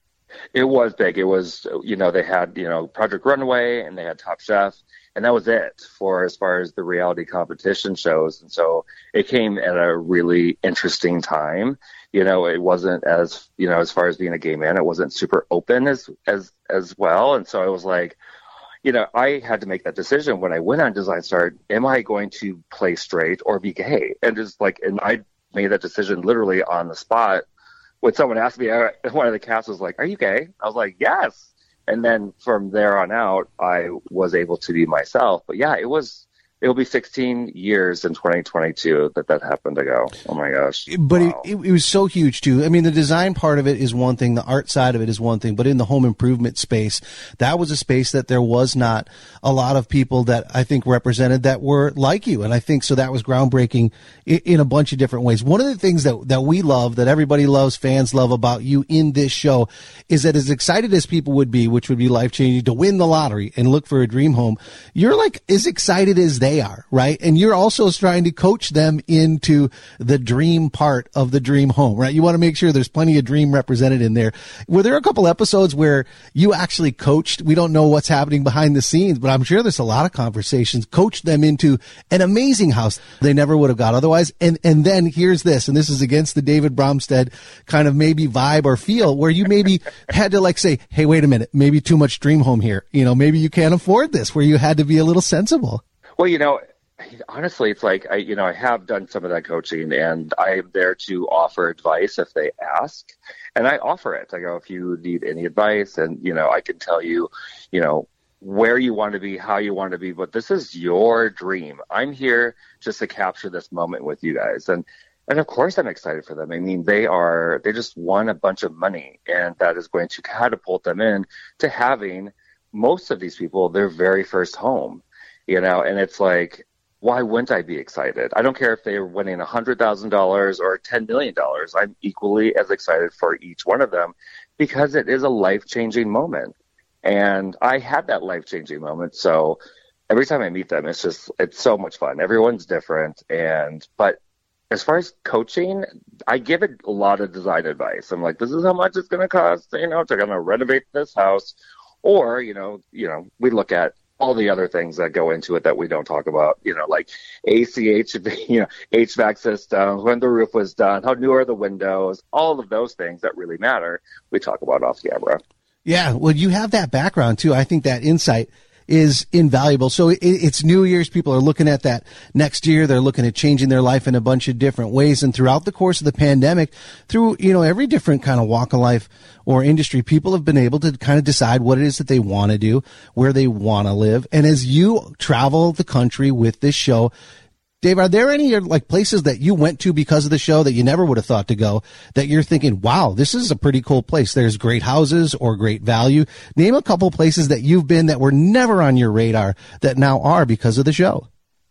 It was big. It was, you know, they had, you know, Project Runway and they had Top Chef, and that was it for as far as the reality competition shows. And so it came at a really interesting time. You know, it wasn't as, you know, as far as being a gay man, it wasn't super open as, as, as well. And so I was like, you know, I had to make that decision when I went on Design Start. Am I going to play straight or be gay? And just like, and I made that decision literally on the spot. When someone asked me, one of the cast was like, "Are you gay?" I was like, "Yes." And then from there on out, I was able to be myself. But yeah, it was, it'll be sixteen years in twenty twenty-two that that happened ago. Oh my gosh. But wow. it, it was so huge too. I mean, the design part of it is one thing. The art side of it is one thing, but in the home improvement space, that was a space that there was not a lot of people that I think represented that were like you. And I think so that was groundbreaking in, in a bunch of different ways. One of the things that, that we love, that everybody loves, fans love about you in this show is that as excited as people would be, which would be life changing to win the lottery and look for a dream home, you're like as excited as they are, right? And you're also trying to coach them into the dream part of the dream home, right? You want to make sure there's plenty of dream represented in there. Were there a couple episodes where you actually coached? We don't know what's happening behind the scenes, but I'm sure there's a lot of conversations, coached them into an amazing house they never would have got otherwise. And, and then here's this, and this is against the David Bromstead kind of maybe vibe or feel where you maybe had to like say, hey, wait a minute, maybe too much dream home here. You know, maybe you can't afford this, where you had to be a little sensible. Well, you know, honestly, it's like, I, you know, I have done some of that coaching, and I am there to offer advice if they ask, and I offer it. I go, if you need any advice, and, you know, I can tell you, you know, where you want to be, how you want to be, but this is your dream. I'm here just to capture this moment with you guys. And, and of course I'm excited for them. I mean, they are, they just won a bunch of money, and that is going to catapult them in to having most of these people their very first home. You know, and it's like, why wouldn't I be excited? I don't care if they're winning one hundred thousand dollars or ten million dollars. I'm equally as excited for each one of them because it is a life-changing moment. And I had that life-changing moment. So every time I meet them, it's just, it's so much fun. Everyone's different. And, but as far as coaching, I give it a lot of design advice. I'm like, this is how much it's going to cost, you know, to kind of renovate this house. Or, you know, you know, we look at all the other things that go into it that we don't talk about, you know, like A C H, you know, H V A C systems, when the roof was done, how new are the windows, all of those things that really matter, we talk about off camera. Yeah, well, you have that background, too. I think that insight is invaluable. So it, it's New Year's. People are looking at that next year. They're looking at changing their life in a bunch of different ways. And throughout the course of the pandemic, through, you know, every different kind of walk of life or industry, people have been able to kind of decide what it is that they want to do, where they want to live. And as you travel the country with this show, Dave, are there any like places that you went to because of the show that you never would have thought to go that you're thinking, wow, this is a pretty cool place? There's great houses or great value. Name a couple places that you've been that were never on your radar that now are because of the show.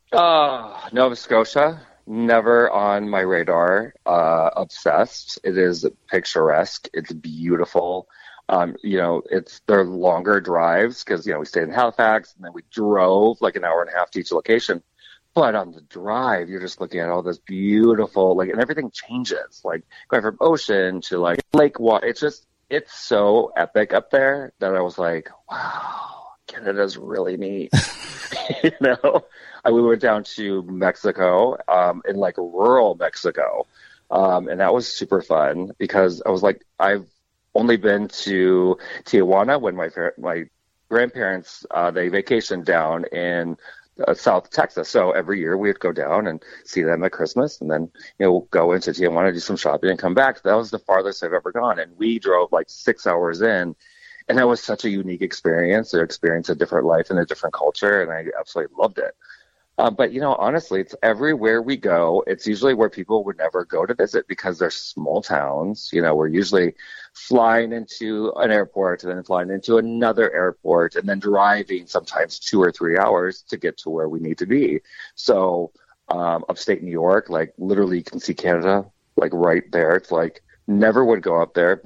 Uh, Nova Scotia, never on my radar. Uh, obsessed. It is picturesque. It's beautiful. Um, you know, it's they're longer drives because, you know, we stayed in Halifax and then we drove like an hour and a half to each location. But on the drive, you're just looking at all this beautiful, like, and everything changes, like going from ocean to like lake water. It's just, it's so epic up there that I was like, wow, Canada's really neat. You know, I, we went down to Mexico, um, in like rural Mexico. Um, and that was super fun because I was like, I've only been to Tijuana when my, my grandparents, uh, they vacationed down in Uh, South Texas. So every year we'd go down and see them at Christmas and then, you know, go into Tijuana, do some shopping and come back. That was the farthest I've ever gone. And we drove like six hours in, and that was such a unique experience, to experience a different life and a different culture. And I absolutely loved it. Uh, but, you know, honestly, it's everywhere we go. It's usually where people would never go to visit because they're small towns. You know, we're usually flying into an airport and then flying into another airport and then driving sometimes two or three hours to get to where we need to be. So um, upstate New York, like literally you can see Canada like right there. It's like never would go up there, but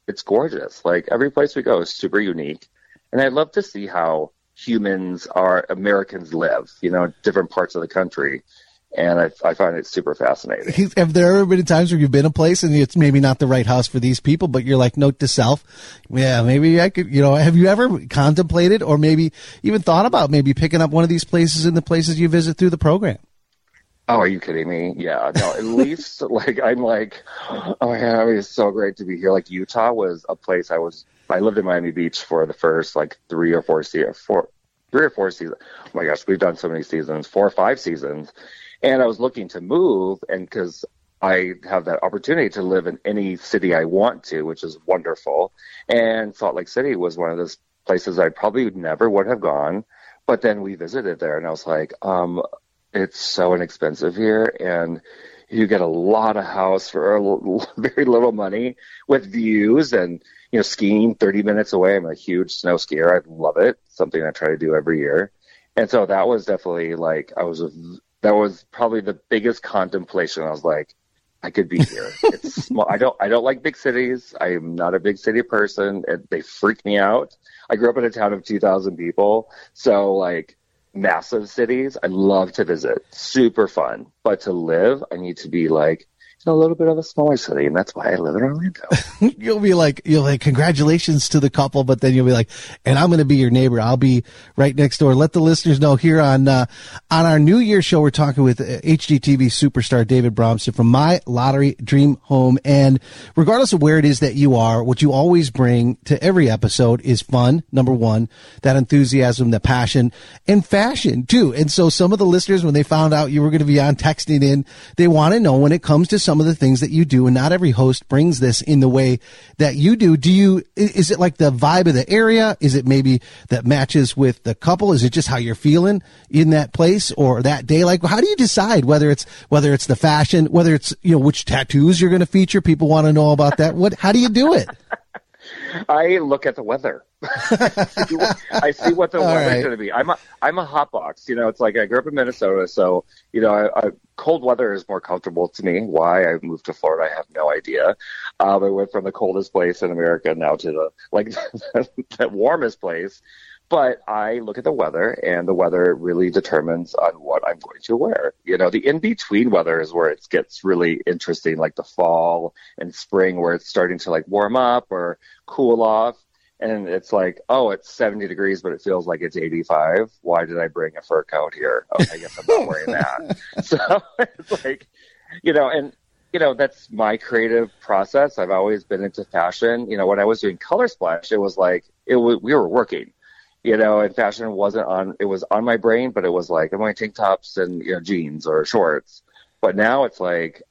it's gorgeous. Like every place we go is super unique. And I'd love to see how humans are Americans live, you know, different parts of the country. And I, I find it super fascinating. Have there ever been times where you've been a place and it's maybe not the right house for these people, but you're like, note to self, yeah, maybe I could, you know, have you ever contemplated or maybe even thought about maybe picking up one of these places in the places you visit through the program? Oh, are you kidding me? Yeah, no, at least like, I'm like, oh my God, it's so great to be here. Like Utah was a place I was, I lived in Miami Beach for the first like three or four seasons, four, three or four seasons. Oh my gosh, we've done so many seasons, four or five seasons. And I was looking to move, and because I have that opportunity to live in any city I want to, which is wonderful. And Salt Lake City was one of those places I probably never would have gone. But then we visited there, and I was like, um, it's so inexpensive here, and you get a lot of house for a l- very little money with views and, you know, skiing thirty minutes away. I'm a huge snow skier. I love it. Something I try to do every year. And so that was definitely like, I was a That was probably the biggest contemplation. I was like, I could be here. It's small. I don't, I don't like big cities. I am not a big city person. It, they freak me out. I grew up in a town of two thousand people. So like massive cities, I love to visit. Super fun. But to live, I need to be like, a little bit of a smaller city, and that's why I live in Orlando. You'll be like, you'll like, congratulations to the couple, but then you'll be like, and I'm going to be your neighbor. I'll be right next door. Let the listeners know here on uh, on our New Year show, we're talking with H G T V superstar David Bromson from My Lottery Dream Home. And regardless of where it is that you are, what you always bring to every episode is fun, number one, that enthusiasm, the passion, and fashion too. And so some of the listeners, when they found out you were going to be on texting in, they want to know when it comes to some of the things that you do, and not every host brings this in the way that you do. Do you, is it like the vibe of the area? Is it maybe that matches with the couple? Is it just how you're feeling in that place or that day? Like, how do you decide whether it's, whether it's the fashion, whether it's, you know, which tattoos you're going to feature? People want to know about that. What, how do you do it? I look at the weather. I, see what, I see what the All weather's right. going to be. I'm a, I'm a hot box. You know, it's like I grew up in Minnesota, so, you know, I, I, cold weather is more comfortable to me. Why I moved to Florida, I have no idea. Um, I went from the coldest place in America now to the, like, the warmest place. But I look at the weather, and the weather really determines on what I'm going to wear. You know, the in-between weather is where it gets really interesting, like the fall and spring, where it's starting to, like, warm up or cool off. And it's like, oh, it's seventy degrees, but it feels like it's eighty-five. Why did I bring a fur coat here? Oh, I guess I'm not wearing that. So it's like, you know, and, you know, that's my creative process. I've always been into fashion. You know, when I was doing Color Splash, it was like, it was, we were working. You know, and fashion wasn't on, it was on my brain, but it was like, I'm wearing tank tops and, you know, jeans or shorts. But now it's like,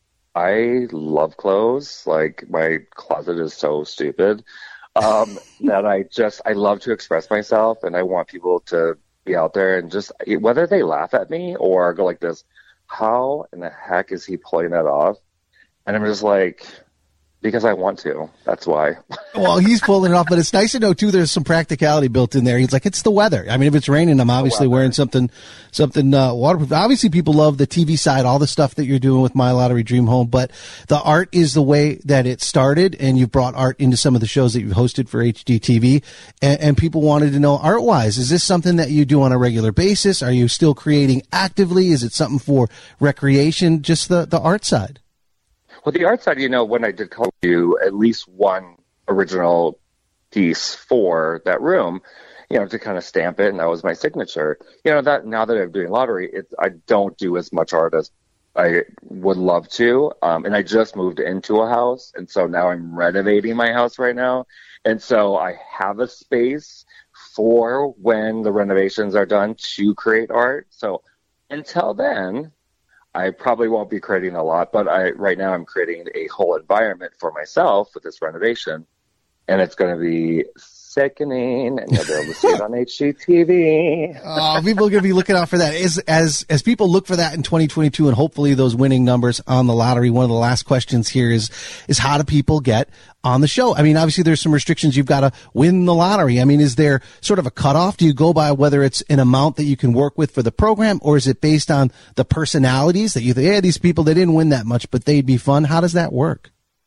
I love clothes. Like, my closet is so stupid um, that I just, I love to express myself, and I want people to be out there and just, whether they laugh at me or go like this, how in the heck is he pulling that off? And I'm just like, because I want to. That's why. Well, he's pulling it off, but it's nice to know too. There's some practicality built in there. He's like, it's the weather. I mean, if it's raining, I'm obviously wearing something, something uh, waterproof. Obviously, people love the T V side, all the stuff that you're doing with My Lottery Dream Home. But the art is the way that it started, and you've brought art into some of the shows that you've hosted for H G T V. And, and people wanted to know, art wise, is this something that you do on a regular basis? Are you still creating actively? Is it something for recreation? Just the the art side. Well, the art side, you know, when I did call you at least one original piece for that room, you know, to kind of stamp it, and that was my signature. You know, that now that I'm doing lottery, it, I don't do as much art as I would love to. Um, and I just moved into a house, and so now I'm renovating my house right now. And so I have a space for when the renovations are done to create art. So until then, I probably won't be creating a lot, but I right now I'm creating a whole environment for myself with this renovation, and it's going to be sickening, and you'll be able to see it on H G T V. Oh, people are going to be looking out for that. As, as, as people look for that in twenty twenty-two and hopefully those winning numbers on the lottery, one of the last questions here is, is how do people get on the show? I mean, obviously there's some restrictions. You've got to win the lottery. I mean, is there sort of a cutoff? Do you go by whether it's an amount that you can work with for the program, or is it based on the personalities that you think, yeah, these people, they didn't win that much, but they'd be fun? How does that work?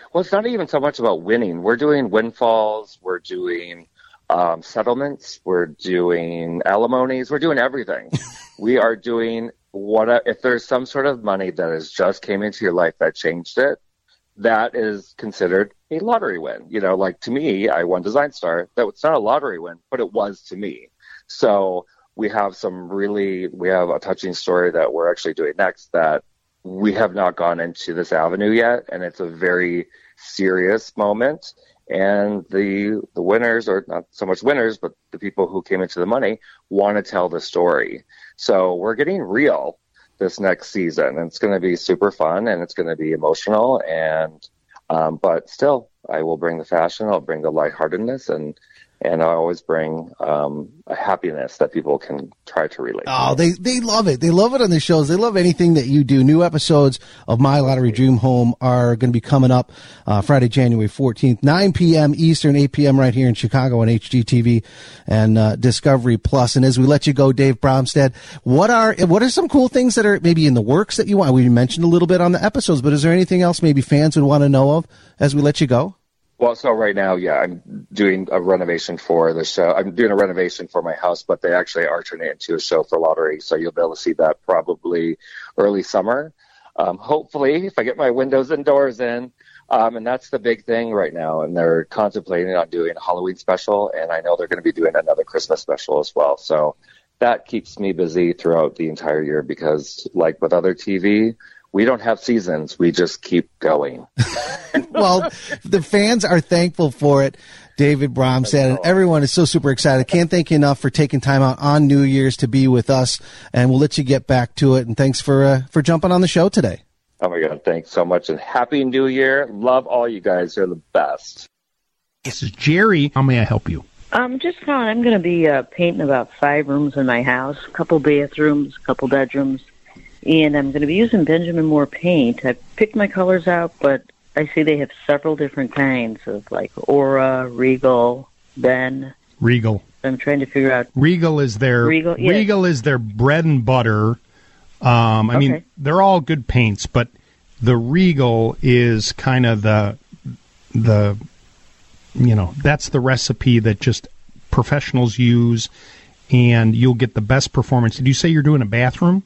Well, it's not even so much about winning. We're doing windfalls. We're doing um, settlements. We're doing alimonies. We're doing everything. We are doing what if there's some sort of money that has just came into your life that changed it, that is considered a lottery win. You know, like to me, I won Design Star. That was not a lottery win, but it was to me. So we have some really, we have a touching story that we're actually doing next that we have not gone into this avenue yet. And it's a very serious moment. And the the winners, or not so much winners, but the people who came into the money want to tell the story. So we're getting real this next season. And it's going to be super fun and it's going to be emotional. And um, but still, I will bring the fashion. I'll bring the lightheartedness, and and I always bring um, a happiness that people can try to relate. Oh, they they love it. They love it on the shows. They love anything that you do. New episodes of My Lottery Dream Home are going to be coming up uh, Friday, January fourteenth, nine p.m. Eastern, eight p.m. right here in Chicago on H G T V and uh, Discovery Plus. And as we let you go, Dave Bromstead, what are what are some cool things that are maybe in the works that you want? We mentioned a little bit on the episodes, but is there anything else maybe fans would want to know of as we let you go? Well, so right now, yeah, I'm doing a renovation for the show. I'm doing a renovation for my house, but they actually are turning it into a show for lottery. So you'll be able to see that probably early summer. Um, hopefully, if I get my windows and doors in. Um, and that's the big thing right now. And they're contemplating on doing a Halloween special. And I know they're going to be doing another Christmas special as well. So that keeps me busy throughout the entire year because, like with other T V, we don't have seasons. We just keep going. Well, the fans are thankful for it, David Bromstead, and everyone is so super excited. Can't thank you enough for taking time out on New Year's to be with us, and we'll let you get back to it. And thanks for uh, for jumping on the show today. Oh, my God. Thanks so much, and Happy New Year. Love all you guys. You're the best. This is Jerry. How may I help you? Um, just calling. I'm going to be uh, painting about five rooms in my house, a couple bathrooms, a couple bedrooms. And I'm going to be using Benjamin Moore paint. I picked my colors out, but I see they have several different kinds of like Aura, Regal, Ben. Regal. I'm trying to figure out. Regal is their Regal, yes. Regal is their bread and butter. Um, I Okay. mean, they're all good paints, but the Regal is kind of the the you know that's the recipe that just professionals use, and you'll get the best performance. Did you say you're doing a bathroom?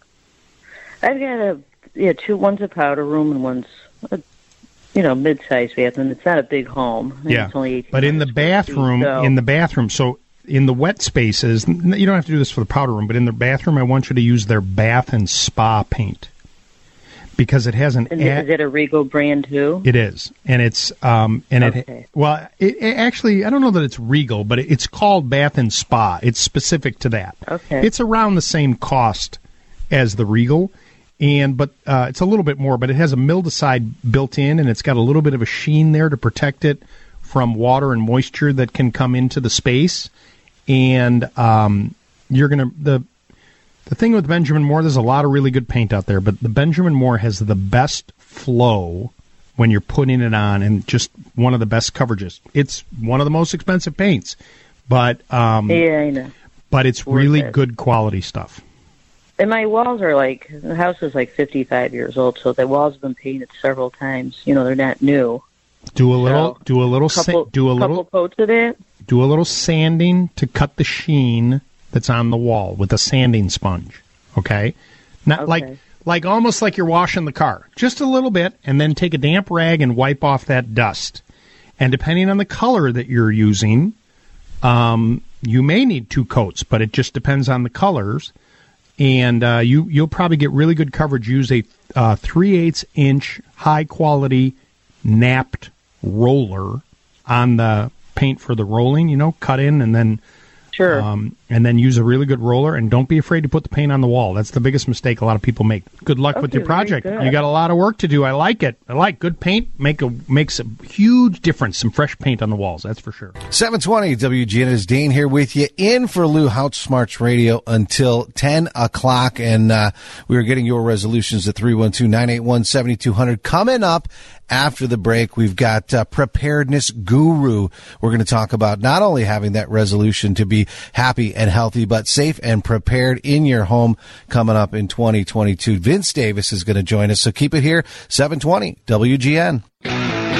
I've got a yeah two. One's a powder room and one's a you know mid-sized bathroom. It's not a big home. I think Yeah, it's only eighteen but in the bathroom, so- in the bathroom, so in the wet spaces, n- you don't have to do this for the powder room, but in the bathroom, I want you to use their bath and spa paint because it has an. Is, a- it, is it a Regal brand too? It is, and it's um and Okay. it well, it, it actually I don't know that it's Regal, but it, it's called Bath and Spa. It's specific to that. Okay. It's around the same cost as the Regal. And but uh, it's a little bit more, but it has a mildewcide built in, and it's got a little bit of a sheen there to protect it from water and moisture that can come into the space. And um, you're gonna the the thing with Benjamin Moore, there's a lot of really good paint out there, but the Benjamin Moore has the best flow when you're putting it on, and just one of the best coverages. It's one of the most expensive paints, but um, Yeah, I know. but it's Worth really it. good quality stuff. And my walls are like, the house is like fifty-five years old, so the walls have been painted several times. You know, they're not new. Do a little, So, do a little, sa- couple, do a little, couple coats of it. do a little sanding to cut the sheen that's on the wall with a sanding sponge. Okay, not Okay. like like almost like you're washing the car, just a little bit, and then take a damp rag and wipe off that dust. And depending on the color that you're using, um, you may need two coats, but it just depends on the colors. And uh, you you'll probably get really good coverage. Use a uh, three eighths inch high quality napped roller on the paint for the rolling. You know, cut in and then sure, um, and then use a really good roller. And don't be afraid to put the paint on the wall. That's the biggest mistake a lot of people make. Good luck with Okay, your project. very good. You got a lot of work to do. I like it. I like good paint. Make a makes a huge difference. Some fresh paint on the walls. That's for sure. seven twenty W G N is Dane here with you in for Lou Houch Smarts Radio until ten o'clock. And uh, we are getting your resolutions at three one two, nine eight one, seven two zero zero. Coming up after the break, we've got uh, Preparedness Guru. We're going to talk about not only having that resolution to be happy and healthy, but safe and prepared in your home coming up in twenty twenty-two. Vince Davis is going to join us, so keep it here, seven twenty W G N.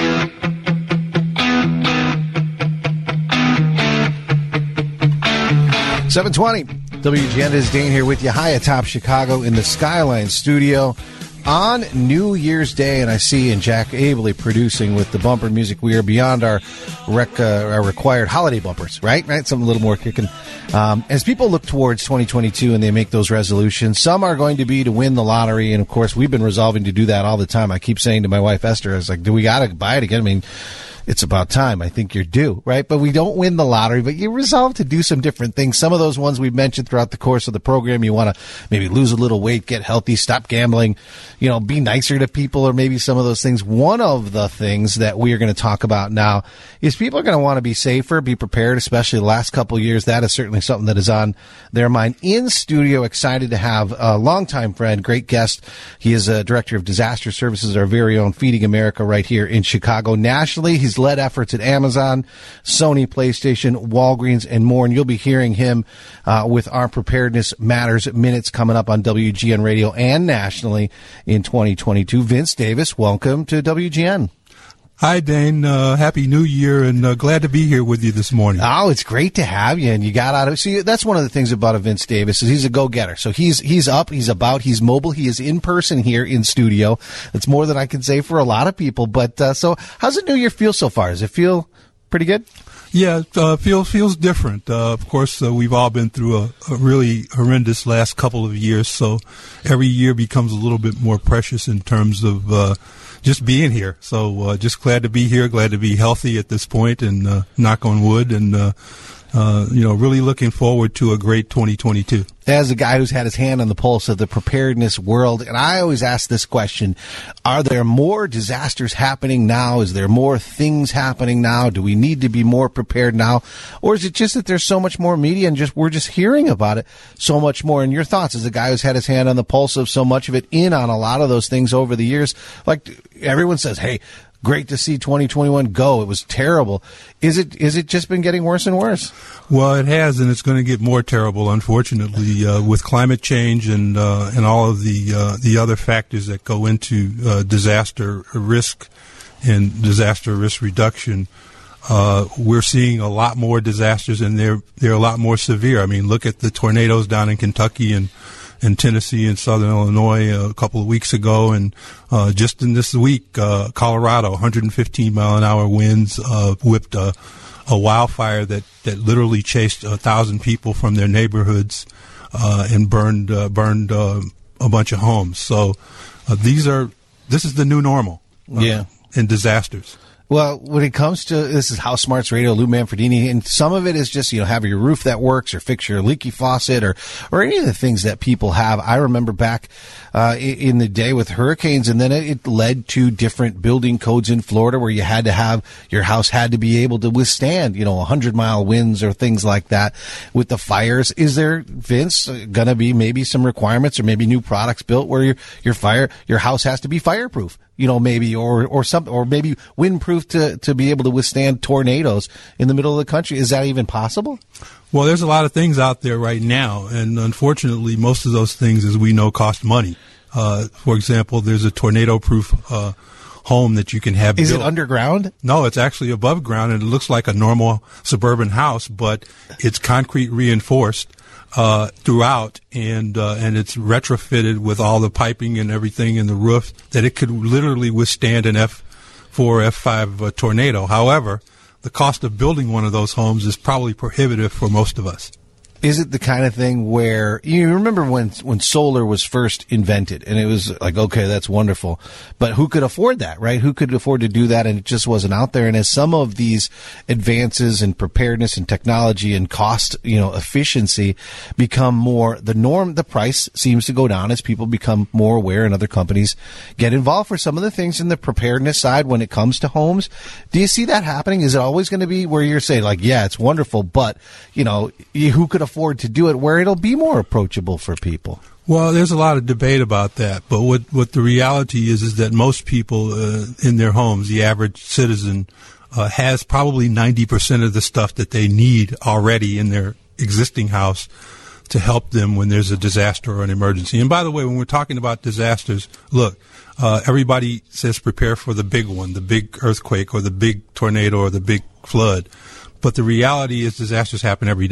seven twenty, W G N is Dane here with you, high atop Chicago in the Skyline studio on New Year's Day, and I see and Jack ably producing with the bumper music. We are beyond our rec, uh, our required holiday bumpers, right? Right, something a little more kicking. Um, as people look towards twenty twenty-two and they make those resolutions, some are going to be to win the lottery, and of course, we've been resolving to do that all the time. I keep saying to my wife Esther, I was like, "Do we got to buy it again?" I mean, it's about time. I think you're due, right? But we don't win the lottery, but you resolve to do some different things. Some of those ones we've mentioned throughout the course of the program, you want to maybe lose a little weight, get healthy, stop gambling, you know, be nicer to people, or maybe some of those things. One of the things that we are going to talk about now is people are going to want to be safer, be prepared, especially the last couple of years. That is certainly something that is on their mind. In studio, excited to have a longtime friend, great guest. He is a director of disaster services, our very own Feeding America right here in Chicago. Nationally, he's led efforts at Amazon, Sony, PlayStation, Walgreens, and more. And you'll be hearing him uh, with our Preparedness Matters Minutes coming up on W G N Radio and nationally in twenty twenty-two. Vince Davis, welcome to W G N. Hi, Dane. Uh, Happy New Year, and uh, glad to be here with you this morning. Oh, it's great to have you, and you got out of. See, that's one of the things about a Vince Davis is he's a go-getter. So he's he's up, he's about, he's mobile, he is in person here in studio. That's more than I can say for a lot of people. But uh, so, how's the New Year feel so far? Does it feel pretty good? Yeah, it uh, feels feels different. Uh, of course, uh, we've all been through a, a really horrendous last couple of years, so every year becomes a little bit more precious in terms of uh, just being here. So uh, just glad to be here, glad to be healthy at this point, and uh, knock on wood, and uh, uh, you know, really looking forward to a great twenty twenty-two. As a guy who's had his hand on the pulse of the preparedness world, and I always ask this question, are there more disasters happening now? Is there more things happening now? Do we need to be more prepared now? Or is it just that there's so much more media and just we're just hearing about it so much more? And your thoughts as a guy who's had his hand on the pulse of so much of it, in on a lot of those things over the years, like everyone says, hey, great to see twenty twenty-one go. It was terrible. Is it is it just been getting worse and worse? Well, it has, and it's going to get more terrible, unfortunately, uh, with climate change and uh, and all of the uh, the other factors that go into uh, disaster risk and disaster risk reduction. Uh, we're seeing a lot more disasters, and they're they're a lot more severe. I mean, look at the tornadoes down in Kentucky and in Tennessee and southern Illinois uh, a couple of weeks ago, and uh, just in this week, uh, Colorado, one hundred fifteen mile an hour winds uh, whipped a, a wildfire that, that literally chased a thousand people from their neighborhoods uh, and burned uh, burned uh, a bunch of homes. So uh, these are this is the new normal. Uh, yeah, in disasters. Well, when it comes to, this is House Smarts Radio, Lou Manfredini, and some of it is just, you know, have your roof that works or fix your leaky faucet or, or any of the things that people have. I remember back uh, in the day with hurricanes, and then it led to different building codes in Florida where you had to have, your house had to be able to withstand, you know, one hundred mile winds or things like that. With the fires, is there, Vince, going to be maybe some requirements or maybe new products built where your, your fire, your house has to be fireproof? You know, maybe, or, or something, or maybe windproof to, to be able to withstand tornadoes in the middle of the country. Is that even possible? Well, there's a lot of things out there right now, and unfortunately, most of those things, as we know, cost money. Uh, for example, there's a tornado-proof uh, home that you can have Is built. it underground? No, it's actually above ground, and it looks like a normal suburban house, but it's concrete reinforced uh, throughout, and uh, and it's retrofitted with all the piping and everything in the roof that it could literally withstand an F four, F five uh, tornado. However, the cost of building one of those homes is probably prohibitive for most of us. Is it the kind of thing where you remember when when solar was first invented and it was like, okay, that's wonderful, but who could afford that, right? Who could afford to do that? And it just wasn't out there. And as some of these advances in preparedness and technology and cost, you know, efficiency become more the norm, the price seems to go down as people become more aware and other companies get involved for some of the things in the preparedness side when it comes to homes. Do you see that happening? Is it always going to be where you're saying like, yeah, it's wonderful, but you know, who could afford to do it, where it'll be more approachable for people? Well, there's a lot of debate about that, but what, what the reality is is that most people uh, in their homes, the average citizen, uh, has probably ninety percent of the stuff that they need already in their existing house to help them when there's a disaster or an emergency. And by the way, when we're talking about disasters, look, uh, everybody says prepare for the big one, the big earthquake or the big tornado or the big flood. But the reality is disasters happen every day.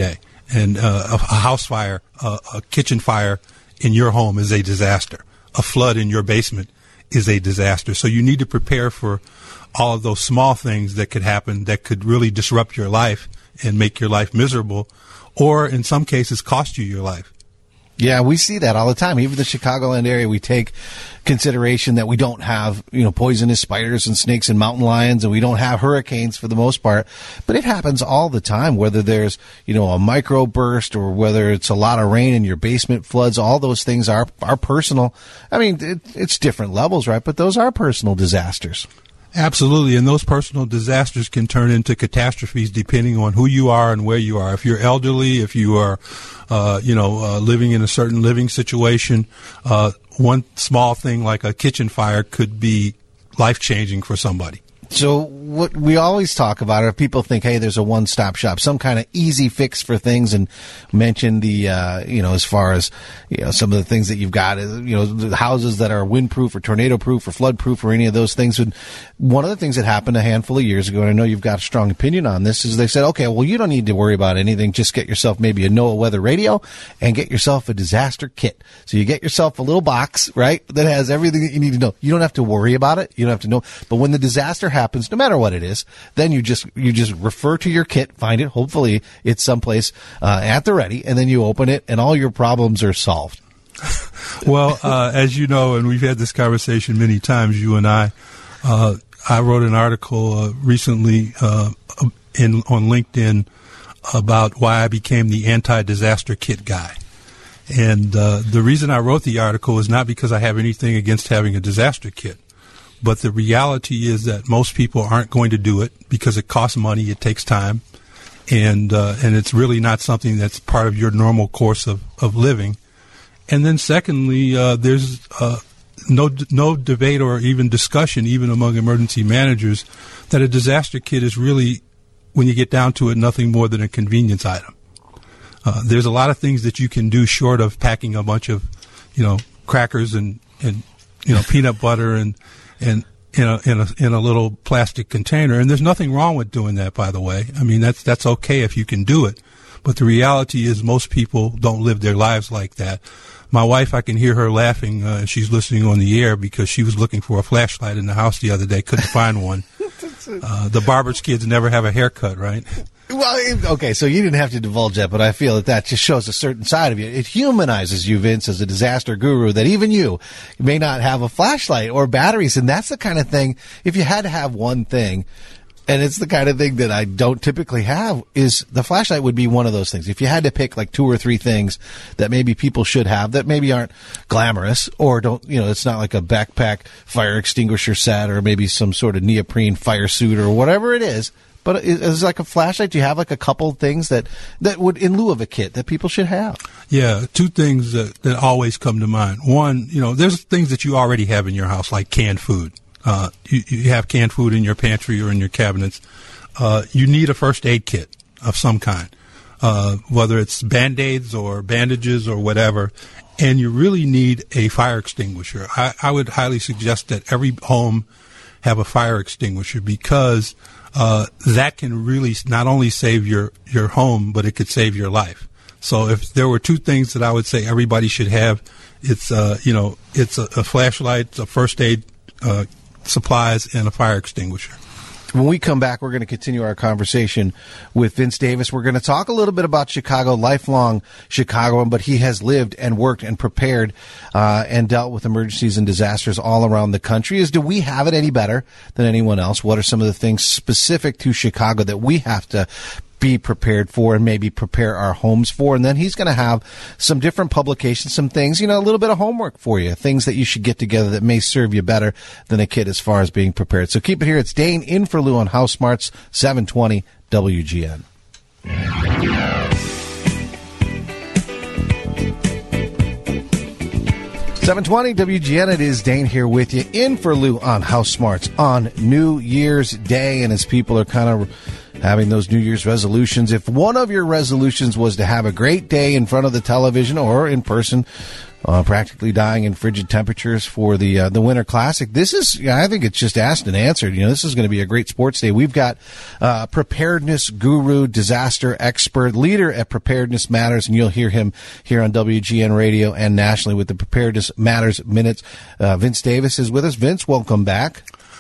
And uh, a, a house fire, uh, a kitchen fire in your home is a disaster. A flood in your basement is a disaster. So you need to prepare for all of those small things that could happen that could really disrupt your life and make your life miserable, or in some cases cost you your life. Yeah, we see that all the time. Even the Chicagoland area, we take consideration that we don't have, you know, poisonous spiders and snakes and mountain lions, and we don't have hurricanes for the most part. But it happens all the time, whether there's, you know, a microburst or whether it's a lot of rain and your basement floods. All those things are, are personal. I mean, it, it's different levels, right? But those are personal disasters. Absolutely, and those personal disasters can turn into catastrophes depending on who you are and where you are. If you're elderly, if you are, uh, you know, uh, living in a certain living situation, uh, one small thing like a kitchen fire could be life-changing for somebody. So what we always talk about are people think, hey, there's a one-stop shop, some kind of easy fix for things, and mention the, uh, you know, as far as, you know, some of the things that you've got, you know, the houses that are wind-proof or tornado-proof or flood-proof or any of those things. And one of the things that happened a handful of years ago, and I know you've got a strong opinion on this, is they said, okay, well, you don't need to worry about anything. Just get yourself maybe a NOAA weather radio and get yourself a disaster kit. So you get yourself a little box, right, that has everything that you need to know. You don't have to worry about it. You don't have to know. But when the disaster happens, no matter what it is, then you just you just refer to your kit, find it. Hopefully, it's someplace uh, at the ready, and then you open it, and all your problems are solved. Well, uh, as you know, and we've had this conversation many times, you and I. Uh, I wrote an article uh, recently uh, in on LinkedIn about why I became the anti-disaster kit guy. And uh, the reason I wrote the article is not because I have anything against having a disaster kit. But the reality is that most people aren't going to do it because it costs money, it takes time, and uh, and it's really not something that's part of your normal course of, of living. And then secondly, uh, there's uh, no no debate or even discussion, even among emergency managers, that a disaster kit is really, when you get down to it, nothing more than a convenience item. Uh, there's a lot of things that you can do short of packing a bunch of, you know, crackers and, and you know, peanut butter and and in a, in a in a little plastic container. And there's nothing wrong with doing that, by the way. I mean, that's that's okay if you can do it. But the reality is most people don't live their lives like that. My wife, I can hear her laughing. Uh, she's listening on the air because she was looking for a flashlight in the house the other day, couldn't find one. Uh, the barber's kids never have a haircut, right? Well, okay, so you didn't have to divulge that, but I feel that that just shows a certain side of you. It humanizes you, Vince, as a disaster guru, that even you may not have a flashlight or batteries, and that's the kind of thing, if you had to have one thing, and it's the kind of thing that I don't typically have, is the flashlight would be one of those things. If you had to pick like two or three things that maybe people should have that maybe aren't glamorous or don't, you know, it's not like a backpack fire extinguisher set or maybe some sort of neoprene fire suit or whatever it is, but is like a flashlight, do you have like a couple things that, that would, in lieu of a kit, that people should have? Yeah, two things that, that always come to mind. One, you know, there's things that you already have in your house, like canned food. Uh, you, you have canned food in your pantry or in your cabinets. Uh, you need a first aid kit of some kind, uh, whether it's Band-Aids or bandages or whatever. And you really need a fire extinguisher. I, I would highly suggest that every home have a fire extinguisher because Uh, that can really not only save your, your home, but it could save your life. So if there were two things that I would say everybody should have, it's, uh, you know, it's a, a flashlight, a first aid uh, supplies, and a fire extinguisher. When we come back, we're going to continue our conversation with Vince Davis. We're going to talk a little bit about Chicago, lifelong Chicagoan, but he has lived and worked and prepared uh, and dealt with emergencies and disasters all around the country. Is do we have it any better than anyone else? What are some of the things specific to Chicago that we have to be prepared for and maybe prepare our homes for? And then he's going to have some different publications, some things, you know, a little bit of homework for you, things that you should get together that may serve you better than a kid as far as being prepared. So keep it here. It's Dane in for Lou on House Smarts, seven twenty W G N. seven twenty W G N, it is Dane here with you, in for Lou on House Smarts on New Year's Day. And as people are kind of having those New Year's resolutions, if one of your resolutions was to have a great day in front of the television or in person uh, practically dying in frigid temperatures for the uh, the Winter Classic. This is, yeah, I think it's just asked and answered. You know, this is going to be a great sports day. We've got uh, preparedness guru, disaster expert, leader at Preparedness Matters, and you'll hear him here on W G N Radio and nationally with the Preparedness Matters Minutes. Uh, Vince Davis is with us. Vince, welcome back.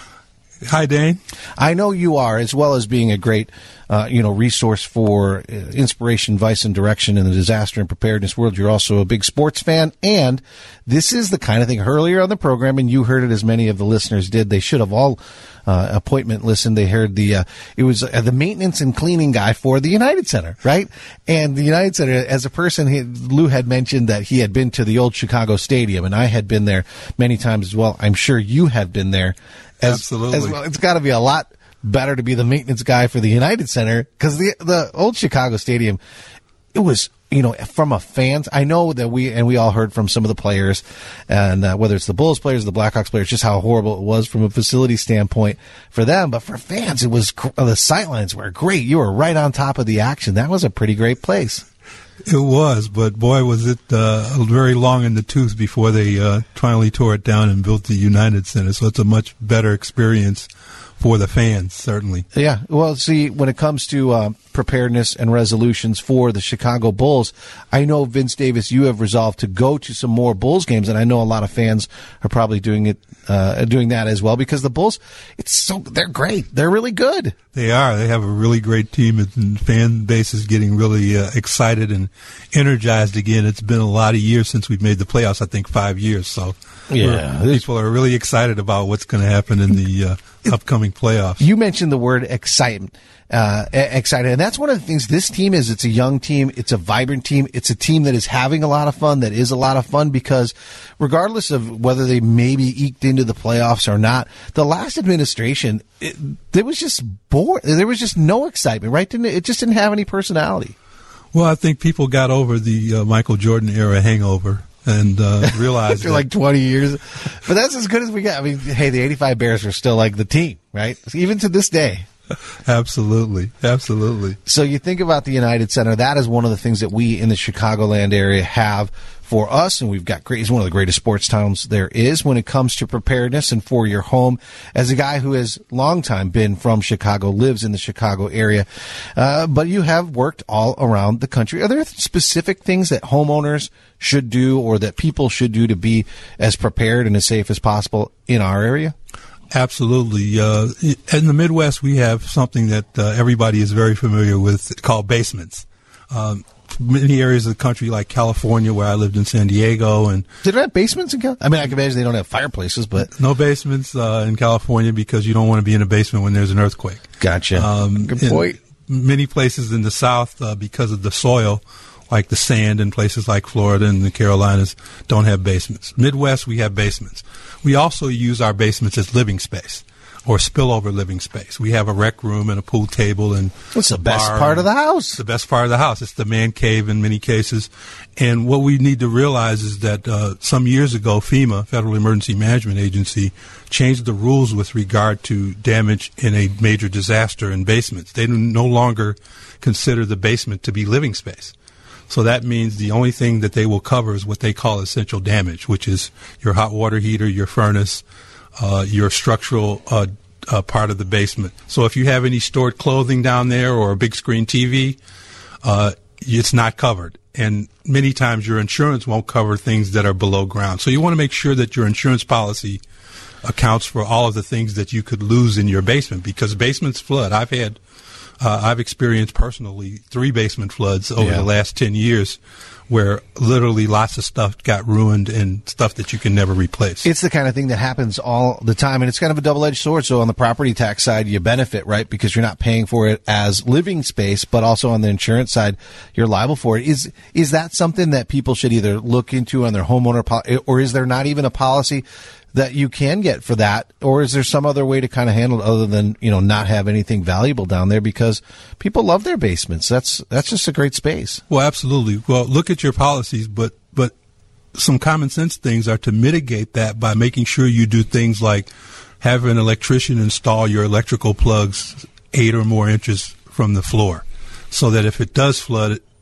Hi, Dane. I know you are, as well as being a great, uh, you know, resource for uh, inspiration, advice, and direction in the disaster and preparedness world. You're also a big sports fan, and this is the kind of thing earlier on the program, and you heard it as many of the listeners did. They should have all uh, appointment listened. They heard the, uh, it was uh, the maintenance and cleaning guy for the United Center, right? And the United Center, as a person, he, Lou had mentioned that he had been to the old Chicago Stadium, and I had been there many times as well. I'm sure you have been there. As, Absolutely. As well. It's got to be a lot better to be the maintenance guy for the United Center, because the the old Chicago Stadium, it was, you know, from a fans, I know that we, and we all heard from some of the players, and uh, whether it's the Bulls players, the Blackhawks players, just how horrible it was from a facility standpoint for them. But for fans, it was, the sightlines were great. You were right on top of the action. That was a pretty great place. It was, but boy, was it uh, very long in the tooth before they uh, finally tore it down and built the United Center. So it's a much better experience for the fans, certainly. Yeah. Well, see, when it comes to uh, preparedness and resolutions for the Chicago Bulls, I know, Vince Davis, you have resolved to go to some more Bulls games, and I know a lot of fans are probably doing it, uh, doing that as well, because the Bulls, it's so, they're great. They're really good. They are. They have a really great team, and fan base is getting really uh, excited and energized again. It's been a lot of years since we've made the playoffs, I think five years. So yeah, people are really excited about what's going to happen in the uh, upcoming playoffs. You mentioned the word excitement. Uh, excited. And that's one of the things this team is. It's a young team. It's a vibrant team. It's a team that is having a lot of fun, that is a lot of fun, because regardless of whether they maybe eked into the playoffs or not, the last administration, it, there was just bored. There was just no excitement, right? Didn't it? It just didn't have any personality. Well, I think people got over the uh, Michael Jordan era hangover and uh, realized after like twenty years. But that's as good as we got. I mean, hey, the eighty-five Bears are still like the team, right? Even to this day. Absolutely. Absolutely. So you think about the United Center, that is one of the things that we in the Chicagoland area have for us, and we've got great, it's one of the greatest sports towns there is when it comes to preparedness and for your home. As a guy who has long time been from Chicago, lives in the Chicago area, uh, but you have worked all around the country. Are there specific things that homeowners should do or that people should do to be as prepared and as safe as possible in our area? Absolutely. Uh, in the Midwest, we have something that uh, everybody is very familiar with called basements. Um, many areas of the country, like California, where I lived in San Diego, and they don't have basements in California. I mean, I can imagine they don't have fireplaces, but no basements uh, in California because you don't want to be in a basement when there's an earthquake. Gotcha. Um, Good point. Many places in the South, uh, because of the soil, like the sand in places like Florida and the Carolinas, don't have basements. Midwest, we have basements. We also use our basements as living space or spillover living space. We have a rec room and a pool table and what's the best part of the house? The best part of the house. It's the man cave in many cases. And what we need to realize is that uh, some years ago, FEMA, Federal Emergency Management Agency, changed the rules with regard to damage in a major disaster in basements. They no longer consider the basement to be living space. So that means the only thing that they will cover is what they call essential damage, which is your hot water heater, your furnace, uh, your structural uh, uh, part of the basement. So if you have any stored clothing down there or a big screen T V, uh, it's not covered. And many times your insurance won't cover things that are below ground. So you want to make sure that your insurance policy accounts for all of the things that you could lose in your basement, because basements flood. I've had Uh, I've experienced personally three basement floods over Yeah. the last ten years where literally lots of stuff got ruined and stuff that you can never replace. It's the kind of thing that happens all the time, and it's kind of a double-edged sword. So on the property tax side, you benefit, right, because you're not paying for it as living space, but also on the insurance side, you're liable for it. Is is that something that people should either look into on their homeowner policy, or is there not even a policy that you can get for that, or is there some other way to kind of handle it other than, you know, not have anything valuable down there, because people love their basements. That's that's just a great space. Well, absolutely. Well, look at your policies, but but some common sense things are to mitigate that by making sure you do things like have an electrician install your electrical plugs eight or more inches from the floor, so that if it does flood,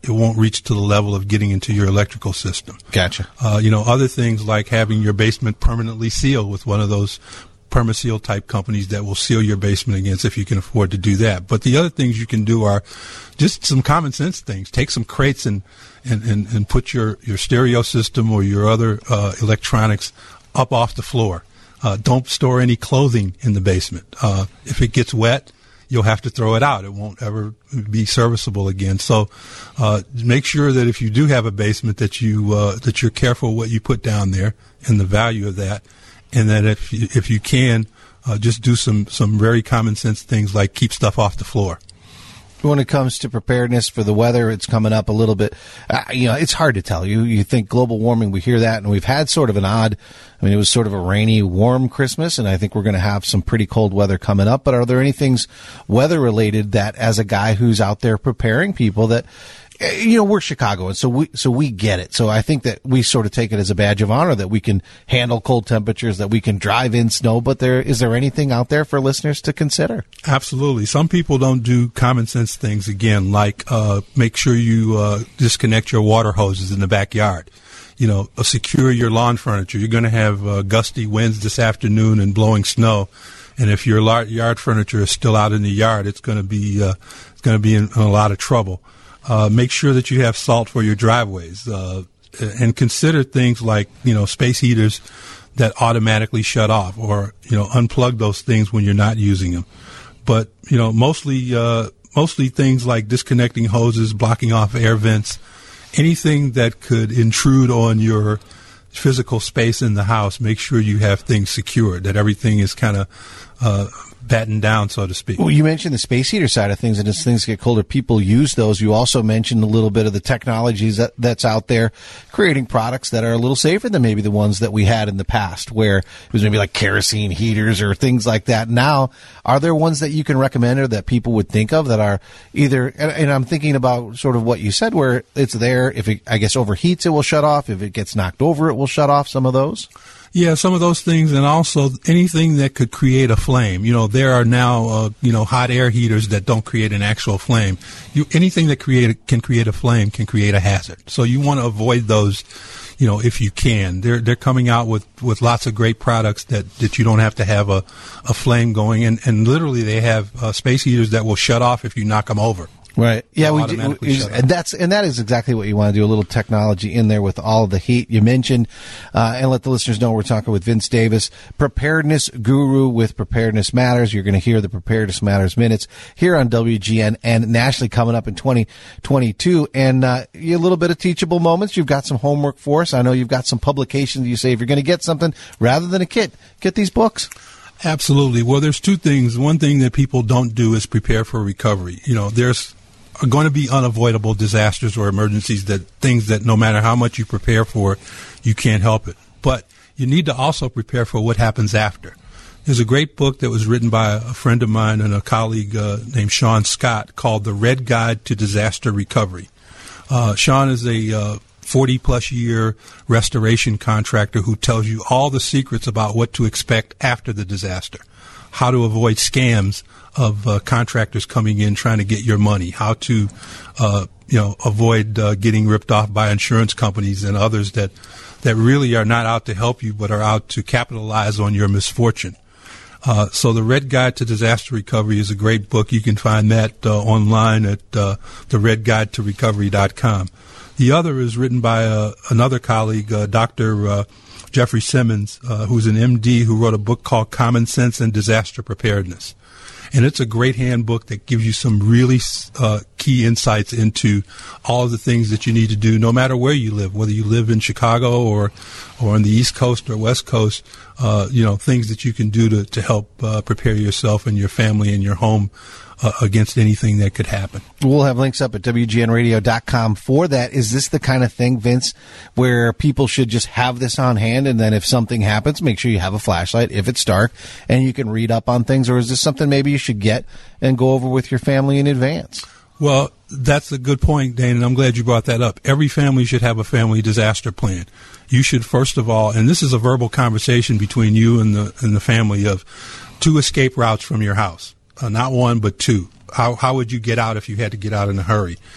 it won't reach to the level of getting into your electrical system. Gotcha. Uh, you know, other things like having your basement permanently sealed with one of those Permaseal type companies that will seal your basement against, if you can afford to do that. But the other things you can do are just some common sense things. Take some crates and and, and, and put your, your stereo system or your other uh, electronics up off the floor. Uh, don't store any clothing in the basement. Uh, if it gets wet, you'll have to throw it out. It won't ever be serviceable again. So uh, make sure that if you do have a basement that you uh, that you're careful what you put down there and the value of that. And that if you, if you can, uh, just do some, some very common sense things like keep stuff off the floor. When it comes to preparedness for the weather, it's coming up a little bit. Uh, you know, it's hard to tell. You you think global warming, we hear that, and we've had sort of an odd, I mean, it was sort of a rainy, warm Christmas, and I think we're going to have some pretty cold weather coming up. But are there any things weather-related that, as a guy who's out there preparing people, that, you know, we're Chicago, and so we so we get it. So I think that we sort of take it as a badge of honor that we can handle cold temperatures, that we can drive in snow. But there is there anything out there for listeners to consider? Absolutely. Some people don't do common sense things, again, like uh, make sure you uh, disconnect your water hoses in the backyard. You know, uh, secure your lawn furniture. You're going to have uh, gusty winds this afternoon and blowing snow. And if your lar- yard furniture is still out in the yard, it's going to be uh, it's going to be in, in a lot of trouble. Uh, make sure that you have salt for your driveways, uh, and consider things like, you know, space heaters that automatically shut off, or, you know, unplug those things when you're not using them. But, you know, mostly, uh, mostly things like disconnecting hoses, blocking off air vents, anything that could intrude on your physical space in the house. Make sure you have things secured, that everything is kind of, uh, battened down, so to speak. Well, you mentioned the space heater side of things, and as things get colder, people use those. You also mentioned a little bit of the technologies that, that's out there, creating products that are a little safer than maybe the ones that we had in the past, where it was maybe like kerosene heaters or things like that. Now, are there ones that you can recommend or that people would think of that are either, and, and I'm thinking about sort of what you said, where it's there, if it, I guess, overheats, it will shut off. If it gets knocked over, it will shut off, some of those? Yeah, some of those things, and also anything that could create a flame. You know, there are now, uh, you know, hot air heaters that don't create an actual flame. You, anything that create can create a flame can create a hazard. So you want to avoid those, you know, if you can. They're they're coming out with, with lots of great products that, that you don't have to have a, a flame going, and, and literally they have uh, space heaters that will shut off if you knock them over. Right. Yeah, we do, we, and that's and that is exactly what you want to do. A little technology in there with all of the heat you mentioned, uh, and let the listeners know we're talking with Vince Davis, preparedness guru with Preparedness Matters. You're going to hear the Preparedness Matters minutes here on W G N and nationally coming up in twenty twenty-two. And uh, a little bit of teachable moments. You've got some homework for us. I know you've got some publications. You say if you're going to get something rather than a kit, get these books. Absolutely. Well, there's two things. One thing that people don't do is prepare for recovery. You know, there's are going to be unavoidable disasters or emergencies, that things that no matter how much you prepare for, you can't help it. But you need to also prepare for what happens after. There's a great book that was written by a friend of mine and a colleague uh, named Sean Scott called The Red Guide to Disaster Recovery. Uh, Sean is a uh, forty-plus year restoration contractor who tells you all the secrets about what to expect after the disaster, how to avoid scams of uh, contractors coming in trying to get your money, how to, uh, you know, avoid uh, getting ripped off by insurance companies and others that, that really are not out to help you but are out to capitalize on your misfortune. Uh, so The Red Guide to Disaster Recovery is a great book. You can find that uh, online at uh, the red guide to recovery dot com. The other is written by uh, another colleague, uh, Doctor Uh, Jeffrey Simmons, uh, who's an M D who wrote a book called Common Sense and Disaster Preparedness. And it's a great handbook that gives you some really uh, key insights into all of the things that you need to do, no matter where you live, whether you live in Chicago or or on the East Coast or West Coast, uh, you know, things that you can do to, to help uh, prepare yourself and your family and your home Uh, against anything that could happen. We'll have links up at W G N radio dot com for that. Is this the kind of thing, Vince, where people should just have this on hand, and then if something happens, make sure you have a flashlight if it's dark and you can read up on things? Or is this something maybe you should get and go over with your family in advance? Well, that's a good point, Dane, and I'm glad you brought that up. Every family should have a family disaster plan. You should, first of all, and this is a verbal conversation between you and the and the family, of two escape routes from your house. Uh, not one, but two. How how would you get out if you had to get out in a hurry?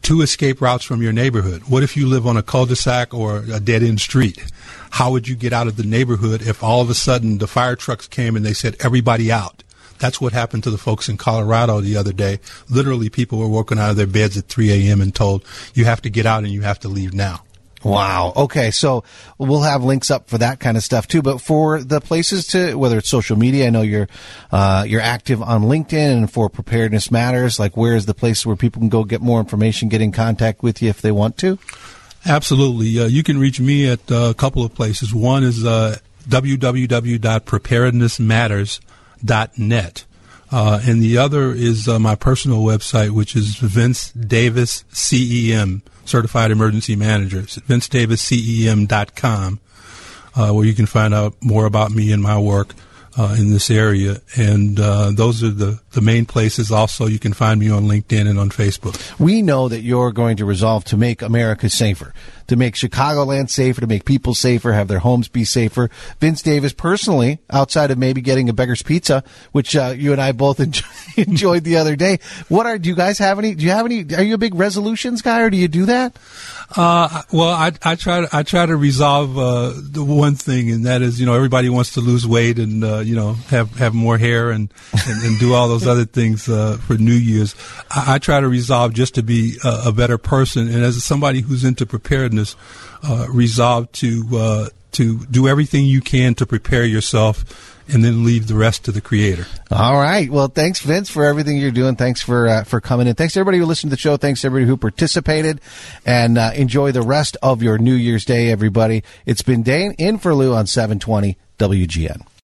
two escape routes from your neighborhood. What if you live on a cul-de-sac or a dead-end street? How would you get out of the neighborhood if all of a sudden the fire trucks came and they said, everybody out? That's what happened to the folks in Colorado the other day. Literally, people were woken out of their beds at three a.m. and told, you have to get out and you have to leave now. Wow. Okay, so we'll have links up for that kind of stuff too. But for the places to, whether it's social media, I know you're uh, you're active on LinkedIn, and for Preparedness Matters, like where is the place where people can go get more information, get in contact with you if they want to? Absolutely. Uh, you can reach me at uh, a couple of places. One is uh, w w w dot preparedness matters dot net. Uh, and the other is uh, my personal website, which is Vince Davis C E M, Certified Emergency Manager. It's vince davis c e m dot com, uh, where you can find out more about me and my work uh, in this area. And uh, those are the, the main places. Also, you can find me on LinkedIn and on Facebook. We know that you're going to resolve to make America safer, to make Chicagoland safer, to make people safer, have their homes be safer. Vince Davis, personally, outside of maybe getting a Beggar's Pizza, which uh, you and I both enjoy, enjoyed the other day, what are? Do you guys have any? Do you have any? Are you a big resolutions guy, or do you do that? Uh, well, I, I try to I try to resolve uh, the one thing, and that is, you know, everybody wants to lose weight and uh, you know have have more hair and and, and do all those other things uh, for New Year's. I, I try to resolve just to be a, a better person, and as somebody who's into preparedness, uh, resolve to uh, to do everything you can to prepare yourself, and then leave the rest to the Creator. All right. Well, thanks, Vince, for everything you're doing. Thanks for uh, for coming in. Thanks to everybody who listened to the show. Thanks to everybody who participated. And uh, enjoy the rest of your New Year's Day, everybody. It's been Dane in for Lou on seven twenty W G N.